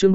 chương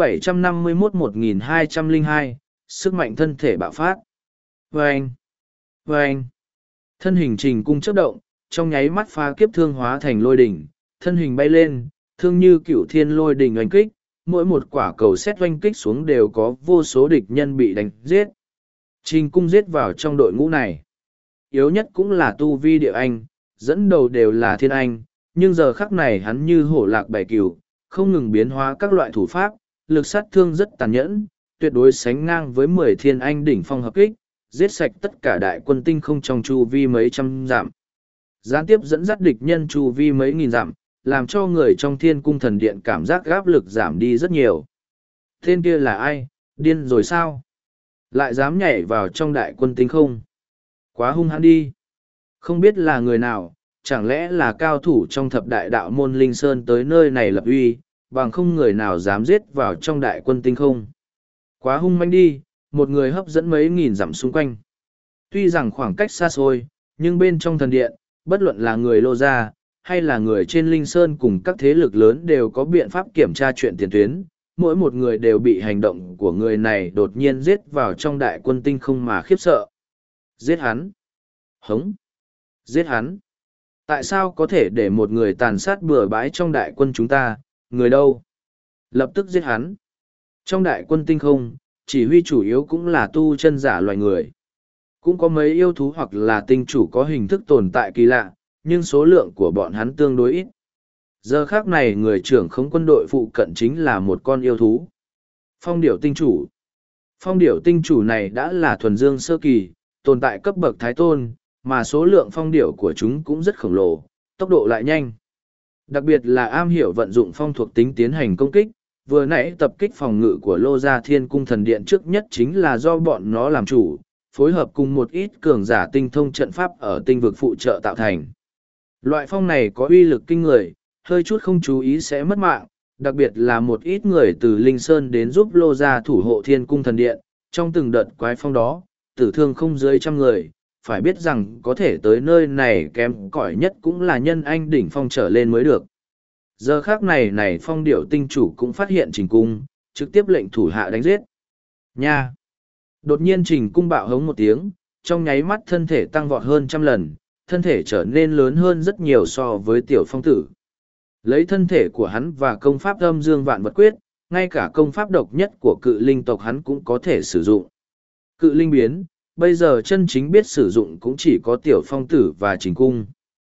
751-1202, sức mạnh thân thể bạo phát. Vâng! Vâng! Thân hình Trình Cung chớp động, trong nháy mắt phá kiếp thương hóa thành lôi đỉnh, thân hình bay lên, thương như cửu thiên lôi đỉnh oanh kích, mỗi một quả cầu sét oanh kích xuống đều có vô số địch nhân bị đánh giết. Trình Cung giết vào trong đội ngũ này. Yếu nhất cũng là tu vi địa anh, dẫn đầu đều là thiên anh, nhưng giờ khắc này hắn như hổ lạc bảy cừu, không ngừng biến hóa các loại thủ pháp, lực sát thương rất tàn nhẫn, tuyệt đối sánh ngang với 10 thiên anh đỉnh phong hợp kích, giết sạch tất cả đại quân tinh không trong chu vi mấy trăm dặm. Gián tiếp dẫn dắt địch nhân chu vi mấy nghìn dặm, làm cho người trong thiên cung thần điện cảm giác áp lực giảm đi rất nhiều. Tên kia là ai, điên rồi sao? Lại dám nhảy vào trong đại quân tinh không? Quá hung hãn đi. Không biết là người nào, chẳng lẽ là cao thủ trong thập đại đạo môn Linh Sơn tới nơi này lập uy, bằng không người nào dám giết vào trong đại quân tinh không. Quá hung manh đi, một người hấp dẫn mấy nghìn dặm xung quanh. Tuy rằng khoảng cách xa xôi, nhưng bên trong thần điện, bất luận là người Lô Gia, hay là người trên Linh Sơn cùng các thế lực lớn đều có biện pháp kiểm tra chuyện tiền tuyến. Mỗi một người đều bị hành động của người này đột nhiên giết vào trong đại quân tinh không mà khiếp sợ. Giết hắn! Hống! Giết hắn! Tại sao có thể để một người tàn sát bừa bãi trong đại quân chúng ta, người đâu? Lập tức giết hắn! Trong đại quân tinh không, chỉ huy chủ yếu cũng là tu chân giả loài người. Cũng có mấy yêu thú hoặc là tinh chủ có hình thức tồn tại kỳ lạ, nhưng số lượng của bọn hắn tương đối ít. Giờ khác này người trưởng không quân đội phụ cận chính là một con yêu thú. Phong điểu tinh chủ. Phong điểu tinh chủ này đã là thuần dương sơ kỳ, tồn tại cấp bậc thái tôn, mà số lượng phong điểu của chúng cũng rất khổng lồ, tốc độ lại nhanh. Đặc biệt là am hiểu vận dụng phong thuộc tính tiến hành công kích, vừa nãy tập kích phòng ngự của Lô Gia Thiên Cung Thần Điện trước nhất chính là do bọn nó làm chủ, phối hợp cùng một ít cường giả tinh thông trận pháp ở tinh vực phụ trợ tạo thành. Loại phong này có uy lực kinh người, hơi chút không chú ý sẽ mất mạng, đặc biệt là một ít người từ Linh Sơn đến giúp Lô Gia thủ hộ Thiên Cung Thần Điện, trong từng đợt quái phong đó, tử thương không dưới 100 người, phải biết rằng có thể tới nơi này kém cỏi nhất cũng là nhân anh đỉnh phong trở lên mới được. Giờ khác này phong điểu tinh chủ cũng phát hiện Trình Cung, trực tiếp lệnh thủ hạ đánh giết. Nha! Đột nhiên Trình Cung bạo hống một tiếng, trong nháy mắt thân thể tăng vọt hơn 100 lần, thân thể trở nên lớn hơn rất nhiều so với tiểu phong tử. Lấy thân thể của hắn và công pháp âm dương vạn vật quyết, ngay cả công pháp độc nhất của cự linh tộc hắn cũng có thể sử dụng. Cự linh biến, bây giờ chân chính biết sử dụng cũng chỉ có tiểu phong tử và Trình Cung.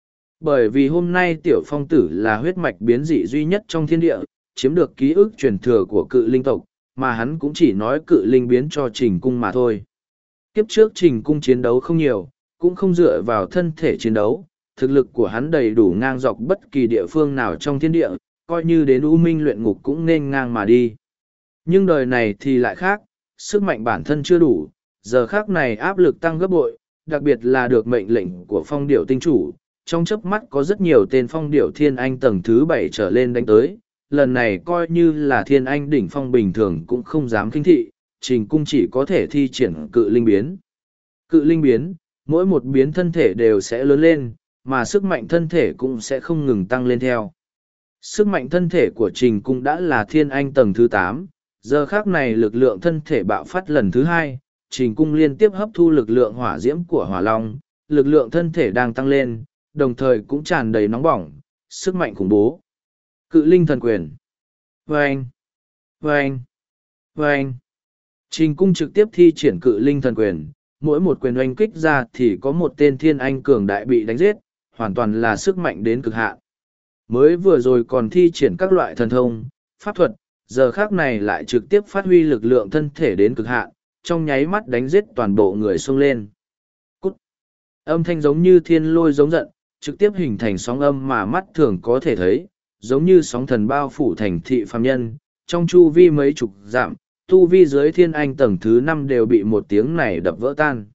Bởi vì hôm nay tiểu phong tử là huyết mạch biến dị duy nhất trong thiên địa, chiếm được ký ức truyền thừa của cự linh tộc, mà hắn cũng chỉ nói cự linh biến cho Trình Cung mà thôi. Kiếp trước Trình Cung chiến đấu không nhiều, cũng không dựa vào thân thể chiến đấu, thực lực của hắn đầy đủ ngang dọc bất kỳ địa phương nào trong thiên địa, coi như đến U Minh luyện ngục cũng nên ngang mà đi. Nhưng đời này thì lại khác, sức mạnh bản thân chưa đủ, giờ khác này áp lực tăng gấp bội, đặc biệt là được mệnh lệnh của phong điểu tinh chủ. Trong chớp mắt có rất nhiều tên phong điểu thiên anh tầng thứ 7 trở lên đánh tới, lần này coi như là thiên anh đỉnh phong bình thường cũng không dám khinh thị, Trình Cung chỉ có thể thi triển cự linh biến. Cự linh biến, mỗi một biến thân thể đều sẽ lớn lên, mà sức mạnh thân thể cũng sẽ không ngừng tăng lên theo. Sức mạnh thân thể của Trình Cung đã là thiên anh tầng thứ 8, giờ khác này lực lượng thân thể bạo phát lần thứ 2, Trình Cung liên tiếp hấp thu lực lượng hỏa diễm của hỏa long, lực lượng thân thể đang tăng lên, đồng thời cũng tràn đầy nóng bỏng, sức mạnh khủng bố. Cự linh thần quyền. Vâng! Vâng! Vâng! Trình Cung trực tiếp thi triển cự linh thần quyền, mỗi một quyền oanh kích ra thì có một tên thiên anh cường đại bị đánh giết, hoàn toàn là sức mạnh đến cực hạn. Mới vừa rồi còn thi triển các loại thần thông, pháp thuật, giờ khác này lại trực tiếp phát huy lực lượng thân thể đến cực hạn, trong nháy mắt đánh giết toàn bộ người xông lên. Cút! Âm thanh giống như thiên lôi giống giận, trực tiếp hình thành sóng âm mà mắt thường có thể thấy, giống như sóng thần bao phủ thành thị phàm nhân, trong chu vi mấy chục dặm, tu vi dưới thiên anh tầng thứ 5 đều bị một tiếng này đập vỡ tan.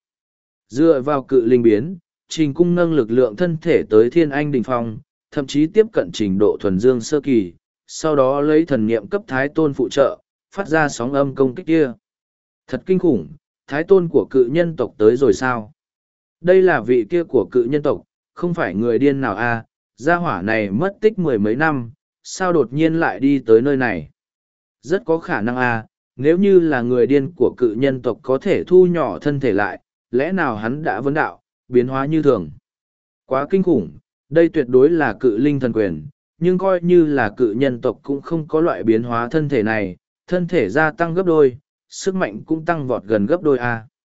Dựa vào cự linh biến, Trình Cung nâng lực lượng thân thể tới thiên anh đỉnh phong, thậm chí tiếp cận trình độ thuần dương sơ kỳ, sau đó lấy thần niệm cấp thái tôn phụ trợ, phát ra sóng âm công kích kia. Thật kinh khủng, thái tôn của cự nhân tộc tới rồi sao? Đây là vị kia của cự nhân tộc, không phải người điên nào a? Gia hỏa này mất tích 10 mấy năm, sao đột nhiên lại đi tới nơi này? Rất có khả năng nếu như là người điên của cự nhân tộc có thể thu nhỏ thân thể lại, lẽ nào hắn đã vấn đạo, biến hóa như thường. Quá kinh khủng, đây tuyệt đối là cự linh thần quyền, nhưng coi như là cự nhân tộc cũng không có loại biến hóa thân thể này, thân thể gia tăng gấp đôi, sức mạnh cũng tăng vọt gần gấp đôi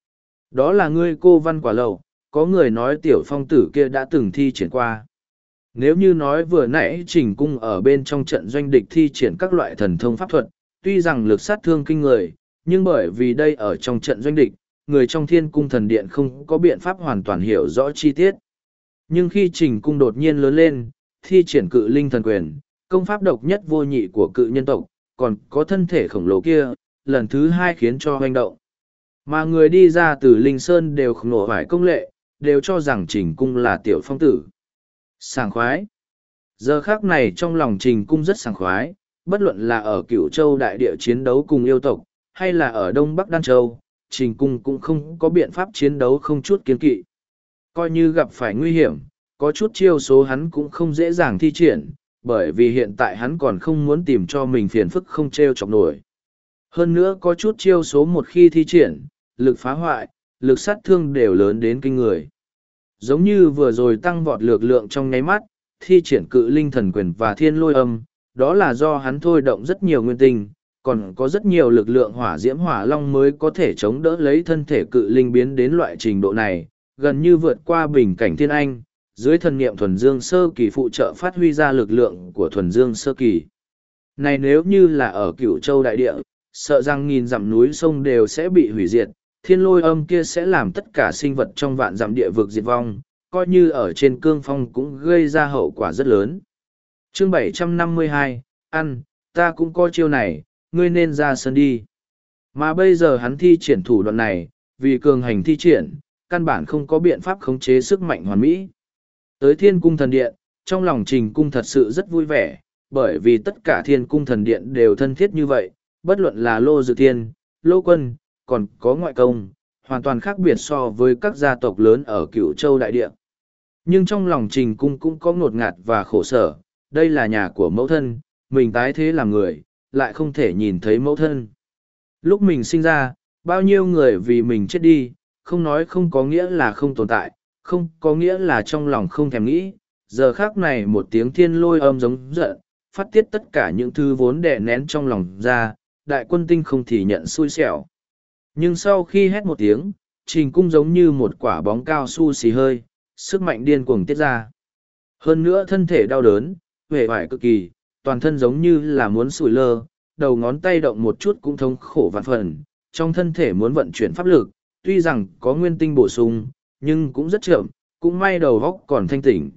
Đó là ngươi cô văn quả lầu, có người nói tiểu phong tử kia đã từng thi triển qua. Nếu như nói vừa nãy Trình Cung ở bên trong trận doanh địch thi triển các loại thần thông pháp thuật, tuy rằng lực sát thương kinh người, nhưng bởi vì đây ở trong trận doanh địch, người trong thiên cung thần điện không có biện pháp hoàn toàn hiểu rõ chi tiết. Nhưng khi Trình Cung đột nhiên lớn lên, thi triển cự linh thần quyền, công pháp độc nhất vô nhị của cự nhân tộc, còn có thân thể khổng lồ kia, lần thứ hai khiến cho hoành động. Mà người đi ra từ Linh Sơn đều khổng lồ phải công lệ, đều cho rằng Trình Cung là tiểu phong tử. Sảng khoái. Giờ khác này trong lòng Trình Cung rất sảng khoái, bất luận là ở Cửu Châu đại địa chiến đấu cùng yêu tộc, hay là ở Đông Bắc Đan Châu, Trình Cung cũng không có biện pháp chiến đấu không chút kiên kỵ. Coi như gặp phải nguy hiểm, có chút chiêu số hắn cũng không dễ dàng thi triển, bởi vì hiện tại hắn còn không muốn tìm cho mình phiền phức không treo chọc nổi. Hơn nữa có chút chiêu số một khi thi triển, lực phá hoại, lực sát thương đều lớn đến kinh người. Giống như vừa rồi tăng vọt lực lượng trong nháy mắt, thi triển cự linh thần quyền và thiên lôi âm, đó là do hắn thôi động rất nhiều nguyên tinh, còn có rất nhiều lực lượng hỏa diễm hỏa long mới có thể chống đỡ lấy thân thể cự linh biến đến loại trình độ này, gần như vượt qua bình cảnh thiên anh, dưới thần niệm thuần dương sơ kỳ phụ trợ phát huy ra lực lượng của thuần dương sơ kỳ. Này nếu như là ở Cửu Châu đại địa, sợ rằng nghìn dặm núi sông đều sẽ bị hủy diệt, thiên lôi âm kia sẽ làm tất cả sinh vật trong vạn dặm địa vực diệt vong, coi như ở trên cương phong cũng gây ra hậu quả rất lớn. Chương 752, ăn, ta cũng có chiêu này, ngươi nên ra sân đi. Mà bây giờ hắn thi triển thủ đoạn này, vì cường hành thi triển, căn bản không có biện pháp khống chế sức mạnh hoàn mỹ. Tới thiên cung thần điện, trong lòng Trình Cung thật sự rất vui vẻ, bởi vì tất cả thiên cung thần điện đều thân thiết như vậy, bất luận là Lô Dự Thiên, Lô Quân, còn có ngoại công, hoàn toàn khác biệt so với các gia tộc lớn ở Cửu Châu đại địa. Nhưng trong lòng Trình Cung cũng có ngột ngạt và khổ sở, đây là nhà của mẫu thân, mình tái thế làm người, lại không thể nhìn thấy mẫu thân. Lúc mình sinh ra, bao nhiêu người vì mình chết đi, không nói không có nghĩa là không tồn tại, không có nghĩa là trong lòng không thèm nghĩ. Giờ khác này một tiếng thiên lôi âm giống giận, phát tiết tất cả những thứ vốn đè nén trong lòng ra, đại quân tinh không thì nhận xui xẻo. Nhưng sau khi hét một tiếng, Trình Cung giống như một quả bóng cao su xì hơi, sức mạnh điên cuồng tiết ra. Hơn nữa thân thể đau đớn, uể oải cực kỳ, toàn thân giống như là muốn sủi lơ, đầu ngón tay động một chút cũng thống khổ vạn phần, trong thân thể muốn vận chuyển pháp lực, tuy rằng có nguyên tinh bổ sung, nhưng cũng rất chậm, cũng may đầu óc còn thanh tỉnh.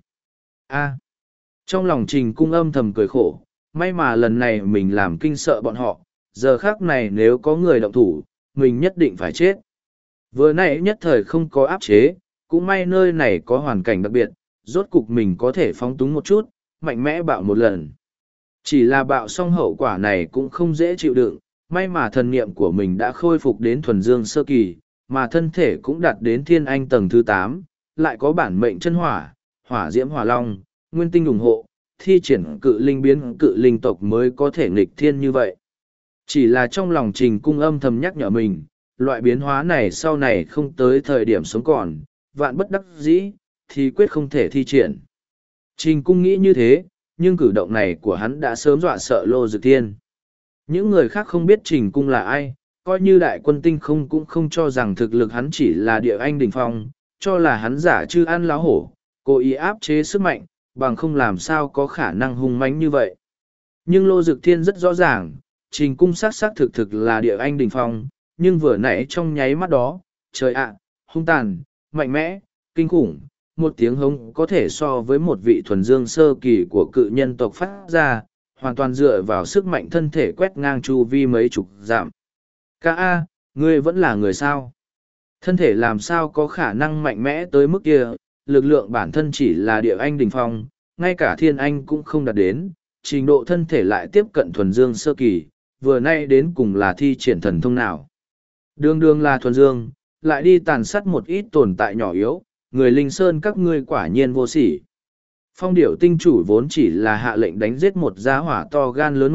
Trong lòng Trình Cung âm thầm cười khổ, may mà lần này mình làm kinh sợ bọn họ, giờ khác này nếu có người động thủ, mình nhất định phải chết. Vừa nãy nhất thời không có áp chế, cũng may nơi này có hoàn cảnh đặc biệt, rốt cục mình có thể phóng túng một chút, mạnh mẽ bạo một lần. Chỉ là bạo xong hậu quả này cũng không dễ chịu đựng, may mà thần niệm của mình đã khôi phục đến thuần dương sơ kỳ, mà thân thể cũng đạt đến thiên anh tầng thứ 8, lại có bản mệnh chân hỏa, hỏa diễm hỏa long, nguyên tinh ủng hộ, thi triển cự linh biến cự linh tộc mới có thể nghịch thiên như vậy. Chỉ là trong lòng Trình Cung âm thầm nhắc nhở mình, loại biến hóa này sau này không tới thời điểm sống còn, vạn bất đắc dĩ, thì quyết không thể thi triển. Trình Cung nghĩ như thế, nhưng cử động này của hắn đã sớm dọa sợ Lô Dực Thiên. Những người khác không biết Trình Cung là ai, coi như đại quân tinh không cũng không cho rằng thực lực hắn chỉ là địa anh đỉnh phong, cho là hắn giả chư ăn láo hổ, cố ý áp chế sức mạnh, bằng không làm sao có khả năng hung mãnh như vậy. Nhưng Lô Dực Thiên rất rõ ràng, Trình Cung xác thực là địa anh đỉnh phong, nhưng vừa nãy trong nháy mắt đó, trời ạ, hung tàn, mạnh mẽ, kinh khủng, một tiếng hống có thể so với một vị thuần dương sơ kỳ của cự nhân tộc phát ra, hoàn toàn dựa vào sức mạnh thân thể quét ngang chu vi mấy chục dặm. Ca, ngươi vẫn là người sao? Thân thể làm sao có khả năng mạnh mẽ tới mức kia, lực lượng bản thân chỉ là địa anh đỉnh phong, ngay cả thiên anh cũng không đạt đến, trình độ thân thể lại tiếp cận thuần dương sơ kỳ, vừa nay đến cùng là thi triển thần thông nào. Đường là thuần dương, lại đi tàn sát một ít tồn tại nhỏ yếu, người Linh Sơn các ngươi quả nhiên vô sỉ. Phong điểu tinh chủ vốn chỉ là hạ lệnh đánh giết một gia hỏa to gan lớn mật,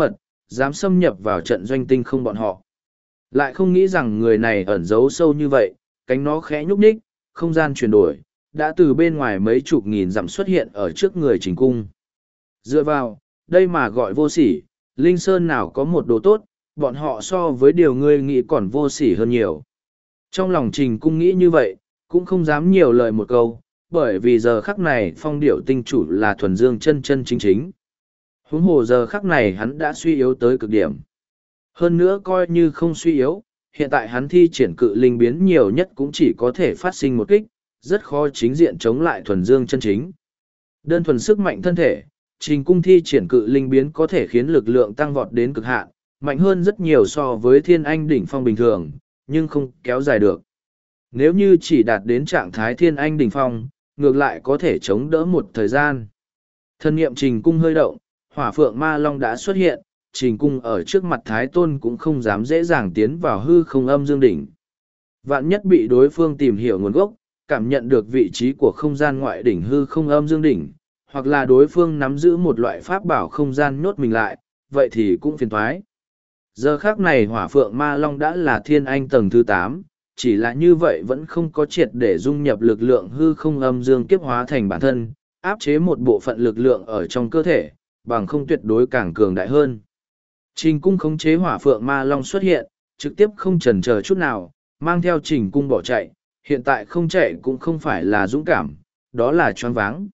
dám xâm nhập vào trận doanh tinh không bọn họ. Lại không nghĩ rằng người này ẩn giấu sâu như vậy, cánh nó khẽ nhúc nhích, không gian chuyển đổi, đã từ bên ngoài mấy chục nghìn dặm xuất hiện ở trước người Trình Cung. Dựa vào, đây mà gọi vô sỉ, Linh Sơn nào có một đồ tốt, bọn họ so với điều ngươi nghĩ còn vô sỉ hơn nhiều. Trong lòng Trình Cung nghĩ như vậy, cũng không dám nhiều lời một câu, bởi vì giờ khắc này phong điệu tinh chủ là thuần dương chân chân chính chính. Huống hồ giờ khắc này hắn đã suy yếu tới cực điểm. Hơn nữa coi như không suy yếu, hiện tại hắn thi triển cự linh biến nhiều nhất cũng chỉ có thể phát sinh một kích, rất khó chính diện chống lại thuần dương chân chính. Đơn thuần sức mạnh thân thể, Trình Cung thi triển cự linh biến có thể khiến lực lượng tăng vọt đến cực hạn, mạnh hơn rất nhiều so với thiên anh đỉnh phong bình thường, nhưng không kéo dài được. Nếu như chỉ đạt đến trạng thái thiên anh đỉnh phong, ngược lại có thể chống đỡ một thời gian. Thân niệm Trình Cung hơi động, hỏa phượng ma long đã xuất hiện, Trình Cung ở trước mặt Thái Tôn cũng không dám dễ dàng tiến vào hư không âm dương đỉnh. Vạn nhất bị đối phương tìm hiểu nguồn gốc, cảm nhận được vị trí của không gian ngoại đỉnh hư không âm dương đỉnh, hoặc là đối phương nắm giữ một loại pháp bảo không gian nhốt mình lại, vậy thì cũng phiền toái. Giờ khác này hỏa phượng ma long đã là thiên anh tầng thứ 8, chỉ là như vậy vẫn không có triệt để dung nhập lực lượng hư không âm dương kiếp hóa thành bản thân, áp chế một bộ phận lực lượng ở trong cơ thể, bằng không tuyệt đối càng cường đại hơn. Trình Cung khống chế hỏa phượng ma long xuất hiện, trực tiếp không chần chờ chút nào, mang theo Trình Cung bỏ chạy, hiện tại không chạy cũng không phải là dũng cảm, đó là choáng váng.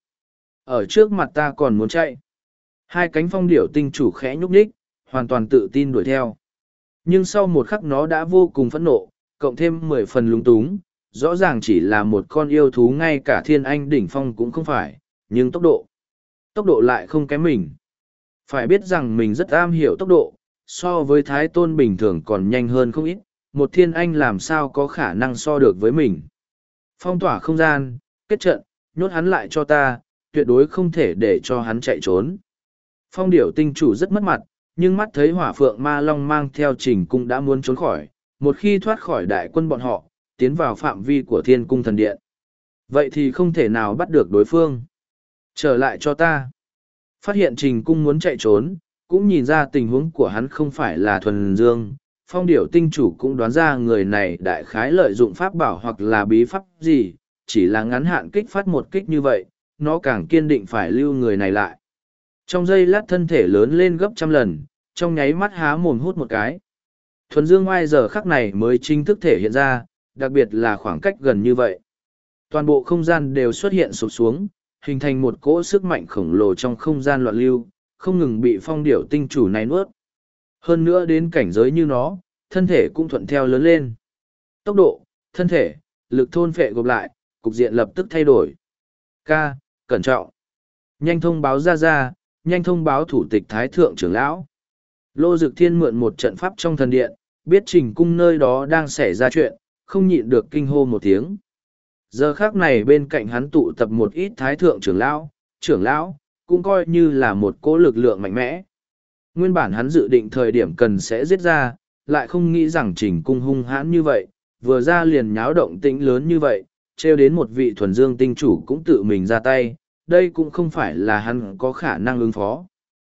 Ở trước mặt ta còn muốn chạy. Hai cánh phong điểu tinh chủ khẽ nhúc nhích, hoàn toàn tự tin đuổi theo. Nhưng sau một khắc nó đã vô cùng phẫn nộ, cộng thêm 10 phần lúng túng, rõ ràng chỉ là một con yêu thú ngay cả thiên anh đỉnh phong cũng không phải, nhưng tốc độ lại không kém mình. Phải biết rằng mình rất am hiểu tốc độ, so với Thái Tôn bình thường còn nhanh hơn không ít, một thiên anh làm sao có khả năng so được với mình. Phong tỏa không gian, kết trận, nhốt hắn lại cho ta, tuyệt đối không thể để cho hắn chạy trốn. Phong điểu tinh chủ rất mất mặt, nhưng mắt thấy hỏa phượng ma long mang theo Trình Cung đã muốn trốn khỏi, một khi thoát khỏi đại quân bọn họ, tiến vào phạm vi của thiên cung thần điện. Vậy thì không thể nào bắt được đối phương. Trở lại cho ta. Phát hiện Trình Cung muốn chạy trốn, cũng nhìn ra tình huống của hắn không phải là thuần dương. Phong điểu tinh chủ cũng đoán ra người này đại khái lợi dụng pháp bảo hoặc là bí pháp gì, chỉ là ngắn hạn kích phát một kích như vậy, nó càng kiên định phải lưu người này lại. Trong giây lát thân thể lớn lên gấp 100 lần, trong nháy mắt há mồm hút một cái. Thuần dương oai giờ khắc này mới chính thức thể hiện ra, đặc biệt là khoảng cách gần như vậy. Toàn bộ không gian đều xuất hiện sụp xuống, hình thành một cỗ sức mạnh khổng lồ trong không gian loạn lưu, không ngừng bị phong điểu tinh chủ này nuốt. Hơn nữa đến cảnh giới như nó, thân thể cũng thuận theo lớn lên. Tốc độ, thân thể, lực thôn phệ gộp lại, cục diện lập tức thay đổi. Cẩn trọng. Nhanh thông báo ra, nhanh thông báo thủ tịch Thái Thượng trưởng lão. Lô Dực Thiên mượn một trận pháp trong thần điện, biết Trình Cung nơi đó đang xảy ra chuyện, không nhịn được kinh hô một tiếng. Giờ khác này bên cạnh hắn tụ tập một ít Thái Thượng trưởng lão, cũng coi như là một cỗ lực lượng mạnh mẽ. Nguyên bản hắn dự định thời điểm cần sẽ giết ra, lại không nghĩ rằng Trình Cung hung hãn như vậy, vừa ra liền nháo động tĩnh lớn như vậy, trêu đến một vị thuần dương tinh chủ cũng tự mình ra tay, đây cũng không phải là hắn có khả năng ứng phó.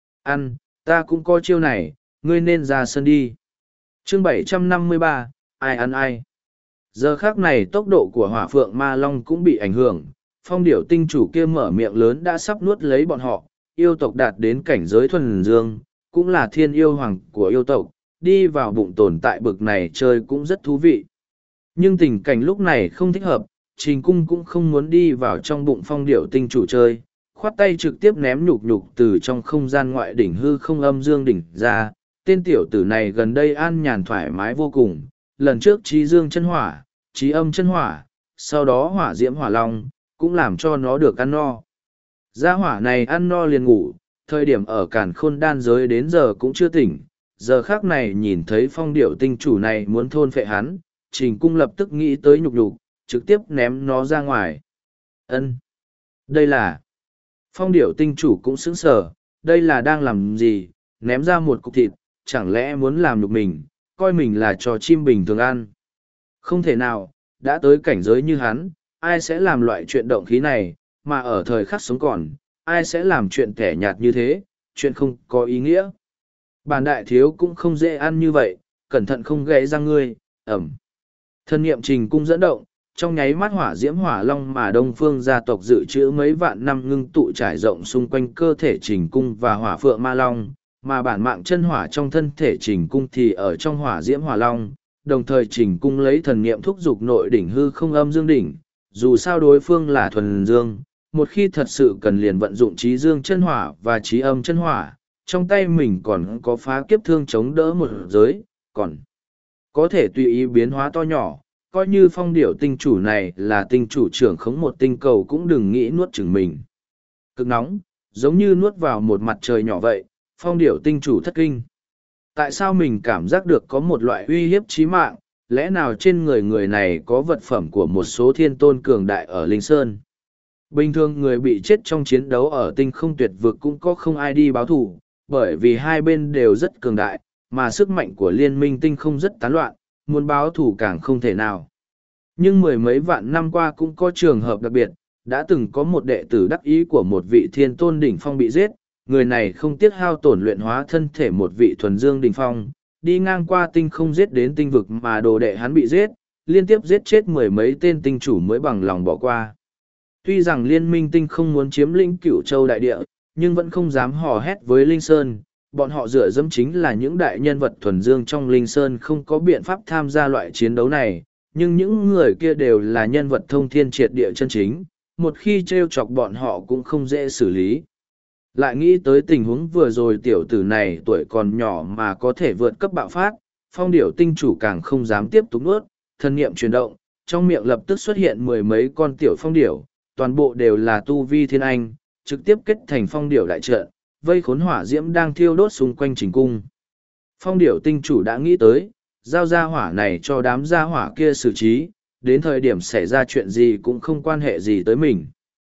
Ta cũng có chiêu này, ngươi nên ra sân đi. Chương 753, ai ăn ai. Giờ khác này tốc độ của hỏa phượng ma long cũng bị ảnh hưởng, phong điểu tinh chủ kia mở miệng lớn đã sắp nuốt lấy bọn họ, yêu tộc đạt đến cảnh giới thuần dương, cũng là thiên yêu hoàng của yêu tộc, đi vào bụng tồn tại bực này chơi cũng rất thú vị. Nhưng tình cảnh lúc này không thích hợp, Trình Cung cũng không muốn đi vào trong bụng phong điểu tinh chủ chơi, khoát tay trực tiếp ném nhục nhục từ trong không gian ngoại đỉnh hư không âm dương đỉnh ra. Tên tiểu tử này gần đây an nhàn thoải mái vô cùng, lần trước trí dương chân hỏa, trí âm chân hỏa, sau đó hỏa diễm hỏa long, cũng làm cho nó được ăn no. Gia hỏa này ăn no liền ngủ, thời điểm ở cản khôn đan giới đến giờ cũng chưa tỉnh, giờ khác này nhìn thấy phong điểu tinh chủ này muốn thôn phệ hắn, Trình Cung lập tức nghĩ tới nhục nhục, trực tiếp ném nó ra ngoài. Đây là... Phong điểu tinh chủ cũng sững sờ, đây là đang làm gì, ném ra một cục thịt, chẳng lẽ muốn làm nhục mình, coi mình là trò chim bình thường ăn. Không thể nào, đã tới cảnh giới như hắn, ai sẽ làm loại chuyện động khí này, mà ở thời khắc sống còn, ai sẽ làm chuyện kẻ nhạt như thế, chuyện không có ý nghĩa. Bản đại thiếu cũng không dễ ăn như vậy, cẩn thận không gãy răng ngươi, ẩm. Thân niệm trình cung dẫn động, trong nháy mắt hỏa diễm hỏa long mà Đông Phương gia tộc dự trữ mấy vạn năm ngưng tụ trải rộng xung quanh cơ thể trình cung và hỏa phượng ma long, mà bản mạng chân hỏa trong thân thể trình cung thì ở trong hỏa diễm hỏa long, đồng thời trình cung lấy thần niệm thúc giục nội đỉnh hư không âm dương đỉnh, dù sao đối phương là thuần dương, một khi thật sự cần liền vận dụng trí dương chân hỏa và trí âm chân hỏa, trong tay mình còn có phá kiếp thương chống đỡ một giới, còn có thể tùy ý biến hóa to nhỏ, coi như phong điểu tinh chủ này là tinh chủ trưởng khống một tinh cầu cũng đừng nghĩ nuốt chửng mình. Cực nóng, giống như nuốt vào một mặt trời nhỏ vậy, phong điểu tinh chủ thất kinh. Tại sao mình cảm giác được có một loại uy hiếp chí mạng, lẽ nào trên người người này có vật phẩm của một số thiên tôn cường đại ở Linh Sơn? Bình thường người bị chết trong chiến đấu ở tinh không tuyệt vực cũng có không ai đi báo thù, bởi vì hai bên đều rất cường đại, mà sức mạnh của liên minh tinh không rất tán loạn, muốn báo thù càng không thể nào. Nhưng mười mấy vạn năm qua cũng có trường hợp đặc biệt, đã từng có một đệ tử đắc ý của một vị thiên tôn đỉnh phong bị giết, người này không tiếc hao tổn luyện hóa thân thể một vị thuần dương đỉnh phong, đi ngang qua tinh không giết đến tinh vực mà đồ đệ hắn bị giết, liên tiếp giết chết mười mấy tên tinh chủ mới bằng lòng bỏ qua. Tuy rằng liên minh tinh không muốn chiếm lĩnh Cửu Châu đại địa, nhưng vẫn không dám hò hét với Linh Sơn, bọn họ dựa dẫm chính là những đại nhân vật thuần dương trong Linh Sơn không có biện pháp tham gia loại chiến đấu này, nhưng những người kia đều là nhân vật thông thiên triệt địa chân chính, một khi trêu chọc bọn họ cũng không dễ xử lý. Lại nghĩ tới tình huống vừa rồi tiểu tử này tuổi còn nhỏ mà có thể vượt cấp bạo phát, phong điểu tinh chủ càng không dám tiếp tục nuốt, thân niệm chuyển động, trong miệng lập tức xuất hiện mười mấy con tiểu phong điểu, toàn bộ đều là tu vi thiên anh, trực tiếp kết thành phong điểu đại trận, vây khốn hỏa diễm đang thiêu đốt xung quanh trình cung. Phong điểu tinh chủ đã nghĩ tới, giao ra hỏa này cho đám gia hỏa kia xử trí, đến thời điểm xảy ra chuyện gì cũng không quan hệ gì tới mình.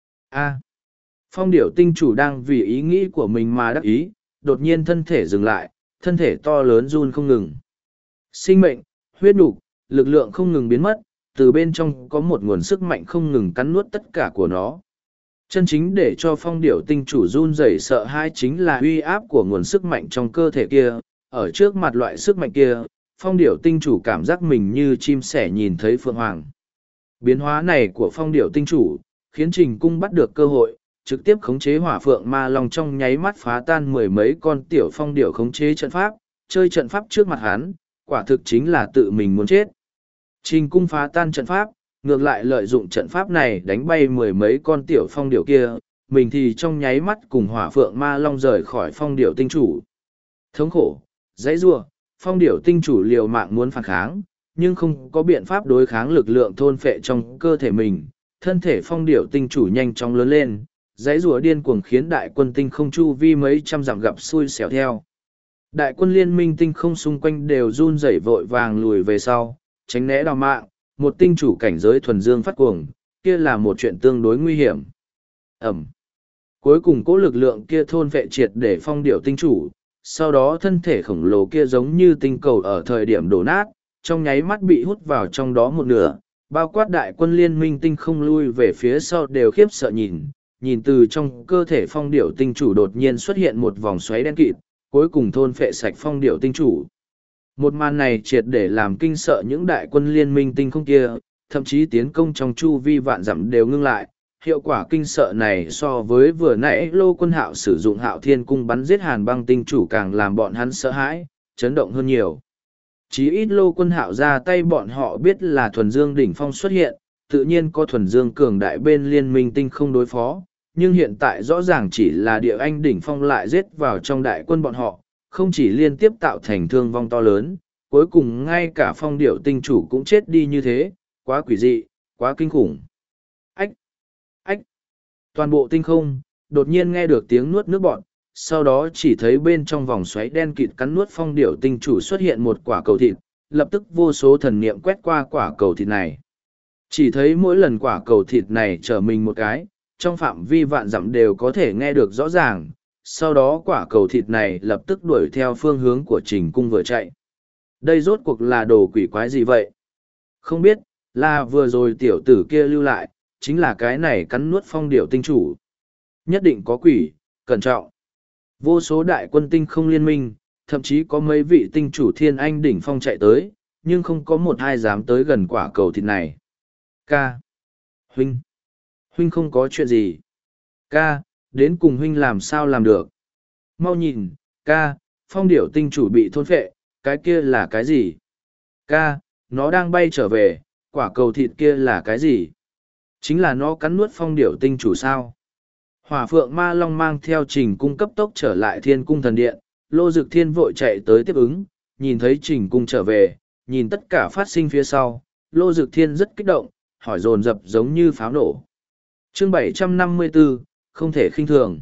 A. Phong điểu tinh chủ đang vì ý nghĩ của mình mà đắc ý, đột nhiên thân thể dừng lại, thân thể to lớn run không ngừng. Sinh mệnh, huyết nục, lực lượng không ngừng biến mất, từ bên trong có một nguồn sức mạnh không ngừng cắn nuốt tất cả của nó. Chân chính để cho phong điểu tinh chủ run rẩy sợ hãi chính là uy áp của nguồn sức mạnh trong cơ thể kia, ở trước mặt loại sức mạnh kia, phong điểu tinh chủ cảm giác mình như chim sẻ nhìn thấy phượng hoàng. Biến hóa này của phong điểu tinh chủ, khiến trình cung bắt được cơ hội, trực tiếp khống chế hỏa phượng ma long trong nháy mắt phá tan mười mấy con tiểu phong điểu khống chế trận pháp, chơi trận pháp trước mặt hắn, quả thực chính là tự mình muốn chết. Trình cung phá tan trận pháp, ngược lại lợi dụng trận pháp này đánh bay mười mấy con tiểu phong điểu kia, mình thì trong nháy mắt cùng hỏa phượng ma long rời khỏi phong điểu tinh chủ. Thống khổ, dãy rua, phong điểu tinh chủ liều mạng muốn phản kháng, nhưng không có biện pháp đối kháng lực lượng thôn phệ trong cơ thể mình. Thân thể phong điểu tinh chủ nhanh chóng lớn lên, dãy rùa điên cuồng khiến đại quân tinh không chu vi mấy trăm dặm gặp xui xẻo theo. Đại quân liên minh tinh không xung quanh đều run rẩy vội vàng lùi về sau, tránh né đào mạng, một tinh chủ cảnh giới thuần dương phát cuồng, kia là một chuyện tương đối nguy hiểm. Ẩm. Cuối cùng cố lực lượng kia thôn vệ triệt để phong điểu tinh chủ, sau đó thân thể khổng lồ kia giống như tinh cầu ở thời điểm đổ nát, trong nháy mắt bị hút vào trong đó một nửa, bao quát đại quân liên minh tinh không lui về phía sau đều khiếp sợ nhìn từ trong cơ thể phong điểu tinh chủ đột nhiên xuất hiện một vòng xoáy đen kịt, cuối cùng thôn phệ sạch phong điểu tinh chủ. Một màn này triệt để làm kinh sợ những đại quân liên minh tinh không kia, thậm chí tiến công trong chu vi vạn dặm đều ngưng lại. Hiệu quả kinh sợ này so với vừa nãy Lô Quân Hạo sử dụng Hạo Thiên Cung bắn giết Hàn Băng tinh chủ càng làm bọn hắn sợ hãi, chấn động hơn nhiều. Chí ít Lô Quân Hạo ra tay bọn họ biết là thuần dương đỉnh phong xuất hiện, tự nhiên có thuần dương cường đại bên liên minh tinh không đối phó, nhưng hiện tại rõ ràng chỉ là địa anh đỉnh phong lại giết vào trong đại quân bọn họ, không chỉ liên tiếp tạo thành thương vong to lớn, cuối cùng ngay cả phong điểu tinh chủ cũng chết đi như thế, quá quỷ dị, quá kinh khủng. Ách! Ách! Toàn bộ tinh không, đột nhiên nghe được tiếng nuốt nước bọt, sau đó chỉ thấy bên trong vòng xoáy đen kịt cắn nuốt phong điểu tinh chủ xuất hiện một quả cầu thịt, lập tức vô số thần niệm quét qua quả cầu thịt này. Chỉ thấy mỗi lần quả cầu thịt này trở mình một cái, trong phạm vi vạn dặm đều có thể nghe được rõ ràng, sau đó quả cầu thịt này lập tức đuổi theo phương hướng của Trình Cung vừa chạy. Đây rốt cuộc là đồ quỷ quái gì vậy? Không biết, là vừa rồi tiểu tử kia lưu lại, chính là cái này cắn nuốt phong điểu tinh chủ. Nhất định có quỷ, cẩn trọng. Vô số đại quân tinh không liên minh, thậm chí có mấy vị tinh chủ thiên anh đỉnh phong chạy tới, nhưng không có một ai dám tới gần quả cầu thịt này. Ca. Huynh. Huynh không có chuyện gì. Ca, đến cùng huynh làm sao làm được. Mau nhìn, ca, phong điểu tinh chủ bị thôn phệ, cái kia là cái gì? Ca, nó đang bay trở về, quả cầu thịt kia là cái gì? Chính là nó cắn nuốt phong điểu tinh chủ sao? Hỏa phượng ma long mang theo Trình Cung cấp tốc trở lại Thiên Cung thần điện, Lô Dực Thiên vội chạy tới tiếp ứng, nhìn thấy Trình Cung trở về, nhìn tất cả phát sinh phía sau, Lô Dực Thiên rất kích động, hỏi dồn dập giống như pháo nổ. Chương 754, không thể khinh thường.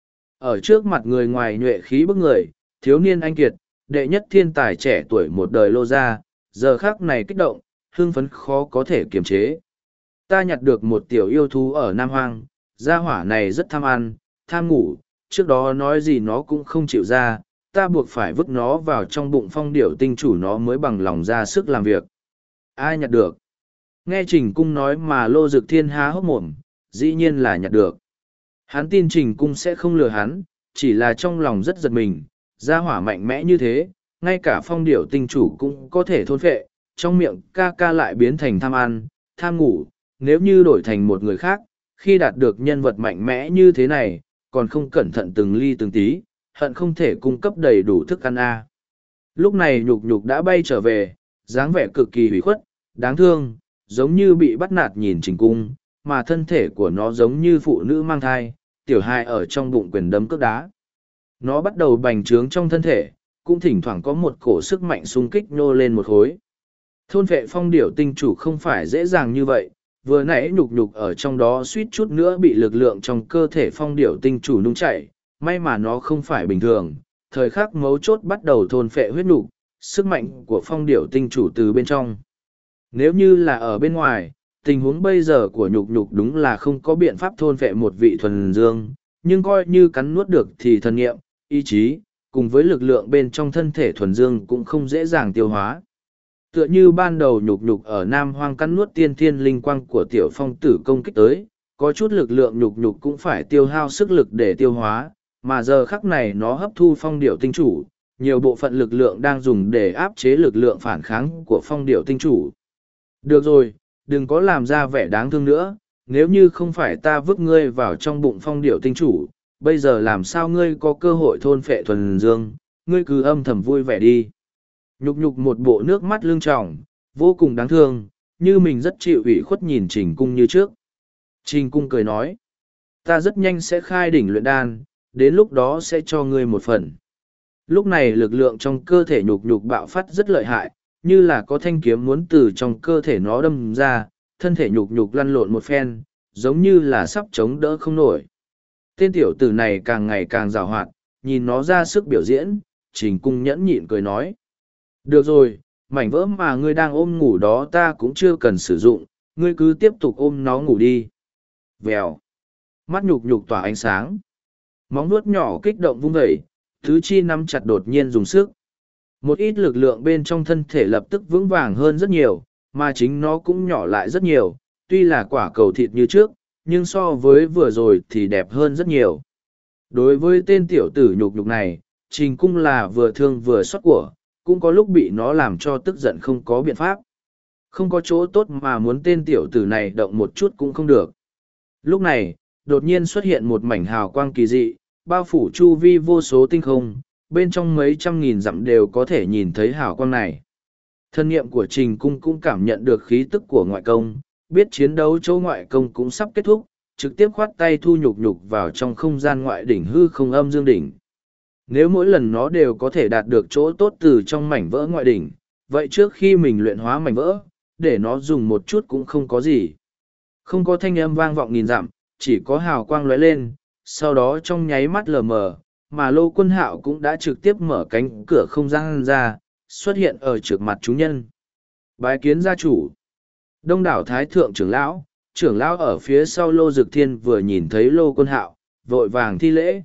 Ở trước mặt người ngoài nhuệ khí bức người, thiếu niên anh kiệt, đệ nhất thiên tài trẻ tuổi một đời Lô gia, giờ khắc này kích động, hưng phấn khó có thể kiềm chế. Ta nhặt được một tiểu yêu thú ở Nam Hoang, gia hỏa này rất tham ăn, tham ngủ, trước đó nói gì nó cũng không chịu ra, ta buộc phải vứt nó vào trong bụng phong điểu tinh chủ nó mới bằng lòng ra sức làm việc. Ai nhặt được? Nghe Trình Cung nói mà Lô Dực Thiên há hốc mồm, dĩ nhiên là nhặt được. Hắn tin Trình Cung sẽ không lừa hắn, chỉ là trong lòng rất giật mình, gia hỏa mạnh mẽ như thế, ngay cả phong điểu tinh chủ cũng có thể thôn phệ, trong miệng ca ca lại biến thành tham ăn, tham ngủ, nếu như đổi thành một người khác, khi đạt được nhân vật mạnh mẽ như thế này, còn không cẩn thận từng ly từng tí, hận không thể cung cấp đầy đủ thức ăn a. Lúc này nhục nhục đã bay trở về, dáng vẻ cực kỳ hủy khuất, đáng thương, giống như bị bắt nạt nhìn Trình Cung, mà thân thể của nó giống như phụ nữ mang thai, tiểu hài ở trong bụng quyền đấm cước đá. Nó bắt đầu bành trướng trong thân thể, cũng thỉnh thoảng có một cổ sức mạnh xung kích nhô lên một khối. Thôn vệ phong điểu tinh chủ không phải dễ dàng như vậy, vừa nãy nhục nhục ở trong đó suýt chút nữa bị lực lượng trong cơ thể phong điểu tinh chủ nung chảy, may mà nó không phải bình thường, thời khắc mấu chốt bắt đầu thôn phệ huyết nhục, sức mạnh của phong điểu tinh chủ từ bên trong. Nếu như là ở bên ngoài, tình huống bây giờ của nhục nhục đúng là không có biện pháp thôn phệ một vị thuần dương, nhưng coi như cắn nuốt được thì thần nghiệm, ý chí, cùng với lực lượng bên trong thân thể thuần dương cũng không dễ dàng tiêu hóa. Tựa như ban đầu nhục nhục ở Nam Hoang cắn nuốt tiên thiên linh quang của tiểu phong tử công kích tới, có chút lực lượng nhục nhục cũng phải tiêu hao sức lực để tiêu hóa, mà giờ khắc này nó hấp thu phong điểu tinh chủ, nhiều bộ phận lực lượng đang dùng để áp chế lực lượng phản kháng của phong điểu tinh chủ. Được rồi, đừng có làm ra vẻ đáng thương nữa, nếu như không phải ta vứt ngươi vào trong bụng phong điểu tinh chủ, bây giờ làm sao ngươi có cơ hội thôn phệ thuần dương, ngươi cứ âm thầm vui vẻ đi. Nhục nhục một bộ nước mắt lưng tròng, vô cùng đáng thương, như mình rất chịu ủy khuất nhìn Trình Cung như trước. Trình Cung cười nói, ta rất nhanh sẽ khai đỉnh luyện đan, đến lúc đó sẽ cho ngươi một phần. Lúc này lực lượng trong cơ thể nhục nhục bạo phát rất lợi hại, như là có thanh kiếm muốn từ trong cơ thể nó đâm ra, thân thể nhục nhục lăn lộn một phen, giống như là sắp chống đỡ không nổi. Tên tiểu tử này càng ngày càng giàu hoạt, nhìn nó ra sức biểu diễn, Trình Cung nhẫn nhịn cười nói. Được rồi, mảnh vỡ mà ngươi đang ôm ngủ đó ta cũng chưa cần sử dụng, ngươi cứ tiếp tục ôm nó ngủ đi. Vèo. Mắt nhục nhục tỏa ánh sáng. Móng vuốt nhỏ kích động vung vẩy, tứ chi nắm chặt đột nhiên dùng sức. Một ít lực lượng bên trong thân thể lập tức vững vàng hơn rất nhiều, mà chính nó cũng nhỏ lại rất nhiều, tuy là quả cầu thịt như trước, nhưng so với vừa rồi thì đẹp hơn rất nhiều. Đối với tên tiểu tử nhục nhục này, Trình Cung là vừa thương vừa xót của, cũng có lúc bị nó làm cho tức giận không có biện pháp. Không có chỗ tốt mà muốn tên tiểu tử này động một chút cũng không được. Lúc này, đột nhiên xuất hiện một mảnh hào quang kỳ dị, bao phủ chu vi vô số tinh không, bên trong mấy trăm nghìn dặm đều có thể nhìn thấy hào quang này. Thân nghiệm của Trình Cung cũng cảm nhận được khí tức của ngoại công, biết chiến đấu chỗ ngoại công cũng sắp kết thúc, trực tiếp khoát tay thu nhục nhục vào trong không gian ngoại đỉnh hư không âm dương đỉnh. Nếu mỗi lần nó đều có thể đạt được chỗ tốt từ trong mảnh vỡ ngoại đỉnh, vậy trước khi mình luyện hóa mảnh vỡ, để nó dùng một chút cũng không có gì. Không có thanh âm vang vọng nghìn dặm, chỉ có hào quang lóe lên, sau đó trong nháy mắt lờ mờ, mà Lô Quân Hạo cũng đã trực tiếp mở cánh cửa không gian ra, xuất hiện ở trước mặt chúng nhân. Bái kiến gia chủ. Đông đảo thái thượng trưởng lão ở phía sau Lô Dực Thiên vừa nhìn thấy Lô Quân Hạo, vội vàng thi lễ.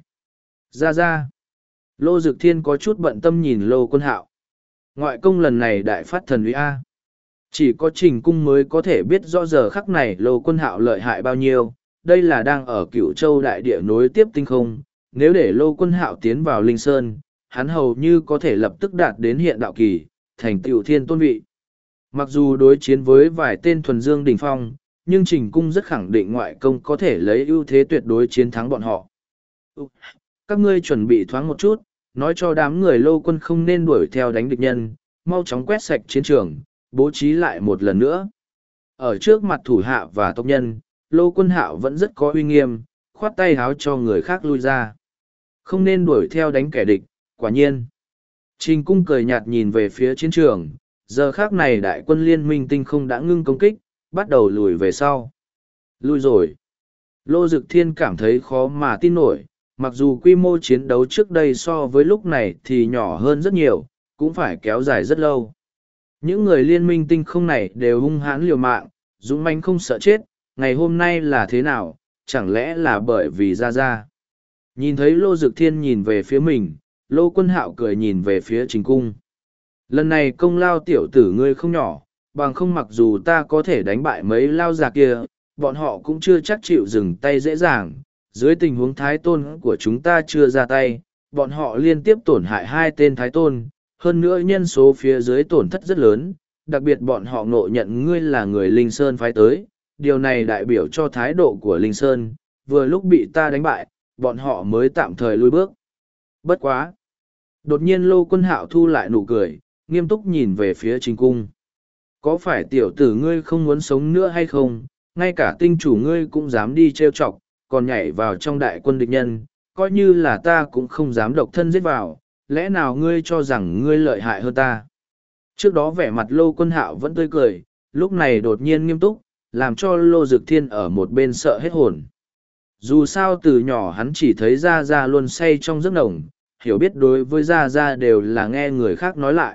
Ra. Lô Dực Thiên có chút bận tâm nhìn Lô Quân Hạo. Ngoại công lần này đại phát thần uy A. Chỉ có Trình Cung mới có thể biết rõ giờ khắc này Lô Quân Hạo lợi hại bao nhiêu, đây là đang ở Cửu Châu đại địa nối tiếp tinh không, nếu để Lô Quân Hạo tiến vào Linh Sơn, hắn hầu như có thể lập tức đạt đến hiện đạo kỳ, thành tựu thiên tôn vị. Mặc dù đối chiến với vài tên thuần dương đỉnh phong, nhưng Trình Cung rất khẳng định ngoại công có thể lấy ưu thế tuyệt đối chiến thắng bọn họ. Các ngươi chuẩn bị thoáng một chút, nói cho đám người Lô Quân không nên đuổi theo đánh địch nhân, mau chóng quét sạch chiến trường, bố trí lại một lần nữa. Ở trước mặt thủ hạ và tộc nhân, Lô Quân Hạo vẫn rất có uy nghiêm, khoát tay háo cho người khác lui ra. Không nên đuổi theo đánh kẻ địch, quả nhiên. Trình Cung cười nhạt nhìn về phía chiến trường, giờ khác này đại quân liên minh tinh không đã ngưng công kích, bắt đầu lùi về sau. Lui rồi. Lô Dực Thiên cảm thấy khó mà tin nổi, mặc dù quy mô chiến đấu trước đây so với lúc này thì nhỏ hơn rất nhiều, cũng phải kéo dài rất lâu. Những người liên minh tinh không này đều hung hãn liều mạng, dũng mãnh không sợ chết, ngày hôm nay là thế nào, chẳng lẽ là bởi vì Ra. Nhìn thấy Lô Dực Thiên nhìn về phía mình, Lô Quân Hạo cười nhìn về phía Trình Cung. Lần này công lao tiểu tử ngươi không nhỏ, bằng không mặc dù ta có thể đánh bại mấy lao già kia, bọn họ cũng chưa chắc chịu dừng tay dễ dàng. Dưới tình huống thái tôn của chúng ta chưa ra tay, bọn họ liên tiếp tổn hại hai tên thái tôn, hơn nữa nhân số phía dưới tổn thất rất lớn, đặc biệt bọn họ ngộ nhận ngươi là người Linh Sơn phái tới, điều này đại biểu cho thái độ của Linh Sơn, vừa lúc bị ta đánh bại, bọn họ mới tạm thời lui bước. Bất quá! Đột nhiên Lô Quân Hạo thu lại nụ cười, nghiêm túc nhìn về phía Trình Cung. Có phải tiểu tử ngươi không muốn sống nữa hay không, ngay cả tinh chủ ngươi cũng dám đi trêu chọc, còn nhảy vào trong đại quân địch nhân, coi như là ta cũng không dám độc thân giết vào, lẽ nào ngươi cho rằng ngươi lợi hại hơn ta? Trước đó vẻ mặt Lô Quân Hạo vẫn tươi cười, lúc này đột nhiên nghiêm túc, làm cho Lô Dực Thiên ở một bên sợ hết hồn. Dù sao từ nhỏ hắn chỉ thấy Ra luôn say trong giấc nồng, hiểu biết đối với Ra đều là nghe người khác nói lại.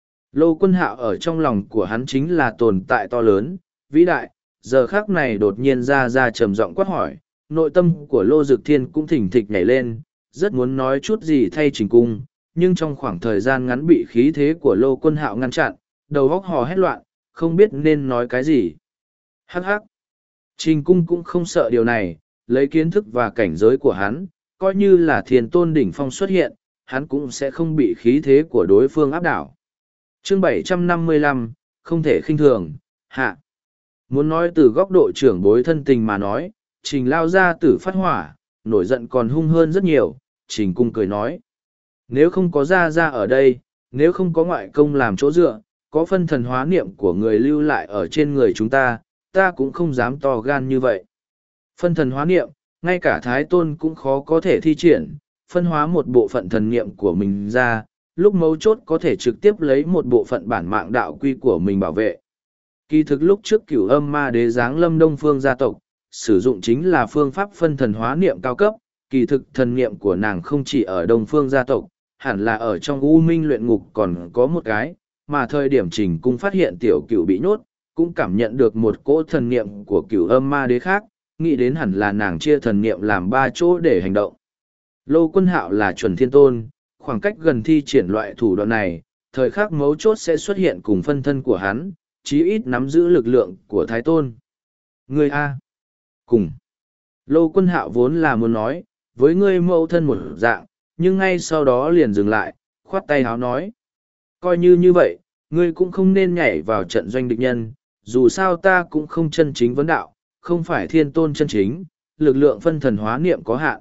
Lô Quân Hạo ở trong lòng của hắn chính là tồn tại to lớn, vĩ đại, giờ khác này đột nhiên Ra trầm giọng quát hỏi, nội tâm của Lô Dực Thiên cũng thỉnh thịch nhảy lên, rất muốn nói chút gì thay Trình Cung, nhưng trong khoảng thời gian ngắn bị khí thế của Lô Quân Hạo ngăn chặn, đầu óc hò hét loạn, không biết nên nói cái gì. Hắc hắc! Trình Cung cũng không sợ điều này, lấy kiến thức và cảnh giới của hắn, coi như là Thiên Tôn đỉnh phong xuất hiện, hắn cũng sẽ không bị khí thế của đối phương áp đảo. Chương 755, không thể khinh thường, hạ. Muốn nói từ góc độ trưởng bối thân tình mà nói, Trình lao ra tử phát hỏa, nổi giận còn hung hơn rất nhiều, Trình Cung cười nói. Nếu không có Ra ở đây, nếu không có ngoại công làm chỗ dựa, có phân thần hóa niệm của người lưu lại ở trên người chúng ta, ta cũng không dám to gan như vậy. Phân thần hóa niệm, ngay cả Thái Tôn cũng khó có thể thi triển, phân hóa một bộ phận thần niệm của mình ra, lúc mấu chốt có thể trực tiếp lấy một bộ phận bản mạng đạo quy của mình bảo vệ. Kỳ thực lúc trước Cửu Âm Ma Đế giáng lâm Đông Phương gia tộc, sử dụng chính là phương pháp phân thần hóa niệm cao cấp, kỳ thực thần niệm của nàng không chỉ ở Đông Phương gia tộc, hẳn là ở trong U Minh luyện ngục còn có một cái, mà thời điểm Trình Cung phát hiện tiểu cửu bị nhốt, cũng cảm nhận được một cỗ thần niệm của Cửu Âm Ma Đế khác, nghĩ đến hẳn là nàng chia thần niệm làm ba chỗ để hành động. Lô Quân Hạo là chuẩn thiên tôn, khoảng cách gần thi triển loại thủ đoạn này, thời khắc mấu chốt sẽ xuất hiện cùng phân thân của hắn, chí ít nắm giữ lực lượng của Thái Tôn. Ngươi A. Cùng. Lô Quân Hạo vốn là muốn nói, với ngươi mẫu thân một dạng, nhưng ngay sau đó liền dừng lại, khoát tay háo nói. Coi như vậy, ngươi cũng không nên nhảy vào trận doanh địch nhân, dù sao ta cũng không chân chính vấn đạo, không phải thiên tôn chân chính, lực lượng phân thần hóa niệm có hạn.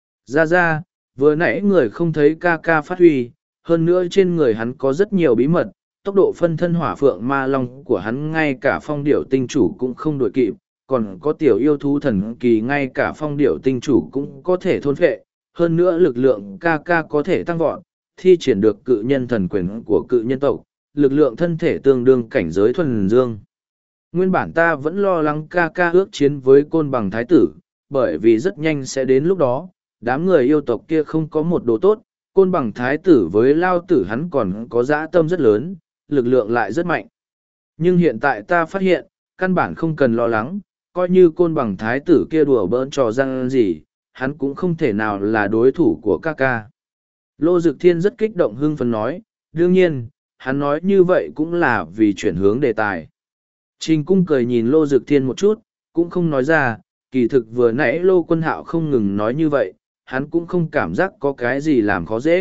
Ra, vừa nãy người không thấy ca ca phát huy, hơn nữa trên người hắn có rất nhiều bí mật, tốc độ phân thân hỏa phượng ma long của hắn ngay cả phong điểu tinh chủ cũng không đuổi kịp, còn có tiểu yêu thú thần kỳ ngay cả phong điểu tinh chủ cũng có thể thôn phệ, hơn nữa lực lượng ca ca có thể tăng vọt, thi triển được cự nhân thần quyền của cự nhân tộc, lực lượng thân thể tương đương cảnh giới thuần dương. Nguyên bản ta vẫn lo lắng ca ca ước chiến với côn bằng thái tử, bởi vì rất nhanh sẽ đến lúc đó, đám người yêu tộc kia không có một đồ tốt, côn bằng thái tử với lao tử hắn còn có dã tâm rất lớn, lực lượng lại rất mạnh. Nhưng hiện tại ta phát hiện, căn bản không cần lo lắng, coi như côn bằng thái tử kia đùa bỡn trò răng gì, hắn cũng không thể nào là đối thủ của ca ca. Lô Dực Thiên rất kích động hưng phấn nói, đương nhiên, hắn nói như vậy cũng là vì chuyển hướng đề tài. Trình Cung cười nhìn Lô Dực Thiên một chút, cũng không nói ra, kỳ thực vừa nãy Lô Quân Hạo không ngừng nói như vậy, hắn cũng không cảm giác có cái gì làm khó dễ,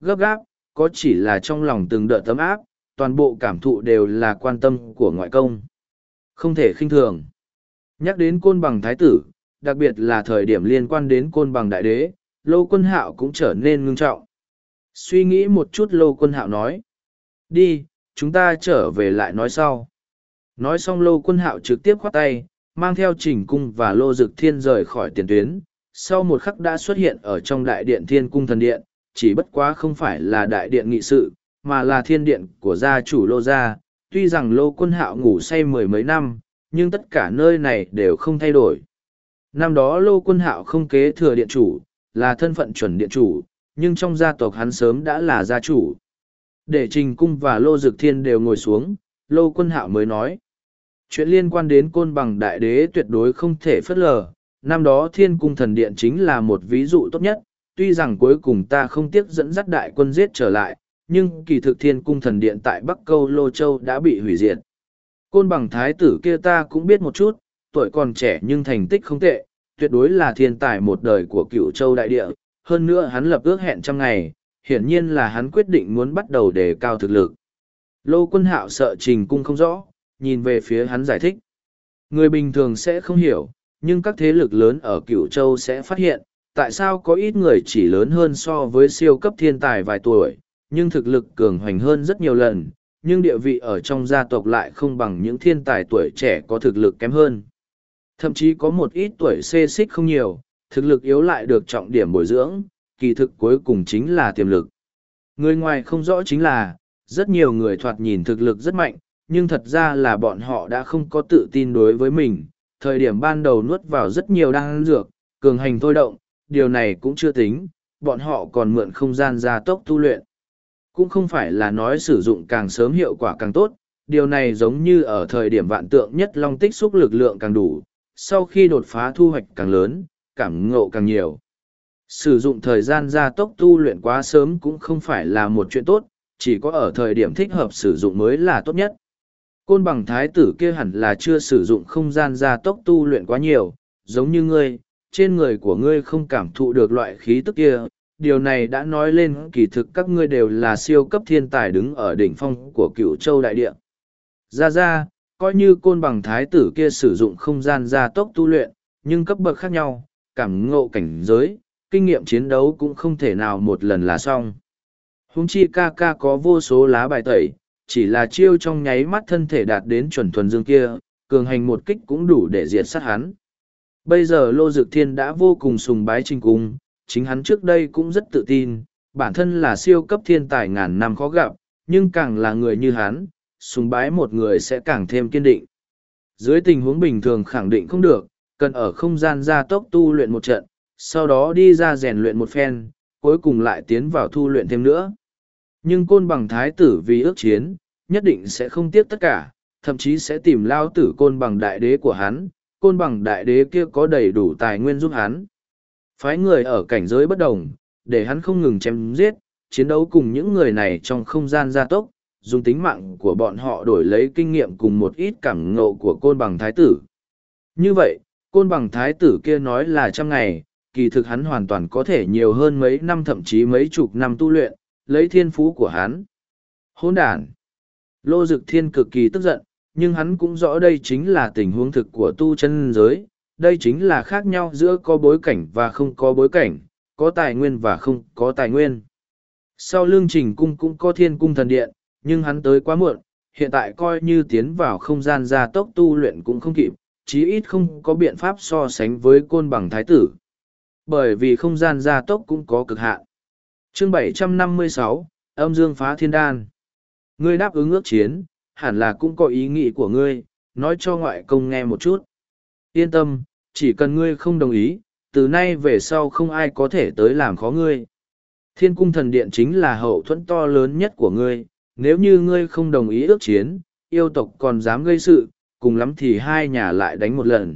gấp gáp, có chỉ là trong lòng từng đợt tấm áp, toàn bộ cảm thụ đều là quan tâm của ngoại công. Không thể khinh thường. Nhắc đến Côn Bằng Thái tử, đặc biệt là thời điểm liên quan đến Côn Bằng Đại Đế, Lô Quân Hạo cũng trở nên ngưng trọng. Suy nghĩ một chút Lô Quân Hạo nói. Đi, chúng ta trở về lại nói sau. Nói xong Lô Quân Hạo trực tiếp khoát tay, mang theo Trình Cung và Lô Dực Thiên rời khỏi tiền tuyến. Sau một khắc đã xuất hiện ở trong đại điện Thiên Cung Thần Điện, chỉ bất quá không phải là đại điện nghị sự, mà là thiên điện của gia chủ Lô gia. Tuy rằng Lô Quân Hạo ngủ say mười mấy năm, nhưng tất cả nơi này đều không thay đổi. Năm đó Lô Quân Hạo không kế thừa điện chủ, là thân phận chuẩn điện chủ, nhưng trong gia tộc hắn sớm đã là gia chủ. Để Trình Cung và Lô Dực Thiên đều ngồi xuống, Lô Quân Hạo mới nói. Chuyện liên quan đến Côn Bằng Đại Đế tuyệt đối không thể phớt lờ. Năm đó Thiên Cung Thần Điện chính là một ví dụ tốt nhất. Tuy rằng cuối cùng ta không tiếc dẫn dắt đại quân giết trở lại, nhưng kỳ thực Thiên Cung Thần Điện tại Bắc Câu Lô Châu đã bị hủy diệt. Côn Bằng Thái tử kia ta cũng biết một chút, tuổi còn trẻ nhưng thành tích không tệ, tuyệt đối là thiên tài một đời của Cửu Châu đại địa. Hơn nữa hắn lập ước hẹn 100 ngày, hiển nhiên là hắn quyết định muốn bắt đầu đề cao thực lực. Lô Quân Hạo sợ Trình Cung không rõ, nhìn về phía hắn giải thích. Người bình thường sẽ không hiểu, nhưng các thế lực lớn ở Cửu Châu sẽ phát hiện, tại sao có ít người chỉ lớn hơn so với siêu cấp thiên tài vài tuổi, nhưng thực lực cường hoành hơn rất nhiều lần, nhưng địa vị ở trong gia tộc lại không bằng những thiên tài tuổi trẻ có thực lực kém hơn. Thậm chí có một ít tuổi xê xích không nhiều, thực lực yếu lại được trọng điểm bồi dưỡng, kỳ thực cuối cùng chính là tiềm lực. Người ngoài không rõ chính là, rất nhiều người thoạt nhìn thực lực rất mạnh, nhưng thật ra là bọn họ đã không có tự tin đối với mình. Thời điểm ban đầu nuốt vào rất nhiều đan dược, cường hành thôi động, điều này cũng chưa tính, bọn họ còn mượn không gian gia tốc tu luyện. Cũng không phải là nói sử dụng càng sớm hiệu quả càng tốt, điều này giống như ở thời điểm vạn tượng nhất long tích xúc lực lượng càng đủ, sau khi đột phá thu hoạch càng lớn, cảm ngộ càng nhiều. Sử dụng thời gian gia tốc tu luyện quá sớm cũng không phải là một chuyện tốt, chỉ có ở thời điểm thích hợp sử dụng mới là tốt nhất. Côn Bằng Thái tử kia hẳn là chưa sử dụng không gian gia tốc tu luyện quá nhiều, giống như ngươi, trên người của ngươi không cảm thụ được loại khí tức kia. Điều này đã nói lên kỳ thực các ngươi đều là siêu cấp thiên tài đứng ở đỉnh phong của Cửu Châu đại địa. Ra, coi như Côn Bằng Thái tử kia sử dụng không gian gia tốc tu luyện, nhưng cấp bậc khác nhau, cảm ngộ cảnh giới, kinh nghiệm chiến đấu cũng không thể nào một lần là xong. Huống chi ca ca có vô số lá bài tẩy, chỉ là chiêu trong nháy mắt thân thể đạt đến chuẩn thuần dương kia, cường hành một kích cũng đủ để diệt sát hắn. Bây giờ Lô Dực Thiên đã vô cùng sùng bái Trình Cung, chính hắn trước đây cũng rất tự tin, bản thân là siêu cấp thiên tài ngàn năm khó gặp, nhưng càng là người như hắn, sùng bái một người sẽ càng thêm kiên định. Dưới tình huống bình thường khẳng định không được, cần ở không gian gia tốc tu luyện một trận, sau đó đi ra rèn luyện một phen, cuối cùng lại tiến vào thu luyện thêm nữa. Nhưng Côn Bằng Thái tử vì ước chiến, nhất định sẽ không tiếc tất cả, thậm chí sẽ tìm lao tử Côn Bằng Đại Đế của hắn, Côn Bằng Đại Đế kia có đầy đủ tài nguyên giúp hắn. Phái người ở cảnh giới bất đồng, để hắn không ngừng chém giết, chiến đấu cùng những người này trong không gian gia tốc, dùng tính mạng của bọn họ đổi lấy kinh nghiệm cùng một ít cảm ngộ của Côn Bằng Thái tử. Như vậy, Côn Bằng Thái tử kia nói là 100 ngày, kỳ thực hắn hoàn toàn có thể nhiều hơn mấy năm thậm chí mấy chục năm tu luyện, lấy thiên phú của hắn. Hỗn đản! Lô Dực Thiên cực kỳ tức giận, nhưng hắn cũng rõ đây chính là tình huống thực của tu chân giới, đây chính là khác nhau giữa có bối cảnh và không có bối cảnh, có tài nguyên và không có tài nguyên. Sau lưng Trình Cung cũng có Thiên Cung Thần Điện, nhưng hắn tới quá muộn, hiện tại coi như tiến vào không gian gia tốc tu luyện cũng không kịp, chí ít không có biện pháp so sánh với Côn Bằng Thái tử. Bởi vì không gian gia tốc cũng có cực hạn. Chương 756, Âm Dương Phá Thiên Đan. Ngươi đáp ứng ước chiến, hẳn là cũng có ý nghĩ của ngươi, nói cho ngoại công nghe một chút. Yên tâm, chỉ cần ngươi không đồng ý, từ nay về sau không ai có thể tới làm khó ngươi. Thiên Cung Thần Điện chính là hậu thuẫn to lớn nhất của ngươi, nếu như ngươi không đồng ý ước chiến, yêu tộc còn dám gây sự, cùng lắm thì hai nhà lại đánh một lần.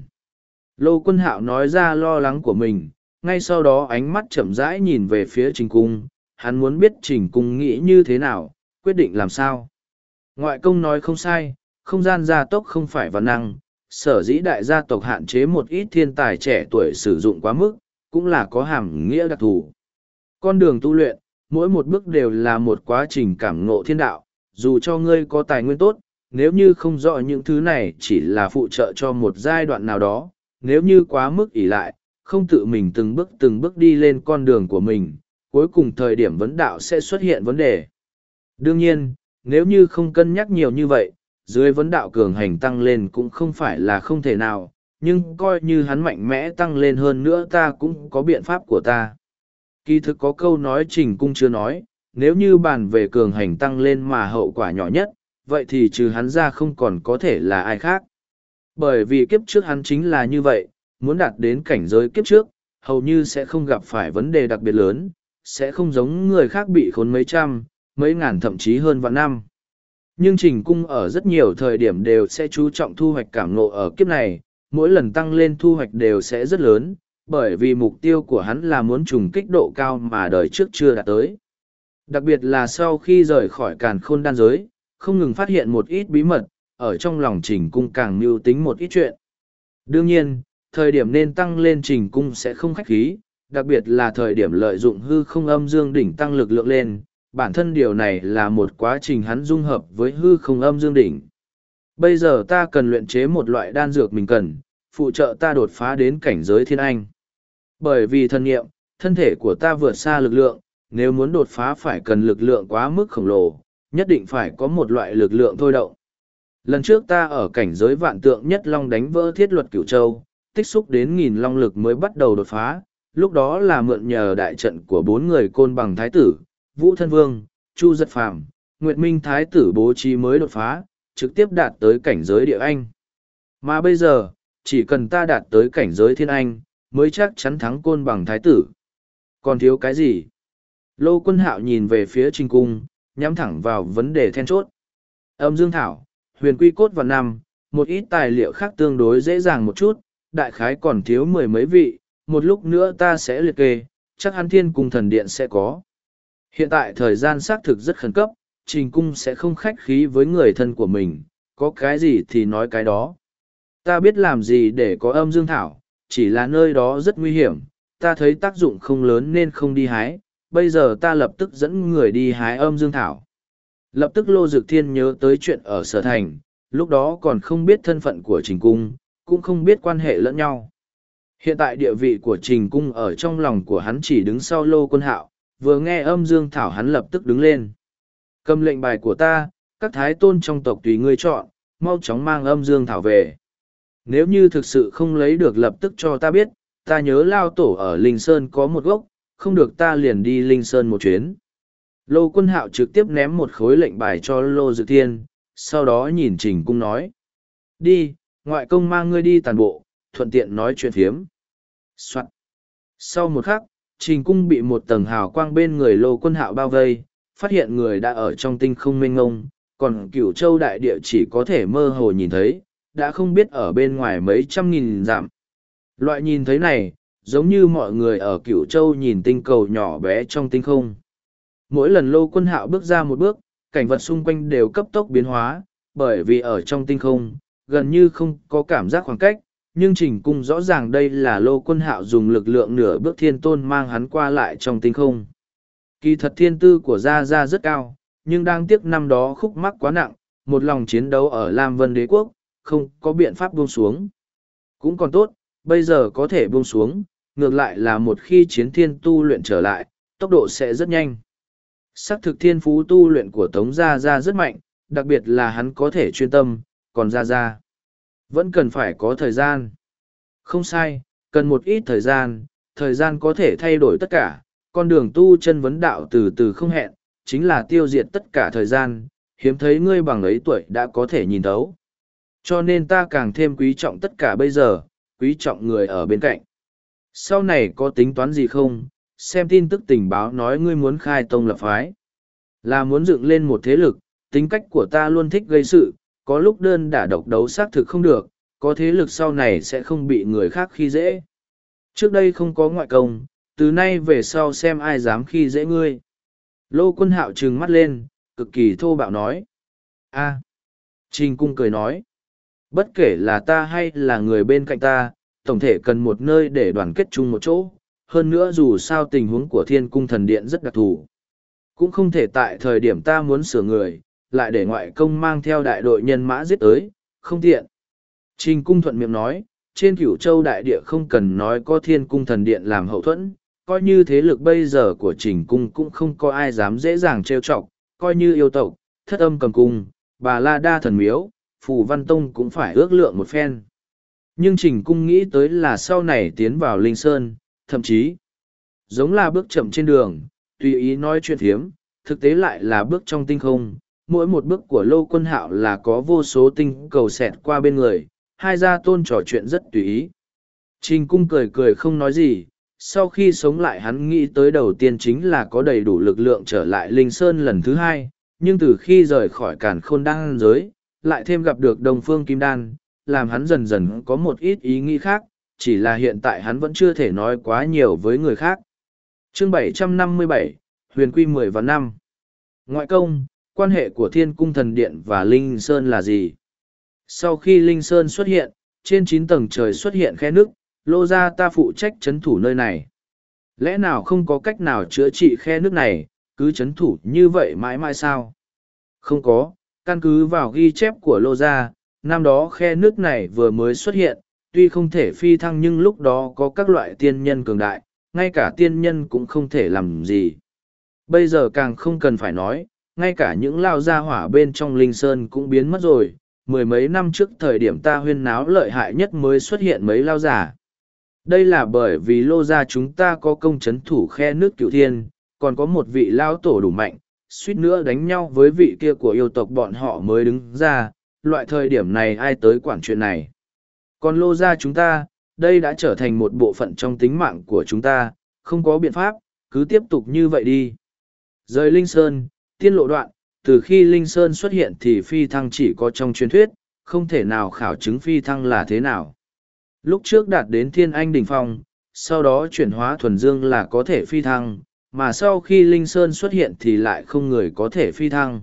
Lô Quân Hạo nói ra lo lắng của mình, ngay sau đó ánh mắt chậm rãi nhìn về phía Trình Cung, hắn muốn biết Trình Cung nghĩ như thế nào, quyết định làm sao. Ngoại công nói không sai, không gian gia tốc không phải văn năng, sở dĩ đại gia tộc hạn chế một ít thiên tài trẻ tuổi sử dụng quá mức, cũng là có hàm nghĩa đặc thù. Con đường tu luyện, mỗi một bước đều là một quá trình cảm ngộ thiên đạo, dù cho ngươi có tài nguyên tốt, nếu như không rõ những thứ này chỉ là phụ trợ cho một giai đoạn nào đó, nếu như quá mức ỷ lại, không tự mình từng bước đi lên con đường của mình, cuối cùng thời điểm vấn đạo sẽ xuất hiện vấn đề. Đương nhiên, nếu như không cân nhắc nhiều như vậy, dưới vấn đạo cường hành tăng lên cũng không phải là không thể nào, nhưng coi như hắn mạnh mẽ tăng lên hơn nữa ta cũng có biện pháp của ta. Kỳ thực có câu nói Trình Cung chưa nói, nếu như bàn về cường hành tăng lên mà hậu quả nhỏ nhất, vậy thì trừ hắn ra không còn có thể là ai khác. Bởi vì kiếp trước hắn chính là như vậy, muốn đạt đến cảnh giới kiếp trước, hầu như sẽ không gặp phải vấn đề đặc biệt lớn, sẽ không giống người khác bị khốn mấy trăm, mấy ngàn thậm chí hơn vạn năm. Nhưng Trình Cung ở rất nhiều thời điểm đều sẽ chú trọng thu hoạch cảm ngộ ở kiếp này, mỗi lần tăng lên thu hoạch đều sẽ rất lớn, bởi vì mục tiêu của hắn là muốn trùng kích độ cao mà đời trước chưa đạt tới. Đặc biệt là sau khi rời khỏi Càn Khôn đan giới, không ngừng phát hiện một ít bí mật, ở trong lòng Trình Cung càng mưu tính một ít chuyện. Đương nhiên, thời điểm nên tăng lên Trình Cung sẽ không khách khí, đặc biệt là thời điểm lợi dụng hư không âm dương đỉnh tăng lực lượng lên, bản thân điều này là một quá trình hắn dung hợp với hư không âm dương đỉnh. Bây giờ ta cần luyện chế một loại đan dược mình cần, phụ trợ ta đột phá đến cảnh giới thiên anh. Bởi vì thân nghiệm, thân thể của ta vượt xa lực lượng, nếu muốn đột phá phải cần lực lượng quá mức khổng lồ, nhất định phải có một loại lực lượng thôi động. Lần trước ta ở cảnh giới vạn tượng nhất long đánh vỡ thiết luật cửu châu, tích xúc đến 1000 long lực mới bắt đầu đột phá, lúc đó là mượn nhờ đại trận của 4 người côn bằng thái tử, Vũ Thân Vương, Chu Giật Phàm, Nguyệt Minh thái tử bố trí mới đột phá, trực tiếp đạt tới cảnh giới địa anh. Mà bây giờ, chỉ cần ta đạt tới cảnh giới thiên anh, mới chắc chắn thắng côn bằng thái tử. Còn thiếu cái gì? Lô Quân Hạo nhìn về phía Trình Cung, nhắm thẳng vào vấn đề then chốt. Âm dương thảo, huyền quy cốt và năm, một ít tài liệu khác tương đối dễ dàng một chút, đại khái còn thiếu 10 mấy vị, một lúc nữa ta sẽ liệt kê, chắc hắn Thiên Cung thần điện sẽ có. Hiện tại thời gian xác thực rất khẩn cấp, Trình Cung sẽ không khách khí với người thân của mình, có cái gì thì nói cái đó. Ta biết làm gì để có âm dương thảo, chỉ là nơi đó rất nguy hiểm, ta thấy tác dụng không lớn nên không đi hái, bây giờ ta lập tức dẫn người đi hái âm dương thảo. Lập tức Lô Dực Thiên nhớ tới chuyện ở Sở Thành, lúc đó còn không biết thân phận của Trình Cung, cũng không biết quan hệ lẫn nhau. Hiện tại địa vị của Trình Cung ở trong lòng của hắn chỉ đứng sau Lô Quân Hạo, vừa nghe âm dương thảo hắn lập tức đứng lên. Cầm lệnh bài của ta, các thái tôn trong tộc tùy ngươi chọn, mau chóng mang âm dương thảo về. Nếu như thực sự không lấy được lập tức cho ta biết, ta nhớ Lao Tổ ở Linh Sơn có một gốc, không được ta liền đi Linh Sơn một chuyến. Lô Quân Hạo trực tiếp ném một khối lệnh bài cho Lô Dực Thiên, sau đó nhìn Trình Cung nói. Đi, ngoại công mang ngươi đi tàn bộ, thuận tiện nói chuyện phiếm. Soạn. Sau một khắc, Trình Cung bị một tầng hào quang bên người Lô Quân Hạo bao vây, phát hiện người đã ở trong tinh không mênh ngông, còn Cửu Châu đại địa chỉ có thể mơ hồ nhìn thấy, đã không biết ở bên ngoài mấy trăm nghìn dặm. Loại nhìn thấy này, giống như mọi người ở Cửu Châu nhìn tinh cầu nhỏ bé trong tinh không. Mỗi lần Lô Quân Hạo bước ra một bước, cảnh vật xung quanh đều cấp tốc biến hóa, bởi vì ở trong tinh không, gần như không có cảm giác khoảng cách, nhưng Trình Cung rõ ràng đây là Lô Quân Hạo dùng lực lượng nửa bước thiên tôn mang hắn qua lại trong tinh không. Kỳ thật thiên tư của Gia Gia rất cao, nhưng đang tiếc năm đó khúc mắc quá nặng, một lòng chiến đấu ở Lam Vân Đế Quốc, không có biện pháp buông xuống. Cũng còn tốt, bây giờ có thể buông xuống, ngược lại là một khi chiến thiên tu luyện trở lại, tốc độ sẽ rất nhanh. Sắc thực thiên phú tu luyện của Tống Gia Gia rất mạnh, đặc biệt là hắn có thể chuyên tâm, còn Gia Gia vẫn cần phải có thời gian. Không sai, cần một ít thời gian có thể thay đổi tất cả, con đường tu chân vấn đạo từ từ không hẹn, chính là tiêu diệt tất cả thời gian, hiếm thấy ngươi bằng ấy tuổi đã có thể nhìn thấu. Cho nên ta càng thêm quý trọng tất cả bây giờ, quý trọng người ở bên cạnh. Sau này có tính toán gì không? Xem tin tức tình báo nói ngươi muốn khai tông lập phái. Là muốn dựng lên một thế lực, tính cách của ta luôn thích gây sự, có lúc đơn đả độc đấu xác thực không được, có thế lực sau này sẽ không bị người khác khi dễ. Trước đây không có ngoại công, từ nay về sau xem ai dám khi dễ ngươi. Lô Quân Hạo trừng mắt lên, cực kỳ thô bạo nói. A. Trình Cung cười nói. Bất kể là ta hay là người bên cạnh ta, tổng thể cần một nơi để đoàn kết chung một chỗ. Hơn nữa dù sao tình huống của Thiên Cung thần điện rất đặc thù. Cũng không thể tại thời điểm ta muốn sửa người, lại để ngoại công mang theo đại đội nhân mã giết tới, không tiện. Trình cung thuận miệng nói, trên Cửu Châu đại địa không cần nói có Thiên Cung thần điện làm hậu thuẫn, coi như thế lực bây giờ của Trình cung cũng không có ai dám dễ dàng trêu chọc, coi như yêu tộc, Thất Âm Cầm Cung, Bà La Đa Thần Miếu, Phù Văn Tông cũng phải ước lượng một phen. Nhưng Trình cung nghĩ tới là sau này tiến vào Linh Sơn, thậm chí giống là bước chậm trên đường, tùy ý nói chuyện phiếm, thực tế lại là bước trong tinh không. Mỗi một bước của Lô Quân Hạo là có vô số tinh cầu xẹt qua bên người, hai gia tôn trò chuyện rất tùy ý. Trình cung cười cười không nói gì, sau khi sống lại hắn nghĩ tới đầu tiên chính là có đầy đủ lực lượng trở lại Linh Sơn lần thứ hai, nhưng từ khi rời khỏi Càn Khôn Đan giới, lại thêm gặp được Đông Phương Kim Đan, làm hắn dần dần có một ít ý nghĩ khác, chỉ là hiện tại hắn vẫn chưa thể nói quá nhiều với người khác. Chương 757, Huyền Quy 10 và 5. Ngoại công, quan hệ của Thiên Cung Thần Điện và Linh Sơn là gì? Sau khi Linh Sơn xuất hiện, trên 9 tầng trời xuất hiện khe nước, Lô gia ta phụ trách trấn thủ nơi này. Lẽ nào không có cách nào chữa trị khe nước này, cứ trấn thủ như vậy mãi mãi sao? Không có, căn cứ vào ghi chép của Lô gia, năm đó khe nước này vừa mới xuất hiện, tuy không thể phi thăng nhưng lúc đó có các loại tiên nhân cường đại, ngay cả tiên nhân cũng không thể làm gì. Bây giờ càng không cần phải nói, ngay cả những lao gia hỏa bên trong Linh Sơn cũng biến mất rồi. Mười mấy năm trước thời điểm ta huyên náo lợi hại nhất mới xuất hiện mấy lao giả. Đây là bởi vì Lô gia chúng ta có công chấn thủ khe nước Cửu Thiên, còn có một vị lao tổ đủ mạnh, suýt nữa đánh nhau với vị kia của yêu tộc bọn họ mới đứng ra, loại thời điểm này ai tới quản chuyện này. Còn Lô gia chúng ta, đây đã trở thành một bộ phận trong tính mạng của chúng ta, không có biện pháp, cứ tiếp tục như vậy đi. Rời Linh Sơn, tiên lộ đoạn, từ khi Linh Sơn xuất hiện thì phi thăng chỉ có trong truyền thuyết, không thể nào khảo chứng phi thăng là thế nào. Lúc trước đạt đến Thiên Anh đỉnh phong, sau đó chuyển hóa thuần dương là có thể phi thăng, mà sau khi Linh Sơn xuất hiện thì lại không người có thể phi thăng.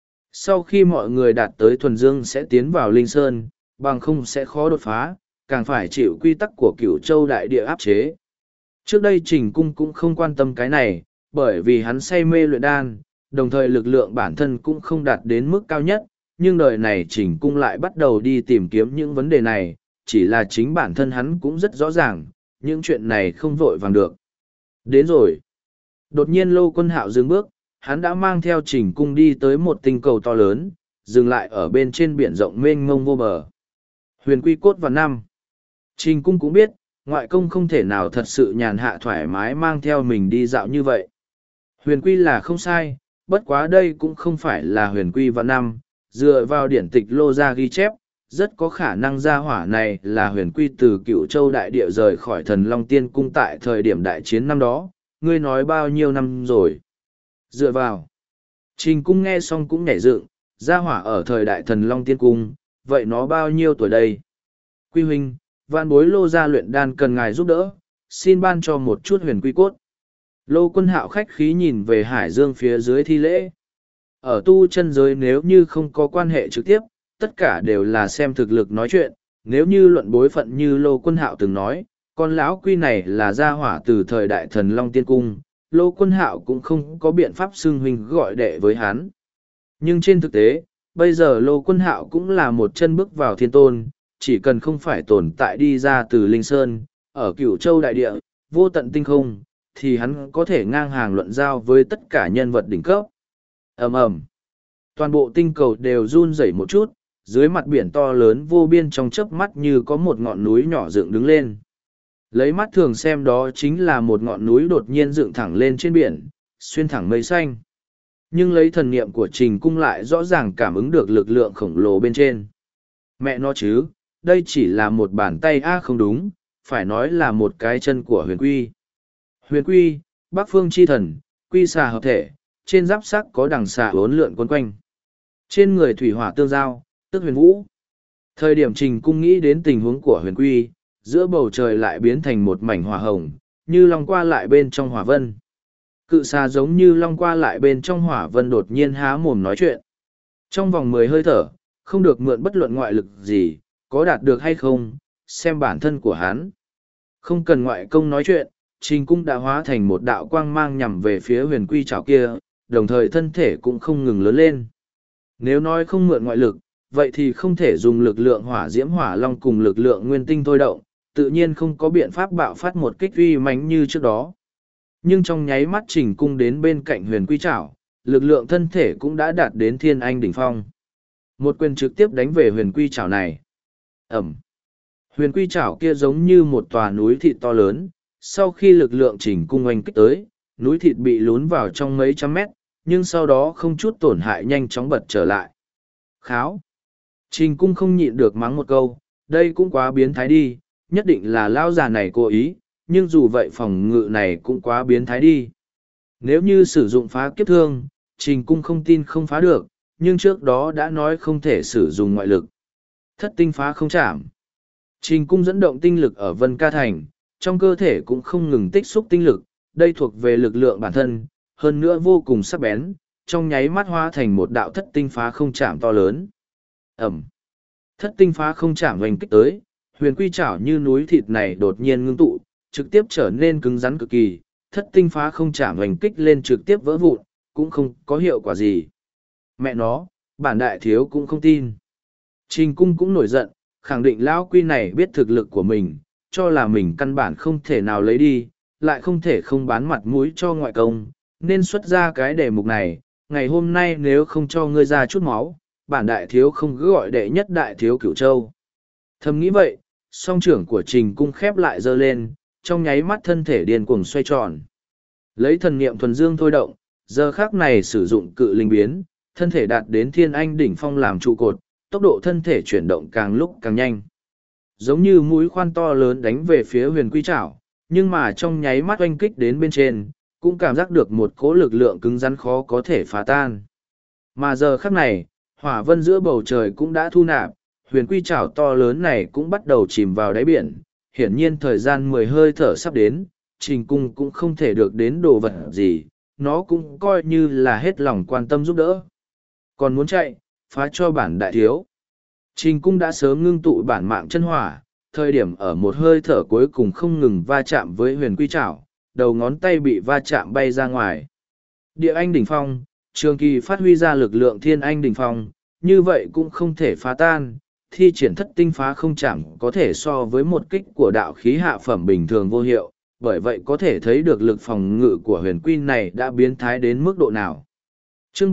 Sau khi mọi người đạt tới thuần dương sẽ tiến vào Linh Sơn, bằng không sẽ khó đột phá, càng phải chịu quy tắc của Cửu Châu đại địa áp chế. Trước đây Trình Cung cũng không quan tâm cái này, bởi vì hắn say mê luyện đan, đồng thời lực lượng bản thân cũng không đạt đến mức cao nhất, nhưng đời này Trình Cung lại bắt đầu đi tìm kiếm những vấn đề này, chỉ là chính bản thân hắn cũng rất rõ ràng, những chuyện này không vội vàng được. Đến rồi. Đột nhiên Lô Quân Hạo dừng bước, hắn đã mang theo Trình Cung đi tới một tinh cầu to lớn, dừng lại ở bên trên biển rộng mênh mông vô bờ. Huyền Quy cốt và năm. Trình Cung cũng biết, ngoại công không thể nào thật sự nhàn hạ thoải mái mang theo mình đi dạo như vậy. Huyền Quy là không sai, bất quá đây cũng không phải là Huyền Quy và năm, dựa vào điển tịch Lô gia ghi chép, rất có khả năng gia hỏa này là Huyền Quy từ Cửu Châu đại địa rời khỏi Thần Long Tiên cung tại thời điểm đại chiến năm đó, ngươi nói bao nhiêu năm rồi. Dựa vào. Trình Cung nghe xong cũng nhảy dựng, gia hỏa ở thời đại Thần Long Tiên cung, vậy nó bao nhiêu tuổi đây? Quy huynh, vạn bối Lô gia luyện đan cần ngài giúp đỡ, xin ban cho một chút Huyền Quy cốt. Lô Quân Hạo khách khí nhìn về Hải Dương phía dưới thi lễ. Ở tu chân giới nếu như không có quan hệ trực tiếp, tất cả đều là xem thực lực nói chuyện. Nếu như luận bối phận như Lô Quân Hạo từng nói, con lão quy này là gia hỏa từ thời đại Thần Long Tiên cung, Lô Quân Hạo cũng không có biện pháp xưng huynh gọi đệ với hắn. Nhưng trên thực tế, bây giờ Lô Quân Hạo cũng là một chân bước vào thiên tôn, chỉ cần không phải tồn tại đi ra từ Linh Sơn, ở Cửu Châu đại địa, vô tận tinh không, thì hắn có thể ngang hàng luận giao với tất cả nhân vật đỉnh cấp. Ầm ầm, toàn bộ tinh cầu đều run rẩy một chút, dưới mặt biển to lớn vô biên trong chớp mắt như có một ngọn núi nhỏ dựng đứng lên. Lấy mắt thường xem đó chính là một ngọn núi đột nhiên dựng thẳng lên trên biển, xuyên thẳng mây xanh. Nhưng lấy thần niệm của Trình Cung lại rõ ràng cảm ứng được lực lượng khổng lồ bên trên. Mẹ nó chứ, đây chỉ là một bàn tay không đúng, phải nói là một cái chân của Huyền Quy. Huyền Quy, Bắc Phương Chi Thần, Quy xà hợp thể, trên giáp sắc có đằng xà uốn lượn quấn quanh. Trên người thủy hỏa tương giao, tức Huyền Vũ. Thời điểm Trình Cung nghĩ đến tình huống của Huyền Quy, giữa bầu trời lại biến thành một mảnh hỏa hồng, như long qua lại bên trong hỏa vân. Cự xà giống như long qua lại bên trong hỏa vân đột nhiên há mồm nói chuyện. Trong vòng 10 hơi thở, không được mượn bất luận ngoại lực gì, có đạt được hay không, xem bản thân của hắn. Không cần ngoại công nói chuyện, Trình Cung đã hóa thành một đạo quang mang nhằm về phía Huyền Quy chảo kia, đồng thời thân thể cũng không ngừng lớn lên. Nếu nói không mượn ngoại lực, vậy thì không thể dùng lực lượng hỏa diễm hỏa long cùng lực lượng nguyên tinh thôi động, tự nhiên không có biện pháp bạo phát một kích uy mãnh như trước đó. Nhưng trong nháy mắt Trình Cung đến bên cạnh huyền quy trảo, lực lượng thân thể cũng đã đạt đến thiên anh đỉnh phong. Một quyền trực tiếp đánh về huyền quy trảo này. Ẩm. Huyền quy trảo kia giống như một tòa núi thịt to lớn, sau khi lực lượng Trình Cung oanh kích tới, núi thịt bị lún vào trong mấy trăm mét, nhưng sau đó không chút tổn hại nhanh chóng bật trở lại. Kháo. Trình Cung không nhịn được mắng một câu, đây cũng quá biến thái đi, nhất định là lão già này cố ý, nhưng dù vậy phòng ngự này cũng quá biến thái đi. Nếu như sử dụng phá kiếp thương, Trình Cung không tin không phá được, nhưng trước đó đã nói không thể sử dụng ngoại lực. Thất tinh phá không chạm. Trình Cung dẫn động tinh lực ở Vân Ca Thành, trong cơ thể cũng không ngừng tích xúc tinh lực, đây thuộc về lực lượng bản thân, hơn nữa vô cùng sắc bén, trong nháy mắt hóa thành một đạo thất tinh phá không chạm to lớn. Ẩm. Thất tinh phá không chạm oanh kích tới, huyền quy chảo như núi thịt này đột nhiên ngưng tụ, trực tiếp trở nên cứng rắn cực kỳ, thất tinh phá không chạm oanh kích lên trực tiếp vỡ vụn, cũng không có hiệu quả gì. Mẹ nó, bản đại thiếu cũng không tin. Trình Cung cũng nổi giận, khẳng định lão quy này biết thực lực của mình, cho là mình căn bản không thể nào lấy đi, lại không thể không bán mặt mũi cho ngoại công, nên xuất ra cái đề mục này, ngày hôm nay nếu không cho ngươi ra chút máu, bản đại thiếu không cứ gọi đệ nhất đại thiếu Cửu Châu. Thầm nghĩ vậy, song trưởng của Trình Cung khép lại giơ lên, trong nháy mắt thân thể điên cuồng xoay tròn. Lấy thần niệm thuần dương thôi động, giờ khác này sử dụng cự linh biến, thân thể đạt đến thiên anh đỉnh phong làm trụ cột, tốc độ thân thể chuyển động càng lúc càng nhanh. Giống như mũi khoan to lớn đánh về phía huyền quy trảo, nhưng mà trong nháy mắt oanh kích đến bên trên, cũng cảm giác được một cỗ lực lượng cứng rắn khó có thể phá tan. Mà giờ khắc này, hỏa vân giữa bầu trời cũng đã thu nạp, huyền quy trảo to lớn này cũng bắt đầu chìm vào đáy biển. Hiển nhiên thời gian 10 hơi thở sắp đến, Trình Cung cũng không thể được đến đồ vật gì, nó cũng coi như là hết lòng quan tâm giúp đỡ. Còn muốn chạy, phá cho bản đại thiếu. Trình Cung đã sớm ngưng tụ bản mạng chân hỏa, thời điểm ở một hơi thở cuối cùng không ngừng va chạm với huyền quy trảo, đầu ngón tay bị va chạm bay ra ngoài. Địa anh đỉnh phong, trường kỳ phát huy ra lực lượng thiên anh đỉnh phong, như vậy cũng không thể phá tan, thi triển thất tinh phá không chẳng có thể so với một kích của đạo khí hạ phẩm bình thường vô hiệu, bởi vậy có thể thấy được lực phòng ngự của huyền quy này đã biến thái đến mức độ nào. Chương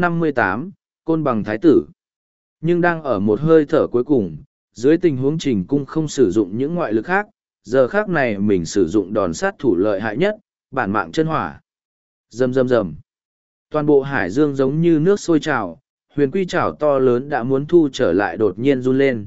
758, Côn bằng Thái tử. Nhưng đang ở một hơi thở cuối cùng, dưới tình huống Trình Cung không sử dụng những ngoại lực khác, giờ khác này mình sử dụng đòn sát thủ lợi hại nhất, bản mạng chân hỏa. Rầm rầm rầm. Toàn bộ hải dương giống như nước sôi trào, huyền quy trảo to lớn đã muốn thu trở lại đột nhiên run lên.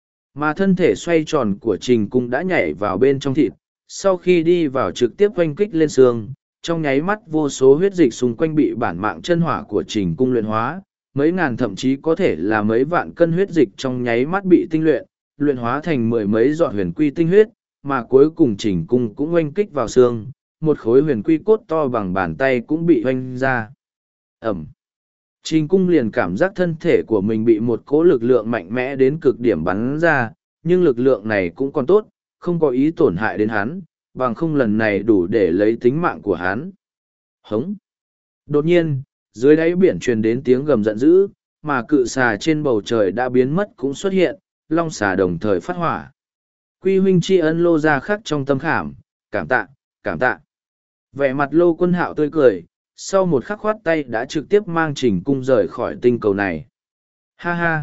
Mà thân thể xoay tròn của Trình Cung đã nhảy vào bên trong thịt, sau khi đi vào trực tiếp oanh kích lên xương, trong nháy mắt vô số huyết dịch xung quanh bị bản mạng chân hỏa của Trình Cung luyện hóa, mấy ngàn thậm chí có thể là mấy vạn cân huyết dịch trong nháy mắt bị tinh luyện, luyện hóa thành mười mấy giọt huyền quy tinh huyết, mà cuối cùng Trình Cung cũng oanh kích vào xương, một khối huyền quy cốt to bằng bàn tay cũng bị oanh ra. Ẩm. Trình Cung liền cảm giác thân thể của mình bị một cỗ lực lượng mạnh mẽ đến cực điểm bắn ra, nhưng lực lượng này cũng còn tốt, không có ý tổn hại đến hắn, bằng không lần này đủ để lấy tính mạng của hắn. Hống! Đột nhiên, dưới đáy biển truyền đến tiếng gầm giận dữ, mà cự xà trên bầu trời đã biến mất cũng xuất hiện, long xà đồng thời phát hỏa. Quy huynh tri ân Lô ra khắc trong tâm khảm, cảm tạ, cảm tạ. Vẻ mặt Lô Quân Hạo tươi cười, sau một khắc khoát tay đã trực tiếp mang Trình Cung rời khỏi tinh cầu này. Ha ha!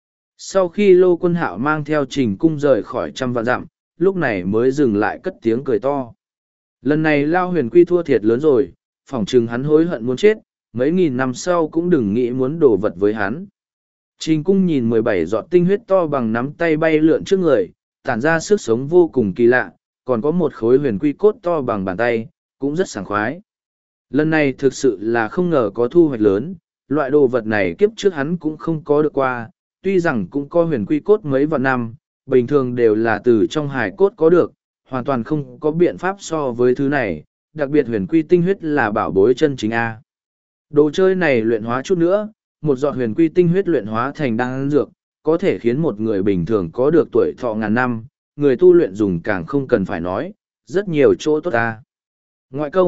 Sau khi Lô Quân Hạo mang theo Trình Cung rời khỏi 100 vạn dặm, lúc này mới dừng lại cất tiếng cười to. Lần này Lao Huyền Quy thua thiệt lớn rồi, phỏng chừng hắn hối hận muốn chết, mấy nghìn năm sau cũng đừng nghĩ muốn đổ vật với hắn. Trình Cung nhìn 17 giọt tinh huyết to bằng nắm tay bay lượn trước người, tản ra sức sống vô cùng kỳ lạ, còn có một khối huyền quy cốt to bằng bàn tay, cũng rất sảng khoái. Lần này thực sự là không ngờ có thu hoạch lớn, loại đồ vật này kiếp trước hắn cũng không có được qua, tuy rằng cũng có huyền quy cốt mấy vạn năm, bình thường đều là từ trong hài cốt có được, hoàn toàn không có biện pháp so với thứ này, đặc biệt huyền quy tinh huyết là bảo bối chân chính A. Đồ chơi này luyện hóa chút nữa, một giọt huyền quy tinh huyết luyện hóa thành đan dược, có thể khiến một người bình thường có được tuổi thọ ngàn năm, người tu luyện dùng càng không cần phải nói, rất nhiều chỗ tốt ta. Ngoại công,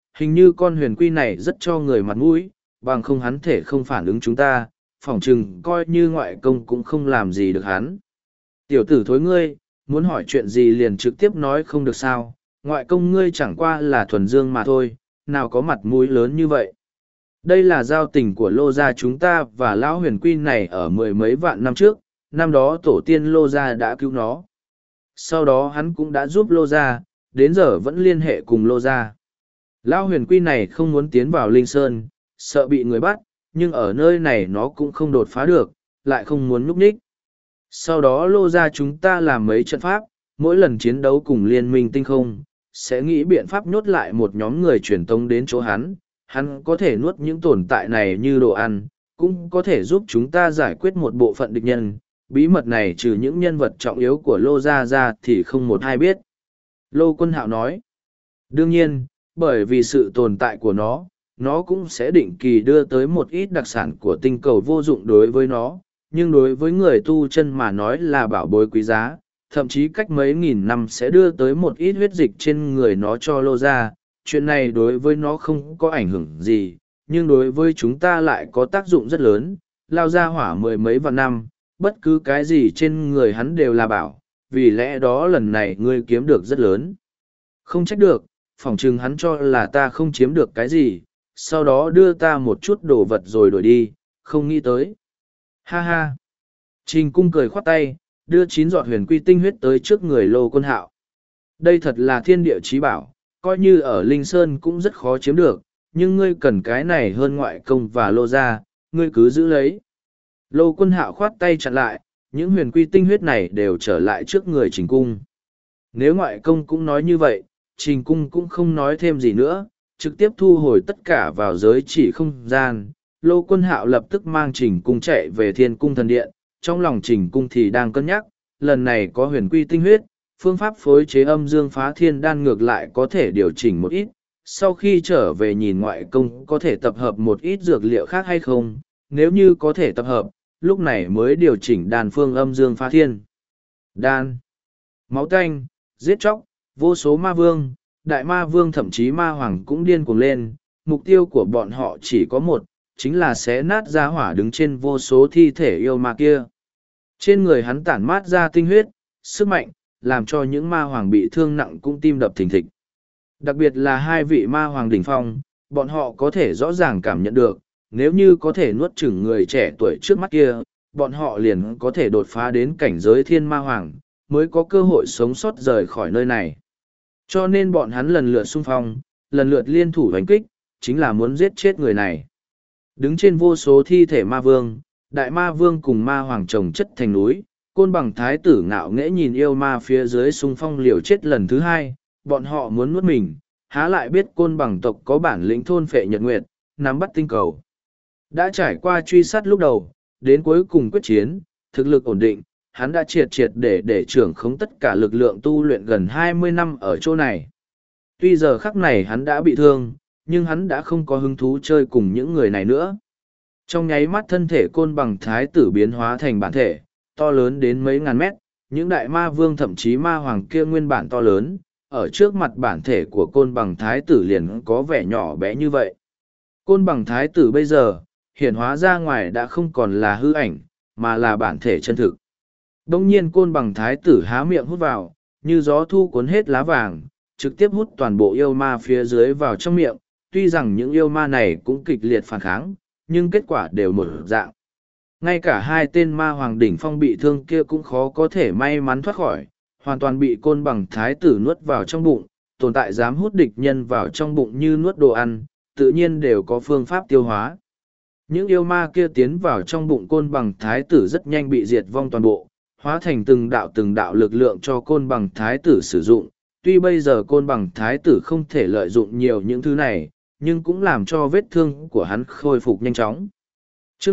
Hình như con huyền quy này rất cho người mặt mũi, bằng không hắn thể không phản ứng chúng ta, phỏng chừng coi như ngoại công cũng không làm gì được hắn. Tiểu tử thối ngươi, muốn hỏi chuyện gì liền trực tiếp nói không được sao, ngoại công ngươi chẳng qua là thuần dương mà thôi, nào có mặt mũi lớn như vậy. Đây là giao tình của Lô gia chúng ta và lão huyền quy này ở mười mấy vạn năm trước, năm đó tổ tiên Lô gia đã cứu nó. Sau đó hắn cũng đã giúp Lô gia, đến giờ vẫn liên hệ cùng Lô gia. Lão huyền quy này không muốn tiến vào Linh Sơn, sợ bị người bắt, nhưng ở nơi này nó cũng không đột phá được, lại không muốn núp ních. Sau đó Lô gia chúng ta làm mấy trận pháp, mỗi lần chiến đấu cùng liên minh tinh không, sẽ nghĩ biện pháp nhốt lại một nhóm người truyền tống đến chỗ hắn có thể nuốt những tồn tại này như đồ ăn, cũng có thể giúp chúng ta giải quyết một bộ phận địch nhân. Bí mật này trừ những nhân vật trọng yếu của Lô gia ra thì không một ai biết. Lô Quân Hạo nói, đương nhiên, bởi vì sự tồn tại của nó cũng sẽ định kỳ đưa tới một ít đặc sản của tinh cầu vô dụng đối với nó, nhưng đối với người tu chân mà nói là bảo bối quý giá, thậm chí cách mấy nghìn năm sẽ đưa tới một ít huyết dịch trên người nó cho Lô gia. Chuyện này đối với nó không có ảnh hưởng gì, nhưng đối với chúng ta lại có tác dụng rất lớn. Lao ra hỏa mười mấy vạn năm, bất cứ cái gì trên người hắn đều là bảo, vì lẽ đó lần này ngươi kiếm được rất lớn. Không trách được, phỏng chừng hắn cho là ta không chiếm được cái gì, sau đó đưa ta một chút đồ vật rồi đổi đi, không nghĩ tới. Ha ha! Trình Cung cười khoát tay, đưa 9 giọt huyền quy tinh huyết tới trước người Lô Quân Hạo. Đây thật là thiên địa chí bảo, coi như ở Linh Sơn cũng rất khó chiếm được, nhưng ngươi cần cái này hơn ngoại công và Lô gia, ngươi cứ giữ lấy. Lô Quân Hạo khoát tay chặn lại, những huyền quy tinh huyết này đều trở lại trước người Trình Cung. Nếu ngoại công cũng nói như vậy, Trình Cung cũng không nói thêm gì nữa, trực tiếp thu hồi tất cả vào giới chỉ không gian. Lô Quân Hạo lập tức mang Trình Cung chạy về Thiên Cung Thần Điện, trong lòng Trình Cung thì đang cân nhắc, lần này có huyền quy tinh huyết, phương pháp phối chế âm dương phá thiên đan ngược lại có thể điều chỉnh một ít. Sau khi trở về nhìn ngoại công có thể tập hợp một ít dược liệu khác hay không, nếu như có thể tập hợp, lúc này mới điều chỉnh đan phương âm dương phá thiên. Đan, máu tanh, giết chóc, vô số ma vương, đại ma vương thậm chí ma hoàng cũng điên cuồng lên, mục tiêu của bọn họ chỉ có một, chính là xé nát ra hỏa đứng trên vô số thi thể yêu ma kia. Trên người hắn tản mát ra tinh huyết, sức mạnh, làm cho những ma hoàng bị thương nặng cũng tim đập thình thịch. Đặc biệt là hai vị ma hoàng đỉnh phong, bọn họ có thể rõ ràng cảm nhận được, nếu như có thể nuốt chửng người trẻ tuổi trước mắt kia, bọn họ liền có thể đột phá đến cảnh giới thiên ma hoàng, mới có cơ hội sống sót rời khỏi nơi này. Cho nên bọn hắn lần lượt xung phong, lần lượt liên thủ đánh kích, chính là muốn giết chết người này. Đứng trên vô số thi thể ma vương, đại ma vương cùng ma hoàng chồng chất thành núi, Côn Bằng thái tử ngạo nghễ nhìn yêu ma phía dưới xung phong liều chết lần thứ hai, bọn họ muốn nuốt mình, há lại biết Côn Bằng tộc có bản lĩnh thôn phệ nhật nguyệt, nắm bắt tinh cầu. Đã trải qua truy sát lúc đầu, đến cuối cùng quyết chiến, thực lực ổn định, hắn đã triệt để trưởng khống tất cả lực lượng tu luyện gần 20 năm ở chỗ này. Tuy giờ khắc này hắn đã bị thương, nhưng hắn đã không có hứng thú chơi cùng những người này nữa. Trong nháy mắt thân thể Côn Bằng thái tử biến hóa thành bản thể, to lớn đến mấy ngàn mét, những đại ma vương thậm chí ma hoàng kia nguyên bản to lớn, ở trước mặt bản thể của Côn Bằng thái tử liền có vẻ nhỏ bé như vậy. Côn Bằng thái tử bây giờ, hiện hóa ra ngoài đã không còn là hư ảnh, mà là bản thể chân thực. Đông nhiên Côn Bằng thái tử há miệng hút vào, như gió thu cuốn hết lá vàng, trực tiếp hút toàn bộ yêu ma phía dưới vào trong miệng. Tuy rằng những yêu ma này cũng kịch liệt phản kháng, nhưng kết quả đều một dạng. Ngay cả hai tên ma hoàng đỉnh phong bị thương kia cũng khó có thể may mắn thoát khỏi, hoàn toàn bị Côn Bằng thái tử nuốt vào trong bụng, tồn tại dám hút địch nhân vào trong bụng như nuốt đồ ăn, tự nhiên đều có phương pháp tiêu hóa. Những yêu ma kia tiến vào trong bụng Côn Bằng thái tử rất nhanh bị diệt vong toàn bộ, hóa thành từng đạo lực lượng cho Côn Bằng thái tử sử dụng. Tuy bây giờ Côn Bằng thái tử không thể lợi dụng nhiều những thứ này, nhưng cũng làm cho vết thương của hắn khôi phục nhanh chóng. Chương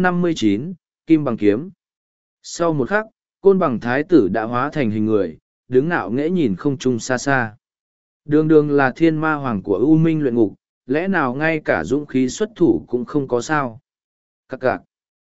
759, Kim Bằng Kiếm. Sau một khắc, Côn Bằng thái tử đã hóa thành hình người, đứng ngạo nghễ nhìn không trung xa xa. Đường đường là thiên ma hoàng của U Minh luyện ngục, lẽ nào ngay cả dũng khí xuất thủ cũng không có sao. Cặc cặc.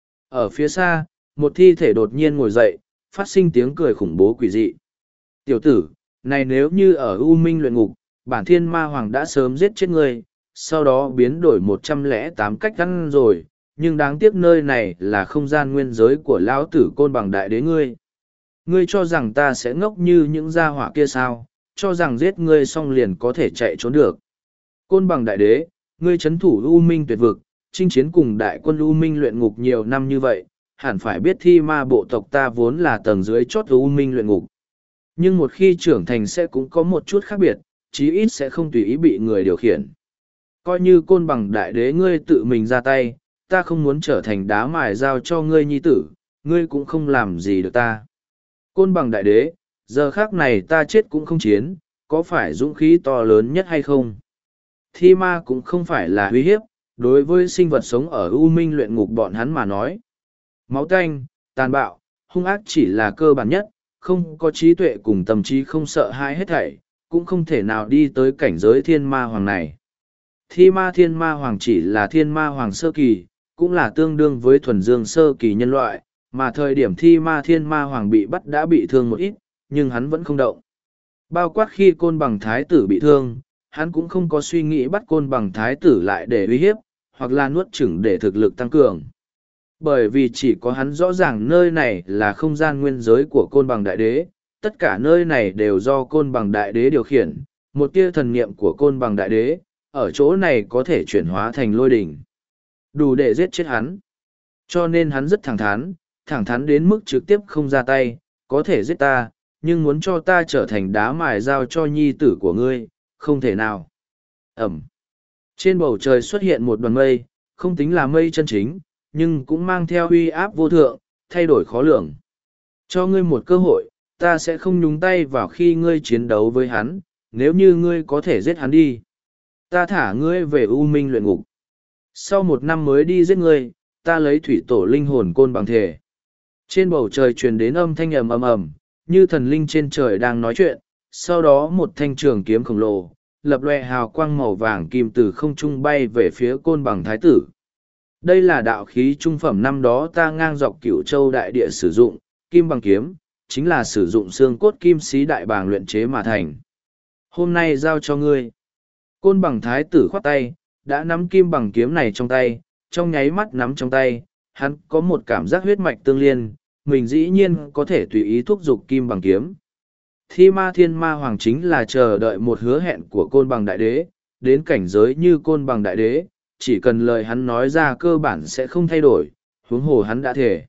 Ở phía xa, một thi thể đột nhiên ngồi dậy, phát sinh tiếng cười khủng bố quỷ dị. Tiểu tử, này nếu như ở U Minh luyện ngục, bản thiên ma hoàng đã sớm giết chết ngươi, sau đó biến đổi 108 cách ăn rồi, nhưng đáng tiếc nơi này là không gian nguyên giới của lão tử côn bằng đại đế ngươi. Ngươi cho rằng ta sẽ ngốc như những gia hỏa kia sao, cho rằng giết ngươi xong liền có thể chạy trốn được. Côn bằng đại đế, ngươi chấn thủ U Minh tuyệt vực, chinh chiến cùng đại quân U Minh luyện ngục nhiều năm như vậy, hẳn phải biết thi ma bộ tộc ta vốn là tầng dưới chót U Minh luyện ngục. Nhưng một khi trưởng thành sẽ cũng có một chút khác biệt, chí ít sẽ không tùy ý bị người điều khiển. Coi như côn bằng đại đế ngươi tự mình ra tay, ta không muốn trở thành đá mài giao cho ngươi nhi tử, ngươi cũng không làm gì được ta. Côn bằng đại đế, giờ khác này ta chết cũng không chiến, có phải dũng khí to lớn nhất hay không? Thi ma cũng không phải là uy hiếp, đối với sinh vật sống ở U Minh luyện ngục bọn hắn mà nói. Máu tanh, tàn bạo, hung ác chỉ là cơ bản nhất, không có trí tuệ cùng tâm trí không sợ hãi hết thảy, cũng không thể nào đi tới cảnh giới thiên ma hoàng này. Thi ma thiên ma hoàng chỉ là thiên ma hoàng sơ kỳ, cũng là tương đương với thuần dương sơ kỳ nhân loại, mà thời điểm thi ma thiên ma hoàng bị bắt đã bị thương một ít, nhưng hắn vẫn không động. Bao quát khi côn bằng thái tử bị thương, hắn cũng không có suy nghĩ bắt côn bằng thái tử lại để uy hiếp, hoặc là nuốt chửng để thực lực tăng cường. Bởi vì chỉ có hắn rõ ràng nơi này là không gian nguyên giới của côn bằng đại đế, tất cả nơi này đều do côn bằng đại đế điều khiển, một tia thần niệm của côn bằng đại đế, ở chỗ này có thể chuyển hóa thành lôi đỉnh. Đủ để giết chết hắn. Cho nên hắn rất thẳng thắn đến mức trực tiếp không ra tay, có thể giết ta, nhưng muốn cho ta trở thành đá mài giao cho nhi tử của ngươi, không thể nào. Ẩm. Trên bầu trời xuất hiện một đoàn mây, không tính là mây chân chính, nhưng cũng mang theo uy áp vô thượng, thay đổi khó lường. Cho ngươi một cơ hội, ta sẽ không nhúng tay vào khi ngươi chiến đấu với hắn, nếu như ngươi có thể giết hắn đi. Ta thả ngươi về U Minh luyện ngục. Sau 1 năm mới đi giết ngươi, ta lấy thủy tổ linh hồn côn bằng thể. Trên bầu trời truyền đến âm thanh ầm ầm ầm, như thần linh trên trời đang nói chuyện, sau đó một thanh trường kiếm khổng lồ, lập loè hào quang màu vàng kim từ không trung bay về phía côn bằng thái tử. Đây là đạo khí trung phẩm năm đó ta ngang dọc Cửu Châu đại địa sử dụng, kim bằng kiếm, chính là sử dụng xương cốt kim sĩ đại bàng luyện chế mà thành. Hôm nay giao cho ngươi. Côn bằng thái tử khoát tay, đã nắm kim bằng kiếm này trong tay, trong nháy mắt nắm trong tay, hắn có một cảm giác huyết mạch tương liên, mình dĩ nhiên có thể tùy ý thúc giục kim bằng kiếm. Thi ma thiên ma hoàng chính là chờ đợi một hứa hẹn của côn bằng đại đế, đến cảnh giới như côn bằng đại đế, chỉ cần lời hắn nói ra cơ bản sẽ không thay đổi, huống hồ hắn đã thể.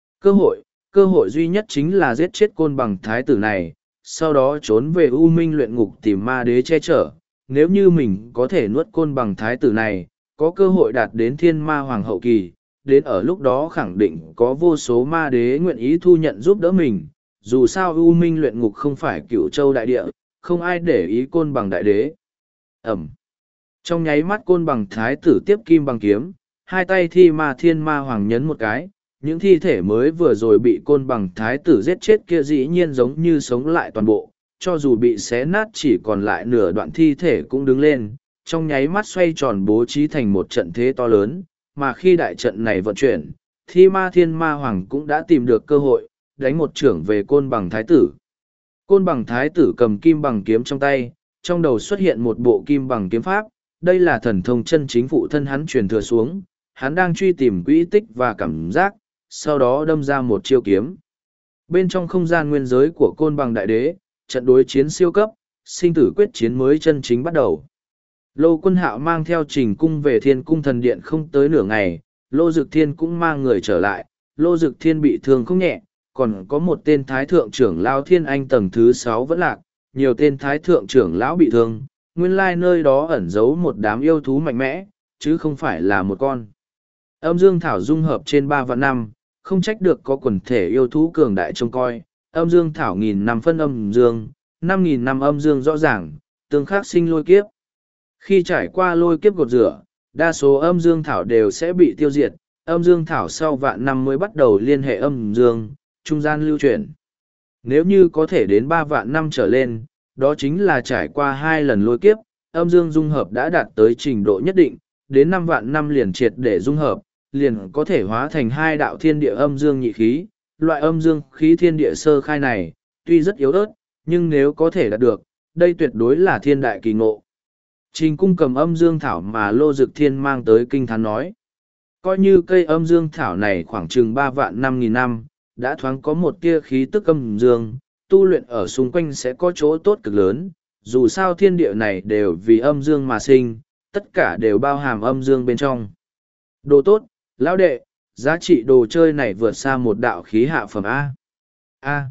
Cơ hội duy nhất chính là giết chết côn bằng thái tử này, sau đó trốn về U Minh luyện ngục tìm ma đế che chở. Nếu như mình có thể nuốt côn bằng thái tử này, có cơ hội đạt đến thiên ma hoàng hậu kỳ, đến ở lúc đó khẳng định có vô số ma đế nguyện ý thu nhận giúp đỡ mình. Dù sao U Minh luyện ngục không phải Cửu Châu đại địa, không ai để ý côn bằng đại đế. Ẩm. Trong nháy mắt côn bằng thái tử tiếp kim bằng kiếm, hai tay thi ma thiên ma hoàng nhấn một cái, những thi thể mới vừa rồi bị côn bằng thái tử giết chết kia dĩ nhiên giống như sống lại toàn bộ, cho dù bị xé nát chỉ còn lại nửa đoạn thi thể cũng đứng lên, trong nháy mắt xoay tròn bố trí thành một trận thế to lớn, mà khi đại trận này vận chuyển, thi ma thiên ma hoàng cũng đã tìm được cơ hội, đánh một chưởng về côn bằng thái tử. Côn bằng thái tử cầm kim bằng kiếm trong tay, trong đầu xuất hiện một bộ kim bằng kiếm pháp, đây là thần thông chân chính phụ thân hắn truyền thừa xuống, hắn đang truy tìm quỹ tích và cảm giác, sau đó đâm ra một chiêu kiếm. Bên trong không gian nguyên giới của côn bằng đại đế, trận đối chiến siêu cấp, sinh tử quyết chiến mới chân chính bắt đầu. Lô Quân Hạo mang theo Trình Cung về Thiên Cung Thần Điện không tới nửa ngày, Lô Dực Thiên cũng mang người trở lại, Lô Dực Thiên bị thương không nhẹ, còn có một tên Thái Thượng trưởng lão Thiên Anh tầng thứ 6 vẫn lạc, nhiều tên Thái Thượng trưởng lão bị thương, nguyên lai nơi đó ẩn giấu một đám yêu thú mạnh mẽ, chứ không phải là một con. Âm Dương Thảo dung hợp trên 3 vạn năm, không trách được có quần thể yêu thú cường đại trông coi, âm dương thảo 1000 năm phân âm dương, 5000 năm âm dương rõ ràng, tương khắc sinh lôi kiếp. Khi trải qua lôi kiếp gột rửa, đa số âm dương thảo đều sẽ bị tiêu diệt, âm dương thảo sau vạn năm mới bắt đầu liên hệ âm dương, trung gian lưu chuyển. Nếu như có thể đến 3 vạn năm trở lên, đó chính là trải qua 2 lần lôi kiếp, âm dương dung hợp đã đạt tới trình độ nhất định, đến 5 vạn năm liền triệt để dung hợp, liền có thể hóa thành 2 đạo thiên địa âm dương nhị khí. Loại âm dương khí thiên địa sơ khai này, tuy rất yếu ớt, nhưng nếu có thể đạt được, đây tuyệt đối là thiên đại kỳ ngộ. Trình cung cầm âm dương thảo mà Lô Dực Thiên mang tới kinh thán nói. Coi như cây âm dương thảo này khoảng chừng 3.000.000 năm, đã thoáng có một tia khí tức âm dương, tu luyện ở xung quanh sẽ có chỗ tốt cực lớn, dù sao thiên địa này đều vì âm dương mà sinh, tất cả đều bao hàm âm dương bên trong. Đồ tốt, lão đệ, giá trị đồ chơi này vượt xa một đạo khí hạ phẩm A. A.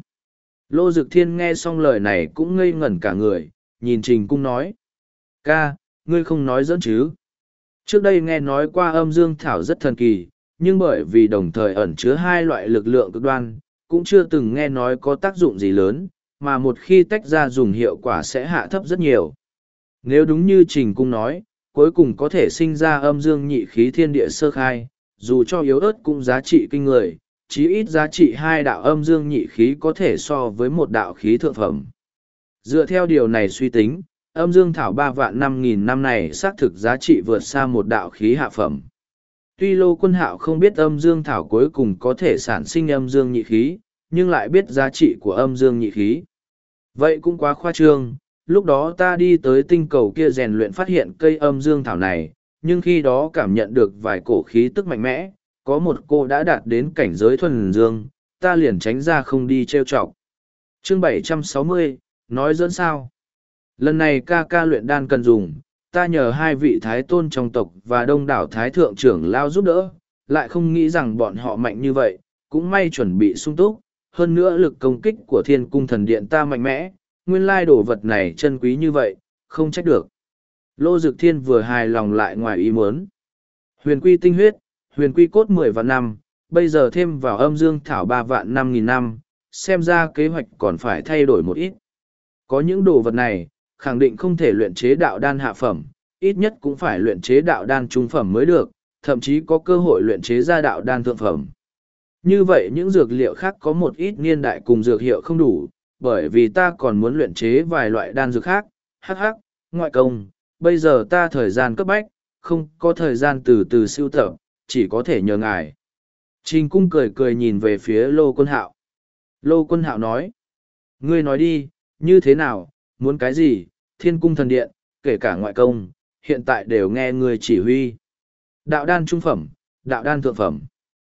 Lô Dực Thiên nghe xong lời này cũng ngây ngẩn cả người, nhìn Trình Cung nói. Ca, ngươi không nói dẫn chứ. Trước đây nghe nói qua âm dương thảo rất thần kỳ, nhưng bởi vì đồng thời ẩn chứa hai loại lực lượng cực đoan, cũng chưa từng nghe nói có tác dụng gì lớn, mà một khi tách ra dùng hiệu quả sẽ hạ thấp rất nhiều. Nếu đúng như Trình Cung nói, cuối cùng có thể sinh ra âm dương nhị khí thiên địa sơ khai, dù cho yếu ớt cũng giá trị kinh người, chí ít giá trị hai đạo âm dương nhị khí có thể so với một đạo khí thượng phẩm. Dựa theo điều này suy tính, âm dương thảo 3.000.000 năm này xác thực giá trị vượt xa một đạo khí hạ phẩm. Tuy Lô Quân Hạo không biết âm dương thảo cuối cùng có thể sản sinh âm dương nhị khí, nhưng lại biết giá trị của âm dương nhị khí. Vậy cũng quá khoa trương, lúc đó ta đi tới tinh cầu kia rèn luyện phát hiện cây âm dương thảo này, nhưng khi đó cảm nhận được vài cổ khí tức mạnh mẽ, có một cô đã đạt đến cảnh giới thuần dương, ta liền tránh ra không đi trêu chọc. Chương 760, nói dẫn sao? Lần này ca ca luyện đan cần dùng, ta nhờ hai vị thái tôn trong tộc và đông đảo thái thượng trưởng lao giúp đỡ, lại không nghĩ rằng bọn họ mạnh như vậy, cũng may chuẩn bị sung túc, hơn nữa lực công kích của thiên cung thần điện ta mạnh mẽ, nguyên lai đồ vật này chân quý như vậy, không trách được. Lô Dực Thiên vừa hài lòng lại ngoài ý muốn. Huyền quy tinh huyết, huyền quy cốt 10 vạn năm, bây giờ thêm vào âm dương thảo 3.000.000 năm, xem ra kế hoạch còn phải thay đổi một ít. Có những đồ vật này, khẳng định không thể luyện chế đạo đan hạ phẩm, ít nhất cũng phải luyện chế đạo đan trung phẩm mới được, thậm chí có cơ hội luyện chế ra đạo đan thượng phẩm. Như vậy những dược liệu khác có một ít niên đại cùng dược hiệu không đủ, bởi vì ta còn muốn luyện chế vài loại đan dược khác, hắc, ngoại công, bây giờ ta thời gian cấp bách, không có thời gian từ từ sưu tập, chỉ có thể nhờ ngài. Trình Cung cười cười nhìn về phía Lô Quân Hạo. Lô Quân Hạo nói, ngươi nói đi, như thế nào, muốn cái gì, thiên cung thần điện, kể cả ngoại công, hiện tại đều nghe ngươi chỉ huy. Đạo đan trung phẩm, đạo đan thượng phẩm.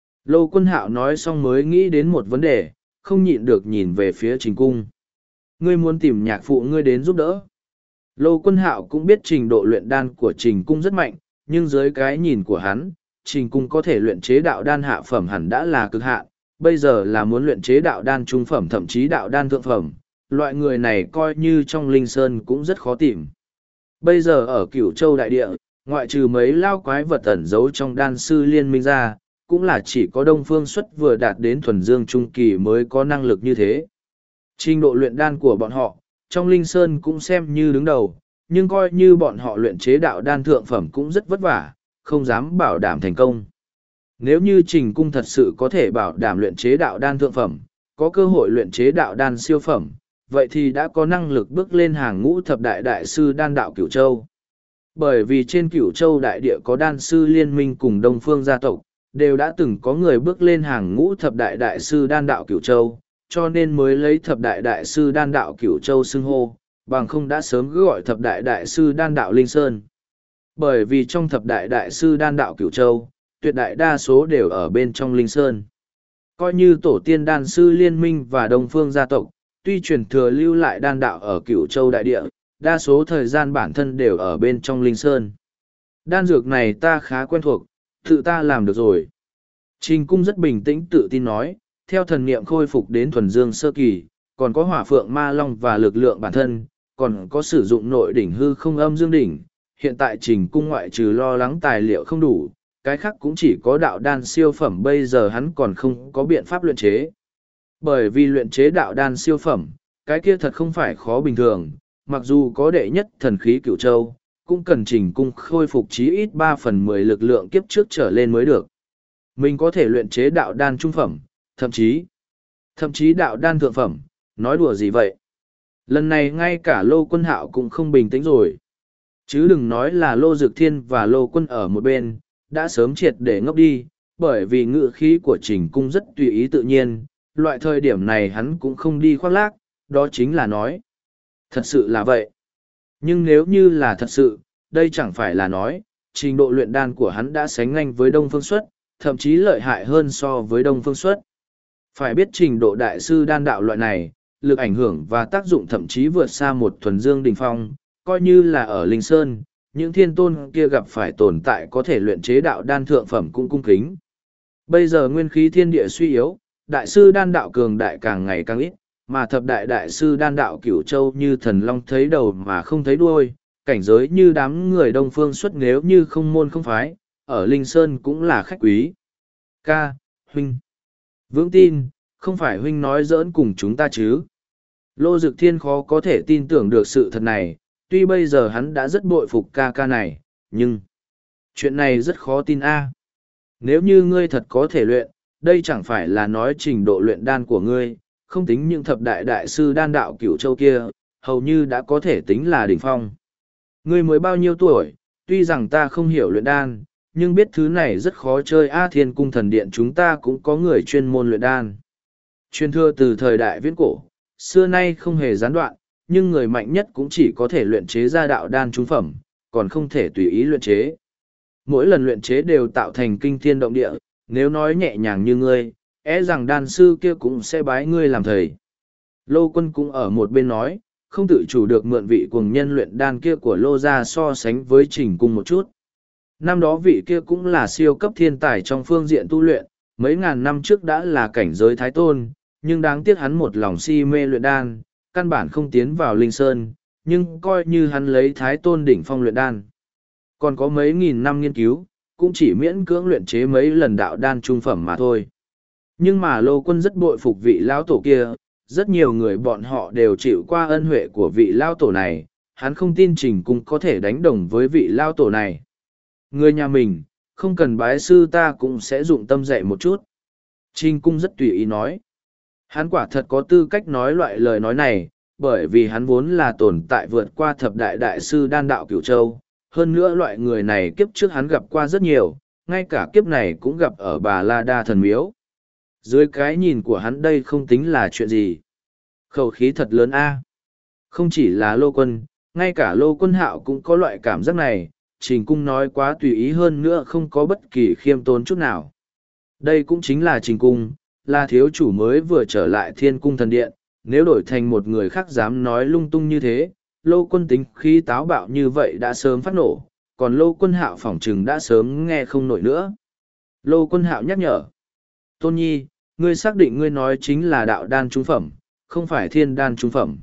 Lô Quân Hạo nói xong mới nghĩ đến một vấn đề, không nhịn được nhìn về phía Trình Cung. Ngươi muốn tìm nhạc phụ ngươi đến giúp đỡ. Lô Quân Hạo cũng biết trình độ luyện đan của Trình Cung rất mạnh, nhưng dưới cái nhìn của hắn, Trình Cung có thể luyện chế đạo đan hạ phẩm hẳn đã là cực hạn, bây giờ là muốn luyện chế đạo đan trung phẩm thậm chí đạo đan thượng phẩm, loại người này coi như trong Linh Sơn cũng rất khó tìm. Bây giờ ở Cửu Châu Đại Địa, ngoại trừ mấy lao quái vật ẩn giấu trong đan sư liên minh ra, cũng là chỉ có Đông Phương Xuất vừa đạt đến thuần dương trung kỳ mới có năng lực như thế. Trình độ luyện đan của bọn họ, trong Linh Sơn cũng xem như đứng đầu, nhưng coi như bọn họ luyện chế đạo đan thượng phẩm cũng rất vất vả, không dám bảo đảm thành công. Nếu như Trình Cung thật sự có thể bảo đảm luyện chế đạo đan thượng phẩm, có cơ hội luyện chế đạo đan siêu phẩm, vậy thì đã có năng lực bước lên hàng ngũ thập đại đại sư đan đạo Cửu Châu. Bởi vì trên Cửu Châu đại địa có đan sư liên minh cùng Đông Phương gia tộc, đều đã từng có người bước lên hàng ngũ thập đại đại sư đan đạo Cửu Châu, cho nên mới lấy thập đại đại sư đan đạo Cửu Châu xưng hô, bằng không đã sớm gọi thập đại đại sư đan đạo Linh Sơn. Bởi vì trong thập đại đại sư đan đạo Cửu Châu, tuyệt đại đa số đều ở bên trong Linh Sơn. Coi như tổ tiên đan sư liên minh và Đông Phương gia tộc, tuy truyền thừa lưu lại đan đạo ở Cửu Châu đại địa, đa số thời gian bản thân đều ở bên trong Linh Sơn. Đan dược này ta khá quen thuộc, tự ta làm được rồi. Trình Cung rất bình tĩnh tự tin nói, theo thần niệm khôi phục đến thuần dương sơ kỳ, còn có hỏa phượng ma long và lực lượng bản thân, còn có sử dụng nội đỉnh hư không âm dương đỉnh. Hiện tại Trình Cung ngoại trừ lo lắng tài liệu không đủ, cái khác cũng chỉ có đạo đan siêu phẩm bây giờ hắn còn không có biện pháp luyện chế. Bởi vì luyện chế đạo đan siêu phẩm, cái kia thật không phải khó bình thường, mặc dù có đệ nhất thần khí Cửu Châu, cũng cần Trình Cung khôi phục chí ít 3/10 lực lượng kiếp trước trở lên mới được. Mình có thể luyện chế đạo đan trung phẩm, thậm chí đạo đan thượng phẩm, nói đùa gì vậy? Lần này ngay cả Lô Quân Hạo cũng không bình tĩnh rồi. Chứ đừng nói là Lô Dực Thiên và Lô Quân ở một bên, đã sớm triệt để ngốc đi, bởi vì ngự khí của Trình Cung rất tùy ý tự nhiên, loại thời điểm này hắn cũng không đi khoác lác, đó chính là nói. Thật sự là vậy. Nhưng nếu như là thật sự, đây chẳng phải là nói, trình độ luyện đan của hắn đã sánh ngang với Đông Phương Xuất, thậm chí lợi hại hơn so với Đông Phương Xuất. Phải biết trình độ đại sư đan đạo loại này, lực ảnh hưởng và tác dụng thậm chí vượt xa một thuần dương đỉnh phong, coi như là ở Linh Sơn, những thiên tôn kia gặp phải tồn tại có thể luyện chế đạo đan thượng phẩm cũng cung kính. Bây giờ nguyên khí thiên địa suy yếu, đại sư đan đạo cường đại càng ngày càng ít, mà thập đại đại sư đan đạo cửu châu như thần long thấy đầu mà không thấy đuôi, cảnh giới như đám người Đông Phương Xuất nếu như không môn không phái, ở Linh Sơn cũng là khách quý. Ca, huynh. Vững tin, không phải huynh nói giỡn cùng chúng ta chứ. Lô Dực Thiên khó có thể tin tưởng được sự thật này, tuy bây giờ hắn đã rất bội phục ca ca này, nhưng chuyện này rất khó tin a. Nếu như ngươi thật có thể luyện, đây chẳng phải là nói trình độ luyện đan của ngươi, không tính những thập đại đại sư đan đạo cửu châu kia, hầu như đã có thể tính là đỉnh phong. Ngươi mới bao nhiêu tuổi, tuy rằng ta không hiểu luyện đan, nhưng biết thứ này rất khó chơi. Thiên cung thần điện chúng ta cũng có người chuyên môn luyện đan. Truyền thừa từ thời đại viễn cổ, xưa nay không hề gián đoạn, nhưng người mạnh nhất cũng chỉ có thể luyện chế ra đạo đan trúng phẩm, còn không thể tùy ý luyện chế. Mỗi lần luyện chế đều tạo thành kinh thiên động địa, nếu nói nhẹ nhàng như ngươi, rằng đan sư kia cũng sẽ bái ngươi làm thầy. Lô Quân cũng ở một bên nói, không tự chủ được mượn vị cuồng nhân luyện đan kia của Lô ra so sánh với Trình Cung một chút. Năm đó vị kia cũng là siêu cấp thiên tài trong phương diện tu luyện, mấy ngàn năm trước đã là cảnh giới thái tôn, nhưng đáng tiếc hắn một lòng si mê luyện đan, căn bản không tiến vào Linh Sơn, nhưng coi như hắn lấy thái tôn đỉnh phong luyện đan. Còn có mấy nghìn năm nghiên cứu, cũng chỉ miễn cưỡng luyện chế mấy lần đạo đan trung phẩm mà thôi. Nhưng mà Lô Quân rất bội phục vị lão tổ kia, rất nhiều người bọn họ đều chịu qua ân huệ của vị lão tổ này, hắn không tin Trình Cung có thể đánh đồng với vị lão tổ này. Người nhà mình, không cần bái sư ta cũng sẽ dụng tâm dạy một chút. Trình Cung rất tùy ý nói. Hắn quả thật có tư cách nói loại lời nói này, bởi vì hắn vốn là tồn tại vượt qua thập đại đại sư đan đạo cửu châu. Hơn nữa loại người này kiếp trước hắn gặp qua rất nhiều, ngay cả kiếp này cũng gặp ở Bà La Đa thần miếu. Dưới cái nhìn của hắn đây không tính là chuyện gì. Khẩu khí thật lớn a. Không chỉ là Lô Quân, ngay cả Lô Quân Hạo cũng có loại cảm giác này, Trình Cung nói quá tùy ý hơn nữa không có bất kỳ khiêm tốn chút nào. Đây cũng chính là Trình Cung, là thiếu chủ mới vừa trở lại Thiên Cung thần điện, nếu đổi thành một người khác dám nói lung tung như thế, Lô Quân tính khí táo bạo như vậy đã sớm phát nổ, còn Lô Quân Hạo phỏng chừng đã sớm nghe không nổi nữa. Lô Quân Hạo nhắc nhở. Tôn Nhi, ngươi xác định ngươi nói chính là đạo đan trung phẩm, không phải thiên đan trung phẩm.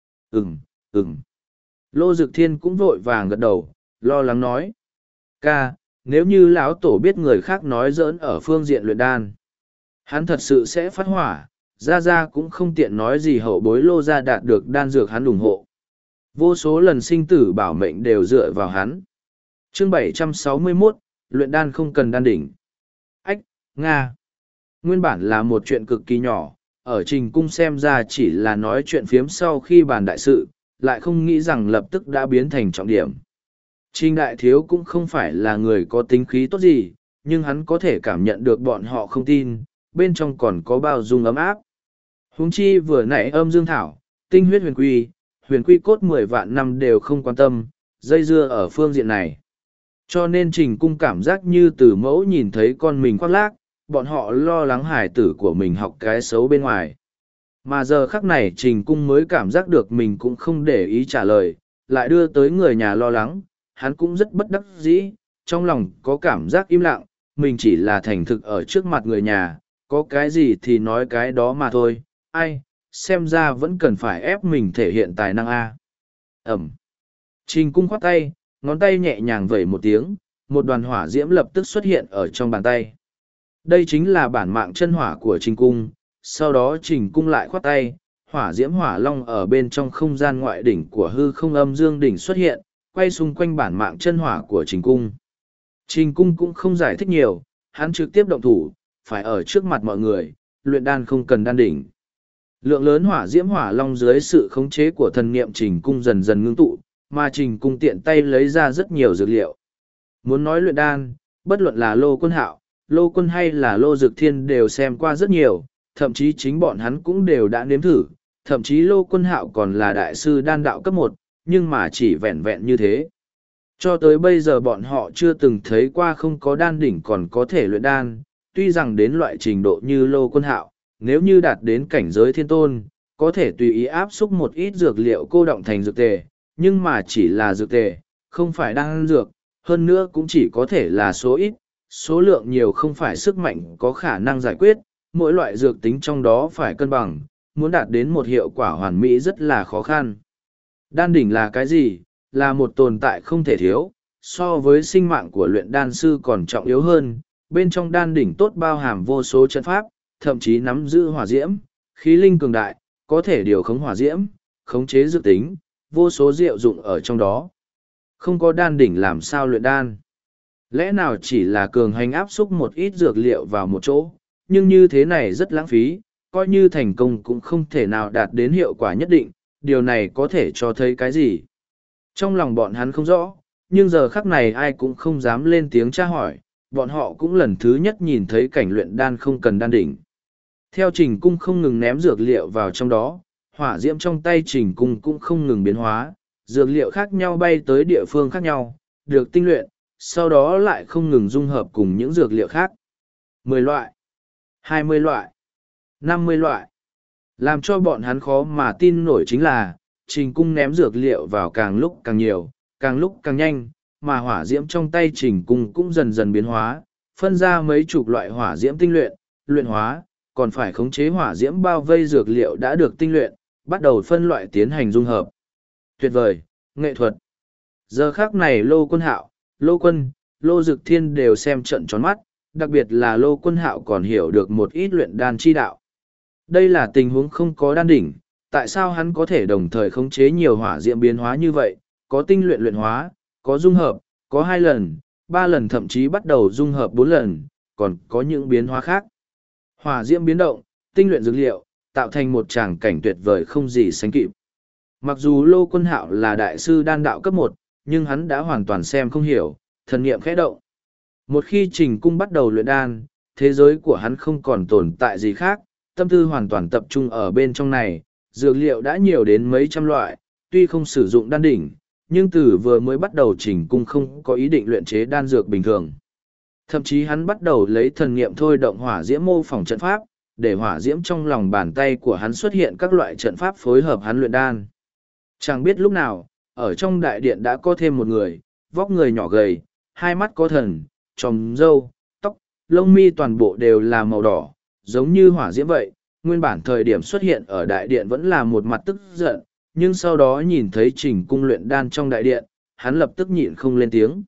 Ừm. Lô Dực Thiên cũng vội vàng gật đầu, lo lắng nói. Ca, nếu như lão tổ biết người khác nói giỡn ở phương diện luyện đan, hắn thật sự sẽ phát hỏa, ra cũng không tiện nói gì hậu bối Lô ra đạt được đan dược hắn ủng hộ. Vô số lần sinh tử bảo mệnh đều dựa vào hắn. Chương 761, luyện đan không cần đan đỉnh. Ách, Nga. Nguyên bản là một chuyện cực kỳ nhỏ, ở Trình Cung xem ra chỉ là nói chuyện phiếm sau khi bàn đại sự, lại không nghĩ rằng lập tức đã biến thành trọng điểm. Trình Đại Thiếu cũng không phải là người có tính khí tốt gì, nhưng hắn có thể cảm nhận được bọn họ không tin, bên trong còn có bao dung ấm áp. Huống chi vừa nãy âm dương thảo, tinh huyết huyền quy cốt 10 vạn năm đều không quan tâm, dây dưa ở phương diện này. Cho nên Trình Cung cảm giác như từ mẫu nhìn thấy con mình khoác lác, bọn họ lo lắng hải tử của mình học cái xấu bên ngoài. Mà giờ khắc này Trình Cung mới cảm giác được mình cũng không để ý trả lời, lại đưa tới người nhà lo lắng, hắn cũng rất bất đắc dĩ, trong lòng có cảm giác im lặng, mình chỉ là thành thực ở trước mặt người nhà, có cái gì thì nói cái đó mà thôi, ai, xem ra vẫn cần phải ép mình thể hiện tài năng a. Ẩm. Trình Cung khoát tay, ngón tay nhẹ nhàng vẩy một tiếng, một đoàn hỏa diễm lập tức xuất hiện ở trong bàn tay. Đây chính là bản mạng chân hỏa của Trình Cung, sau đó Trình Cung lại khoát tay, hỏa diễm hỏa long ở bên trong không gian ngoại đỉnh của hư không âm dương đỉnh xuất hiện, quay xung quanh bản mạng chân hỏa của Trình Cung. Trình Cung cũng không giải thích nhiều, hắn trực tiếp động thủ, phải ở trước mặt mọi người, luyện đan không cần đan đỉnh. Lượng lớn hỏa diễm hỏa long dưới sự khống chế của thần niệm Trình Cung dần dần ngưng tụ, mà Trình Cung tiện tay lấy ra rất nhiều dược liệu. Muốn nói luyện đan, bất luận là Lô Quân Hạo, Lô Quân hay là Lô Dực Thiên đều xem qua rất nhiều, thậm chí chính bọn hắn cũng đều đã nếm thử, Thậm chí Lô Quân Hạo còn là đại sư đan đạo cấp 1, nhưng mà chỉ vẹn vẹn như thế. Cho tới bây giờ bọn họ chưa từng thấy qua không có đan đỉnh còn có thể luyện đan, tuy rằng đến loại trình độ như Lô Quân Hạo, nếu như đạt đến cảnh giới thiên tôn, có thể tùy ý áp xúc một ít dược liệu cô động thành dược tề, nhưng mà chỉ là dược tề, không phải đan dược, hơn nữa cũng chỉ có thể là số ít, số lượng nhiều không phải sức mạnh có khả năng giải quyết, mỗi loại dược tính trong đó phải cân bằng, muốn đạt đến một hiệu quả hoàn mỹ rất là khó khăn. Đan đỉnh là cái gì? Là một tồn tại không thể thiếu, so với sinh mạng của luyện đan sư còn trọng yếu hơn, bên trong đan đỉnh tốt bao hàm vô số trận pháp, thậm chí nắm giữ hỏa diễm, khí linh cường đại, có thể điều khống hỏa diễm, khống chế dược tính, vô số diệu dụng ở trong đó. Không có đan đỉnh làm sao luyện đan? Lẽ nào chỉ là cường hành áp xúc một ít dược liệu vào một chỗ, nhưng như thế này rất lãng phí, coi như thành công cũng không thể nào đạt đến hiệu quả nhất định, điều này có thể cho thấy cái gì? Trong lòng bọn hắn không rõ, nhưng giờ khắc này ai cũng không dám lên tiếng tra hỏi, bọn họ cũng lần thứ nhất nhìn thấy cảnh luyện đan không cần đan đỉnh. Theo Trình Cung không ngừng ném dược liệu vào trong đó, hỏa diễm trong tay Trình Cung cũng không ngừng biến hóa, dược liệu khác nhau bay tới địa phương khác nhau, được tinh luyện, sau đó lại không ngừng dung hợp cùng những dược liệu khác. 10 loại, 20 loại, 50 loại. Làm cho bọn hắn khó mà tin nổi chính là, Trình Cung ném dược liệu vào càng lúc càng nhiều, càng lúc càng nhanh, mà hỏa diễm trong tay Trình Cung cũng dần dần biến hóa, phân ra mấy chục loại hỏa diễm tinh luyện, luyện hóa, còn phải khống chế hỏa diễm bao vây dược liệu đã được tinh luyện, bắt đầu phân loại tiến hành dung hợp. Tuyệt vời, nghệ thuật. Giờ khác này Lô Quân Hạo, Lô Quân, Lô Dực Thiên đều xem trận tròn mắt, đặc biệt là Lô Quân Hạo còn hiểu được một ít luyện đan chi đạo. Đây là tình huống không có đan đỉnh, tại sao hắn có thể đồng thời khống chế nhiều hỏa diễm biến hóa như vậy, có tinh luyện luyện hóa, có dung hợp, có 2 lần, 3 lần thậm chí bắt đầu dung hợp 4 lần, còn có những biến hóa khác. Hỏa diễm biến động, tinh luyện dược liệu, tạo thành một tràng cảnh tuyệt vời không gì sánh kịp. Mặc dù Lô Quân Hạo là đại sư đan đạo cấp 1, nhưng hắn đã hoàn toàn xem không hiểu, thần niệm khẽ động. Một khi Trình Cung bắt đầu luyện đan, thế giới của hắn không còn tồn tại gì khác, tâm tư hoàn toàn tập trung ở bên trong này, dược liệu đã nhiều đến mấy trăm loại, tuy không sử dụng đan đỉnh, nhưng từ vừa mới bắt đầu Trình Cung không có ý định luyện chế đan dược bình thường. Thậm chí hắn bắt đầu lấy thần niệm thôi động hỏa diễm mô phỏng trận pháp, để hỏa diễm trong lòng bàn tay của hắn xuất hiện các loại trận pháp phối hợp hắn luyện đan. Chẳng biết lúc nào, ở trong đại điện đã có thêm một người, vóc người nhỏ gầy, hai mắt có thần, tròm râu, tóc, lông mi toàn bộ đều là màu đỏ, giống như hỏa diễm vậy. Nguyên bản thời điểm xuất hiện ở đại điện vẫn là một mặt tức giận, nhưng sau đó nhìn thấy Trình Cung luyện đan trong đại điện, hắn lập tức nhịn không lên tiếng.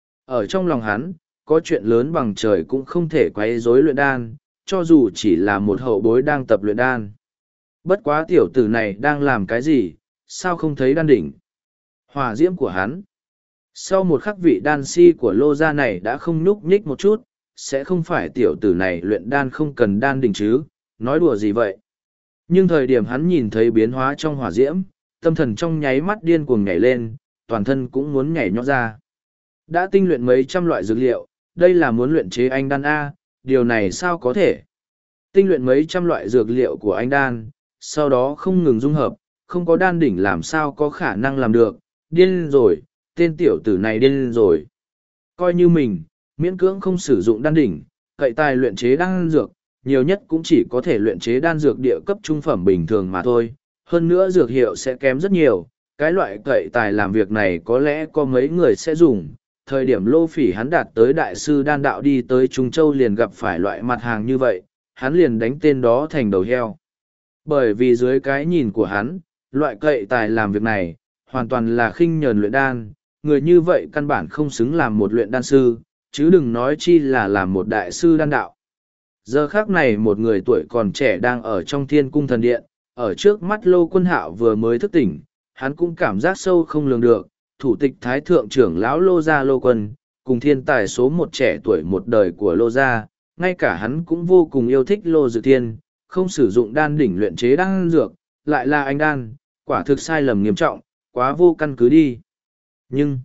Ở trong lòng hắn, có chuyện lớn bằng trời cũng không thể quấy rối luyện đan, cho dù chỉ là một hậu bối đang tập luyện đan. Bất quá tiểu tử này đang làm cái gì, sao không thấy đan đỉnh? Hỏa diễm của hắn. Sau một khắc vị đan si của Lô gia này đã không nhúc nhích một chút, sẽ không phải tiểu tử này luyện đan không cần đan đỉnh chứ, nói đùa gì vậy? Nhưng thời điểm hắn nhìn thấy biến hóa trong hỏa diễm, tâm thần trong nháy mắt điên cuồng nhảy lên, toàn thân cũng muốn nhảy nhót ra. Đã tinh luyện mấy trăm loại dược liệu, đây là muốn luyện chế anh đan A, điều này sao có thể? Tinh luyện mấy trăm loại dược liệu của anh đan, sau đó không ngừng dung hợp, không có đan đỉnh làm sao có khả năng làm được, điên rồi, tên tiểu tử này điên rồi. Coi như mình, miễn cưỡng không sử dụng đan đỉnh, cậy tài luyện chế đan dược, nhiều nhất cũng chỉ có thể luyện chế đan dược địa cấp trung phẩm bình thường mà thôi, hơn nữa dược hiệu sẽ kém rất nhiều, cái loại cậy tài làm việc này có lẽ có mấy người sẽ dùng. Thời điểm Lô Phỉ hắn đạt tới đại sư đan đạo đi tới Trung Châu liền gặp phải loại mặt hàng như vậy, hắn liền đánh tên đó thành đầu heo. Bởi vì dưới cái nhìn của hắn, loại cậy tài làm việc này, hoàn toàn là khinh nhờn luyện đan, người như vậy căn bản không xứng làm một luyện đan sư, chứ đừng nói chi là làm một đại sư đan đạo. Giờ khác này một người tuổi còn trẻ đang ở trong Thiên Cung Thần Điện, ở trước mắt Lô Quân Hạo vừa mới thức tỉnh, hắn cũng cảm giác sâu không lường được, thủ tịch thái thượng trưởng lão Lô gia Lô Quân, cùng thiên tài số một trẻ tuổi một đời của Lô gia, ngay cả hắn cũng vô cùng yêu thích Lô Dực Thiên, không sử dụng đan đỉnh luyện chế đan dược, lại là anh đan, quả thực sai lầm nghiêm trọng, quá vô căn cứ đi. Nhưng,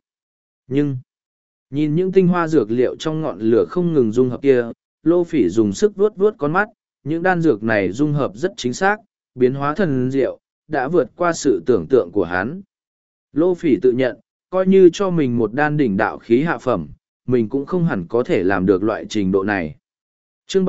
nhìn những tinh hoa dược liệu trong ngọn lửa không ngừng dung hợp kia, Lô Phỉ dùng sức vuốt vuốt con mắt, những đan dược này dung hợp rất chính xác, biến hóa thần diệu, đã vượt qua sự tưởng tượng của hắn. Lô Phỉ tự nhận, coi như cho mình một đan đỉnh đạo khí hạ phẩm, mình cũng không hẳn có thể làm được loại trình độ này. Chương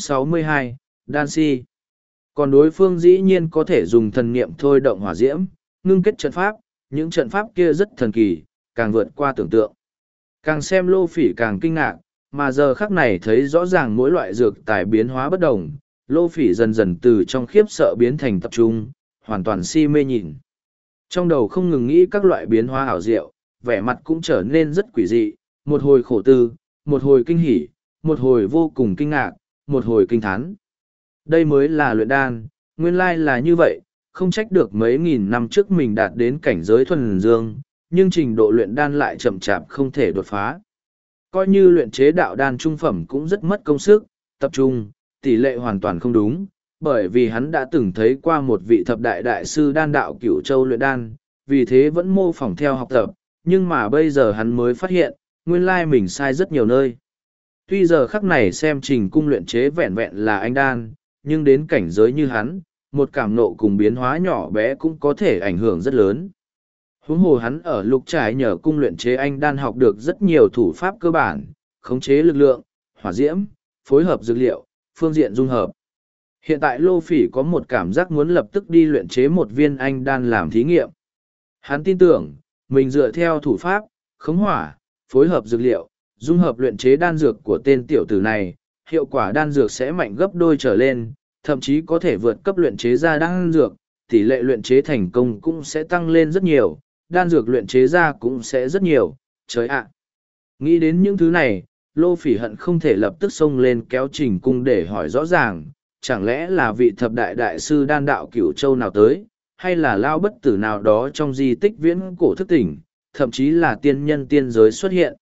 762, Đan Si. Còn đối phương dĩ nhiên có thể dùng thần niệm thôi động hỏa diễm, ngưng kết trận pháp, những trận pháp kia rất thần kỳ, càng vượt qua tưởng tượng. Càng xem Lô Phỉ càng kinh ngạc, mà giờ khắc này thấy rõ ràng mỗi loại dược tài biến hóa bất đồng, Lô Phỉ dần dần từ trong khiếp sợ biến thành tập trung, hoàn toàn si mê nhìn. Trong đầu không ngừng nghĩ các loại biến hóa ảo diệu, vẻ mặt cũng trở nên rất quỷ dị, một hồi khổ tư, một hồi kinh hỉ, một hồi vô cùng kinh ngạc, một hồi kinh thán. Đây mới là luyện đan, nguyên lai là như vậy, không trách được mấy nghìn năm trước mình đạt đến cảnh giới thuần dương, nhưng trình độ luyện đan lại chậm chạp không thể đột phá. Coi như luyện chế đạo đan trung phẩm cũng rất mất công sức, tập trung, tỷ lệ hoàn toàn không đúng, bởi vì hắn đã từng thấy qua một vị thập đại đại sư đan đạo Cửu Châu luyện đan, vì thế vẫn mô phỏng theo học tập, nhưng mà bây giờ hắn mới phát hiện, nguyên lai mình sai rất nhiều nơi. Tuy giờ khắc này xem trình cung luyện chế vẹn vẹn là anh đan, nhưng đến cảnh giới như hắn, một cảm nộ cùng biến hóa nhỏ bé cũng có thể ảnh hưởng rất lớn. Huống hồ hắn ở Lục Trải nhờ cung luyện chế anh đan học được rất nhiều thủ pháp cơ bản, khống chế lực lượng, hỏa diễm, phối hợp dược liệu, phương diện dung hợp. Hiện tại Lô Phỉ có một cảm giác muốn lập tức đi luyện chế một viên anh đan làm thí nghiệm. Hắn tin tưởng, mình dựa theo thủ pháp, khống hỏa, phối hợp dược liệu, dung hợp luyện chế đan dược của tên tiểu tử này, hiệu quả đan dược sẽ mạnh gấp đôi trở lên, thậm chí có thể vượt cấp luyện chế ra đan dược, tỷ lệ luyện chế thành công cũng sẽ tăng lên rất nhiều, đan dược luyện chế ra cũng sẽ rất nhiều, trời ạ. Nghĩ đến những thứ này, Lô Phỉ hận không thể lập tức xông lên kéo Trình Cung để hỏi rõ ràng, chẳng lẽ là vị thập đại đại sư đan đạo Cửu Châu nào tới, hay là lao bất tử nào đó trong di tích viễn cổ thức tỉnh, thậm chí là tiên nhân tiên giới xuất hiện.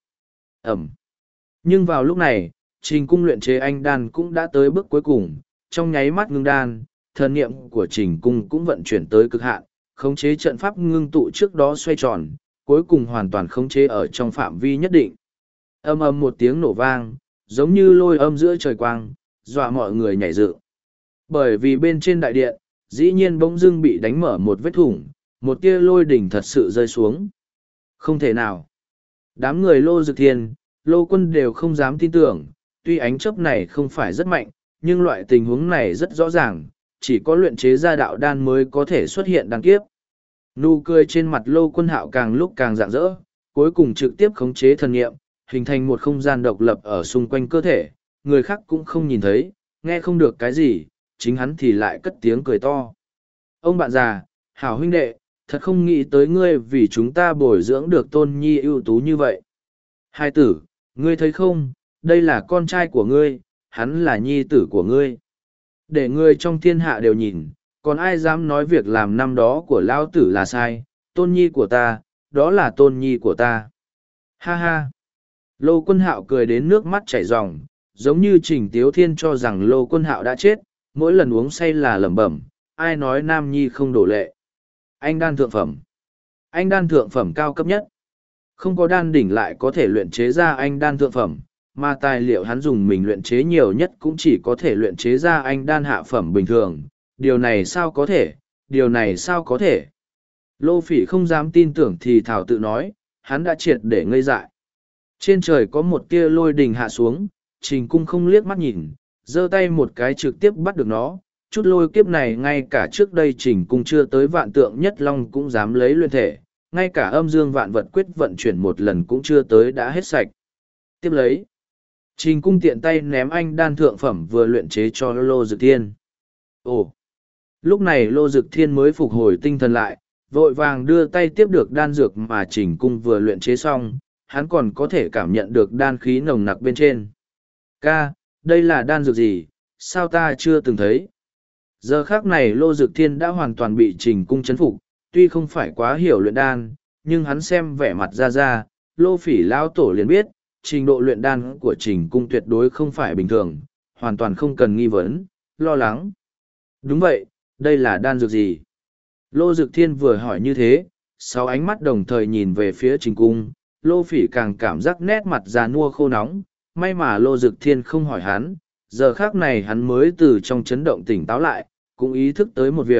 Nhưng vào lúc này, Trình Cung luyện chế anh đan cũng đã tới bước cuối cùng, trong nháy mắt ngưng đan, thần niệm của Trình Cung cũng vận chuyển tới cực hạn, khống chế trận pháp ngưng tụ trước đó xoay tròn, cuối cùng hoàn toàn khống chế ở trong phạm vi nhất định. Ầm ầm một tiếng nổ vang, giống như lôi âm giữa trời quang, dọa mọi người nhảy dựng. Bởi vì bên trên đại điện, dĩ nhiên bỗng dưng bị đánh mở một vết thủng, một tia lôi đỉnh thật sự rơi xuống. Không thể nào. Đám người Lô Dực Thiên, Lô Quân đều không dám tin tưởng, tuy ánh chớp này không phải rất mạnh, nhưng loại tình huống này rất rõ ràng, chỉ có luyện chế ra đạo đan mới có thể xuất hiện đan kiếp. Nụ cười trên mặt Lô Quân Hạo càng lúc càng rạng rỡ, cuối cùng trực tiếp khống chế thần nghiệm, hình thành một không gian độc lập ở xung quanh cơ thể, người khác cũng không nhìn thấy, nghe không được cái gì, chính hắn thì lại cất tiếng cười to. Ông bạn già, hảo huynh đệ, thật không nghĩ tới ngươi vì chúng ta bồi dưỡng được tôn nhi ưu tú như vậy. Hai tử, ngươi thấy không, đây là con trai của ngươi, hắn là nhi tử của ngươi. Để ngươi trong thiên hạ đều nhìn, còn ai dám nói việc làm năm đó của lão tử là sai, tôn nhi của ta, đó là tôn nhi của ta. Ha ha. Lô Quân Hạo cười đến nước mắt chảy ròng, giống như Trình Tiếu Thiên cho rằng Lô Quân Hạo đã chết, mỗi lần uống say là lẩm bẩm, ai nói nam nhi không đổ lệ. Anh đan thượng phẩm. Anh đan thượng phẩm cao cấp nhất. Không có đan đỉnh lại có thể luyện chế ra anh đan thượng phẩm, mà tài liệu hắn dùng mình luyện chế nhiều nhất cũng chỉ có thể luyện chế ra anh đan hạ phẩm bình thường. Điều này sao có thể, điều này sao có thể. Lô Phỉ không dám tin tưởng thì thảo tự nói, hắn đã triệt để ngây dại. Trên trời có một tia lôi đình hạ xuống, Trình Cung không liếc mắt nhìn, giơ tay một cái trực tiếp bắt được nó. Chút lôi kiếp này ngay cả trước đây Trình Cung chưa tới vạn tượng nhất long cũng dám lấy luyện thể, ngay cả âm dương vạn vật quyết vận chuyển một lần cũng chưa tới đã hết sạch. Tiếp lấy, Trình Cung tiện tay ném anh đan thượng phẩm vừa luyện chế cho Lô Dực Thiên. Ồ! Lúc này Lô Dực Thiên mới phục hồi tinh thần lại, vội vàng đưa tay tiếp được đan dược mà Trình Cung vừa luyện chế xong, hắn còn có thể cảm nhận được đan khí nồng nặc bên trên. Ca, đây là đan dược gì, sao ta chưa từng thấy? Giờ khác này Lô Dực Thiên đã hoàn toàn bị Trình Cung chấn phục, tuy không phải quá hiểu luyện đan, nhưng hắn xem vẻ mặt ra, Lô Phỉ lão tổ liền biết, trình độ luyện đan của Trình Cung tuyệt đối không phải bình thường, hoàn toàn không cần nghi vấn, lo lắng. Đúng vậy, đây là đan dược gì? Lô Dực Thiên vừa hỏi như thế, sáu ánh mắt đồng thời nhìn về phía Trình Cung, Lô Phỉ càng cảm giác nét mặt già nua khô nóng, may mà Lô Dực Thiên không hỏi hắn, giờ khác này hắn mới từ trong chấn động tỉnh táo lại, cũng ý thức tới một việc,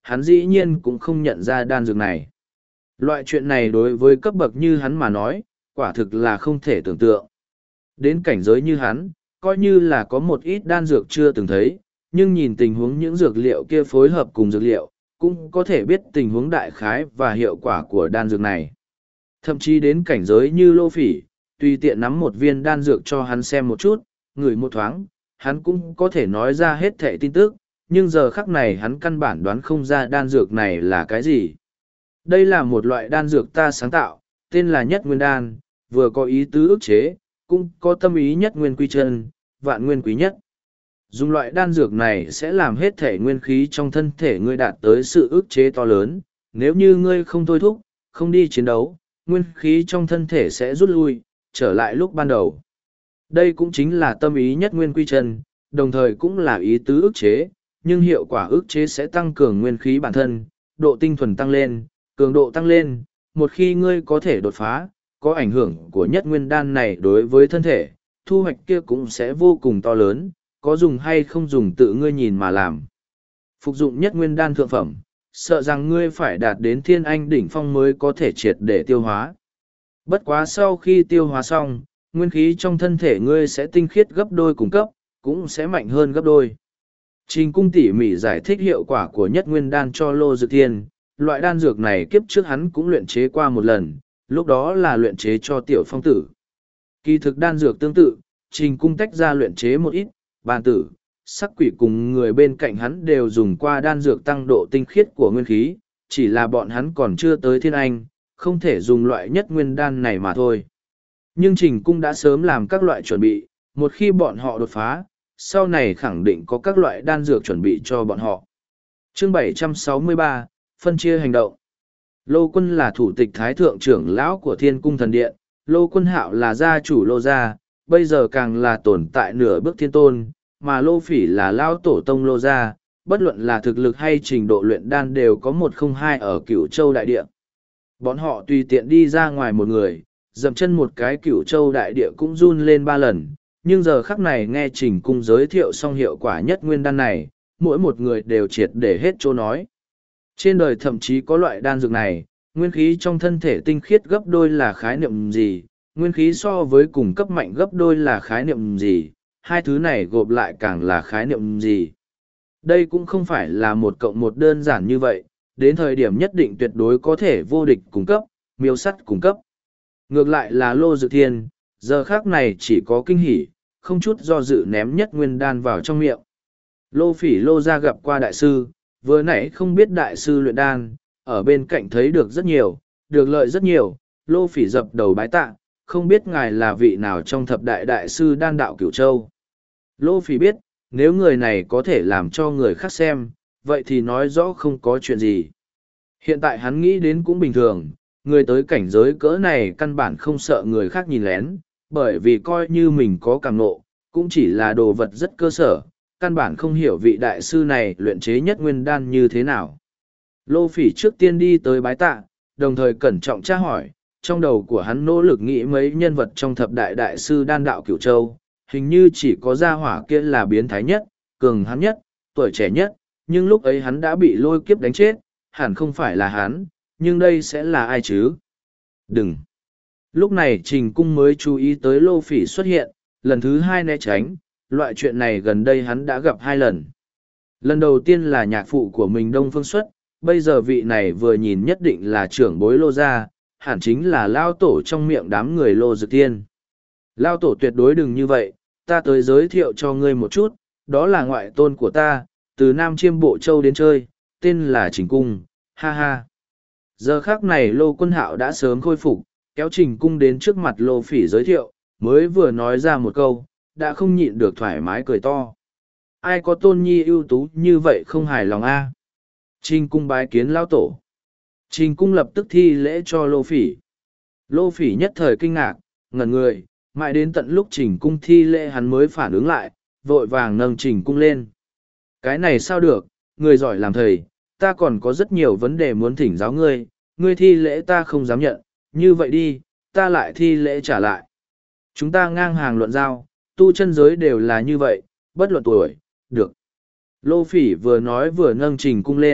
hắn dĩ nhiên cũng không nhận ra đan dược này. Loại chuyện này đối với cấp bậc như hắn mà nói, quả thực là không thể tưởng tượng. Đến cảnh giới như hắn, coi như là có một ít đan dược chưa từng thấy, nhưng nhìn tình huống những dược liệu kia phối hợp cùng dược liệu, cũng có thể biết tình huống đại khái và hiệu quả của đan dược này. Thậm chí đến cảnh giới như Lô Phỉ, tùy tiện nắm một viên đan dược cho hắn xem một chút, ngửi một thoáng, hắn cũng có thể nói ra hết thảy tin tức, nhưng giờ khắc này hắn căn bản đoán không ra đan dược này là cái gì. Đây là một loại đan dược ta sáng tạo, tên là Nhất Nguyên Đan, vừa có ý tứ ức chế, cũng có tâm ý nhất nguyên quy chân, vạn nguyên quý nhất. Dùng loại đan dược này sẽ làm hết thể nguyên khí trong thân thể ngươi đạt tới sự ức chế to lớn, nếu như ngươi không thôi thúc, không đi chiến đấu, nguyên khí trong thân thể sẽ rút lui, trở lại lúc ban đầu. Đây cũng chính là tâm ý nhất nguyên quy chân, đồng thời cũng là ý tứ ức chế, nhưng hiệu quả ức chế sẽ tăng cường nguyên khí bản thân, độ tinh thuần tăng lên, cường độ tăng lên, một khi ngươi có thể đột phá, có ảnh hưởng của nhất nguyên đan này đối với thân thể, thu hoạch kia cũng sẽ vô cùng to lớn, có dùng hay không dùng tự ngươi nhìn mà làm. Phục dụng nhất nguyên đan thượng phẩm, sợ rằng ngươi phải đạt đến thiên anh đỉnh phong mới có thể triệt để tiêu hóa. Bất quá sau khi tiêu hóa xong, nguyên khí trong thân thể ngươi sẽ tinh khiết gấp đôi cùng cấp, cũng sẽ mạnh hơn gấp đôi. Trình Cung tỉ mỉ giải thích hiệu quả của nhất nguyên đan cho Lô Dược Thiên, loại đan dược này kiếp trước hắn cũng luyện chế qua một lần, lúc đó là luyện chế cho Tiểu Phong Tử. Kỳ thực đan dược tương tự, Trình Cung tách ra luyện chế một ít, Bàn Tử, Sắc Quỷ cùng người bên cạnh hắn đều dùng qua đan dược tăng độ tinh khiết của nguyên khí, chỉ là bọn hắn còn chưa tới thiên anh, không thể dùng loại nhất nguyên đan này mà thôi. Nhưng Trình Cung đã sớm làm các loại chuẩn bị, một khi bọn họ đột phá, sau này khẳng định có các loại đan dược chuẩn bị cho bọn họ. Chương 763, phân chia hành động. Lô Quân là thủ tịch thái thượng trưởng lão của Thiên Cung Thần Điện, Lô Quân Hạo là gia chủ Lô gia, bây giờ càng là tồn tại nửa bước thiên tôn, mà Lô Phỉ là lão tổ tông Lô gia, bất luận là thực lực hay trình độ luyện đan đều có 102 ở Cửu Châu đại địa. Bọn họ tùy tiện đi ra ngoài một người, dậm chân một cái Cửu Châu đại địa cũng run lên 3 lần, nhưng giờ khắc này nghe Trình Cung giới thiệu xong hiệu quả nhất nguyên đan này, mỗi một người đều triệt để hết chỗ nói. Trên đời thậm chí có loại đan dược này, nguyên khí trong thân thể tinh khiết gấp đôi là khái niệm gì, nguyên khí so với cùng cấp mạnh gấp đôi là khái niệm gì, hai thứ này gộp lại càng là khái niệm gì. Đây cũng không phải là một cộng một đơn giản như vậy, đến thời điểm nhất định tuyệt đối có thể vô địch cung cấp, miêu sắt cung cấp. Ngược lại là Lô Dự Thiên, giờ khác này chỉ có kinh hỉ, không chút do dự ném nhất nguyên đan vào trong miệng. Lô Phỉ Lô ra gặp qua đại sư, vừa nãy không biết đại sư luyện đan, ở bên cạnh thấy được rất nhiều, được lợi rất nhiều, Lô Phỉ dập đầu bái tạ, không biết ngài là vị nào trong thập đại đại sư đan đạo Cửu Châu. Lô Phỉ biết, nếu người này có thể làm cho người khác xem, vậy thì nói rõ không có chuyện gì. Hiện tại hắn nghĩ đến cũng bình thường, người tới cảnh giới cỡ này căn bản không sợ người khác nhìn lén, bởi vì coi như mình có cảm nộ, cũng chỉ là đồ vật rất cơ sở, căn bản không hiểu vị đại sư này luyện chế nhất nguyên đan như thế nào. Lô Phỉ trước tiên đi tới bái tạ, đồng thời cẩn trọng tra hỏi, trong đầu của hắn nỗ lực nghĩ mấy nhân vật trong thập đại đại sư đan đạo Cửu Châu, hình như chỉ có gia hỏa kia là biến thái nhất, cường hắn nhất, tuổi trẻ nhất, nhưng lúc ấy hắn đã bị lôi kiếp đánh chết, hẳn không phải là hắn, nhưng đây sẽ là ai chứ? Đừng! Lúc này Trình Cung mới chú ý tới Lô Phỉ xuất hiện, lần thứ hai né tránh, loại chuyện này gần đây hắn đã gặp 2 lần. Lần đầu tiên là nhạc phụ của mình Đông Phương Xuất, bây giờ vị này vừa nhìn nhất định là trưởng bối Lô gia, hẳn chính là Lao Tổ trong miệng đám người Lô Dực Tiên. Lao Tổ tuyệt đối đừng như vậy, ta tới giới thiệu cho ngươi một chút, đó là ngoại tôn của ta, từ Nam Chiêm Bộ Châu đến chơi, tên là Trình Cung, ha ha. Giờ khác này Lô Quân Hạo đã sớm khôi phục, kéo Trình Cung đến trước mặt Lô Phỉ giới thiệu, mới vừa nói ra một câu, đã không nhịn được thoải mái cười to. Ai có tôn nhi ưu tú như vậy không hài lòng a? Trình Cung bái kiến Lao Tổ. Trình Cung lập tức thi lễ cho Lô Phỉ. Lô Phỉ nhất thời kinh ngạc, ngẩn người, mãi đến tận lúc Trình Cung thi lễ hắn mới phản ứng lại, vội vàng nâng Trình Cung lên. Cái này sao được, người giỏi làm thầy, ta còn có rất nhiều vấn đề muốn thỉnh giáo ngươi, ngươi thi lễ ta không dám nhận, như vậy đi, ta lại thi lễ trả lại. Chúng ta ngang hàng luận giao, tu chân giới đều là như vậy, bất luận tuổi, được. Lô Phỉ vừa nói vừa nâng Trình Cung lên,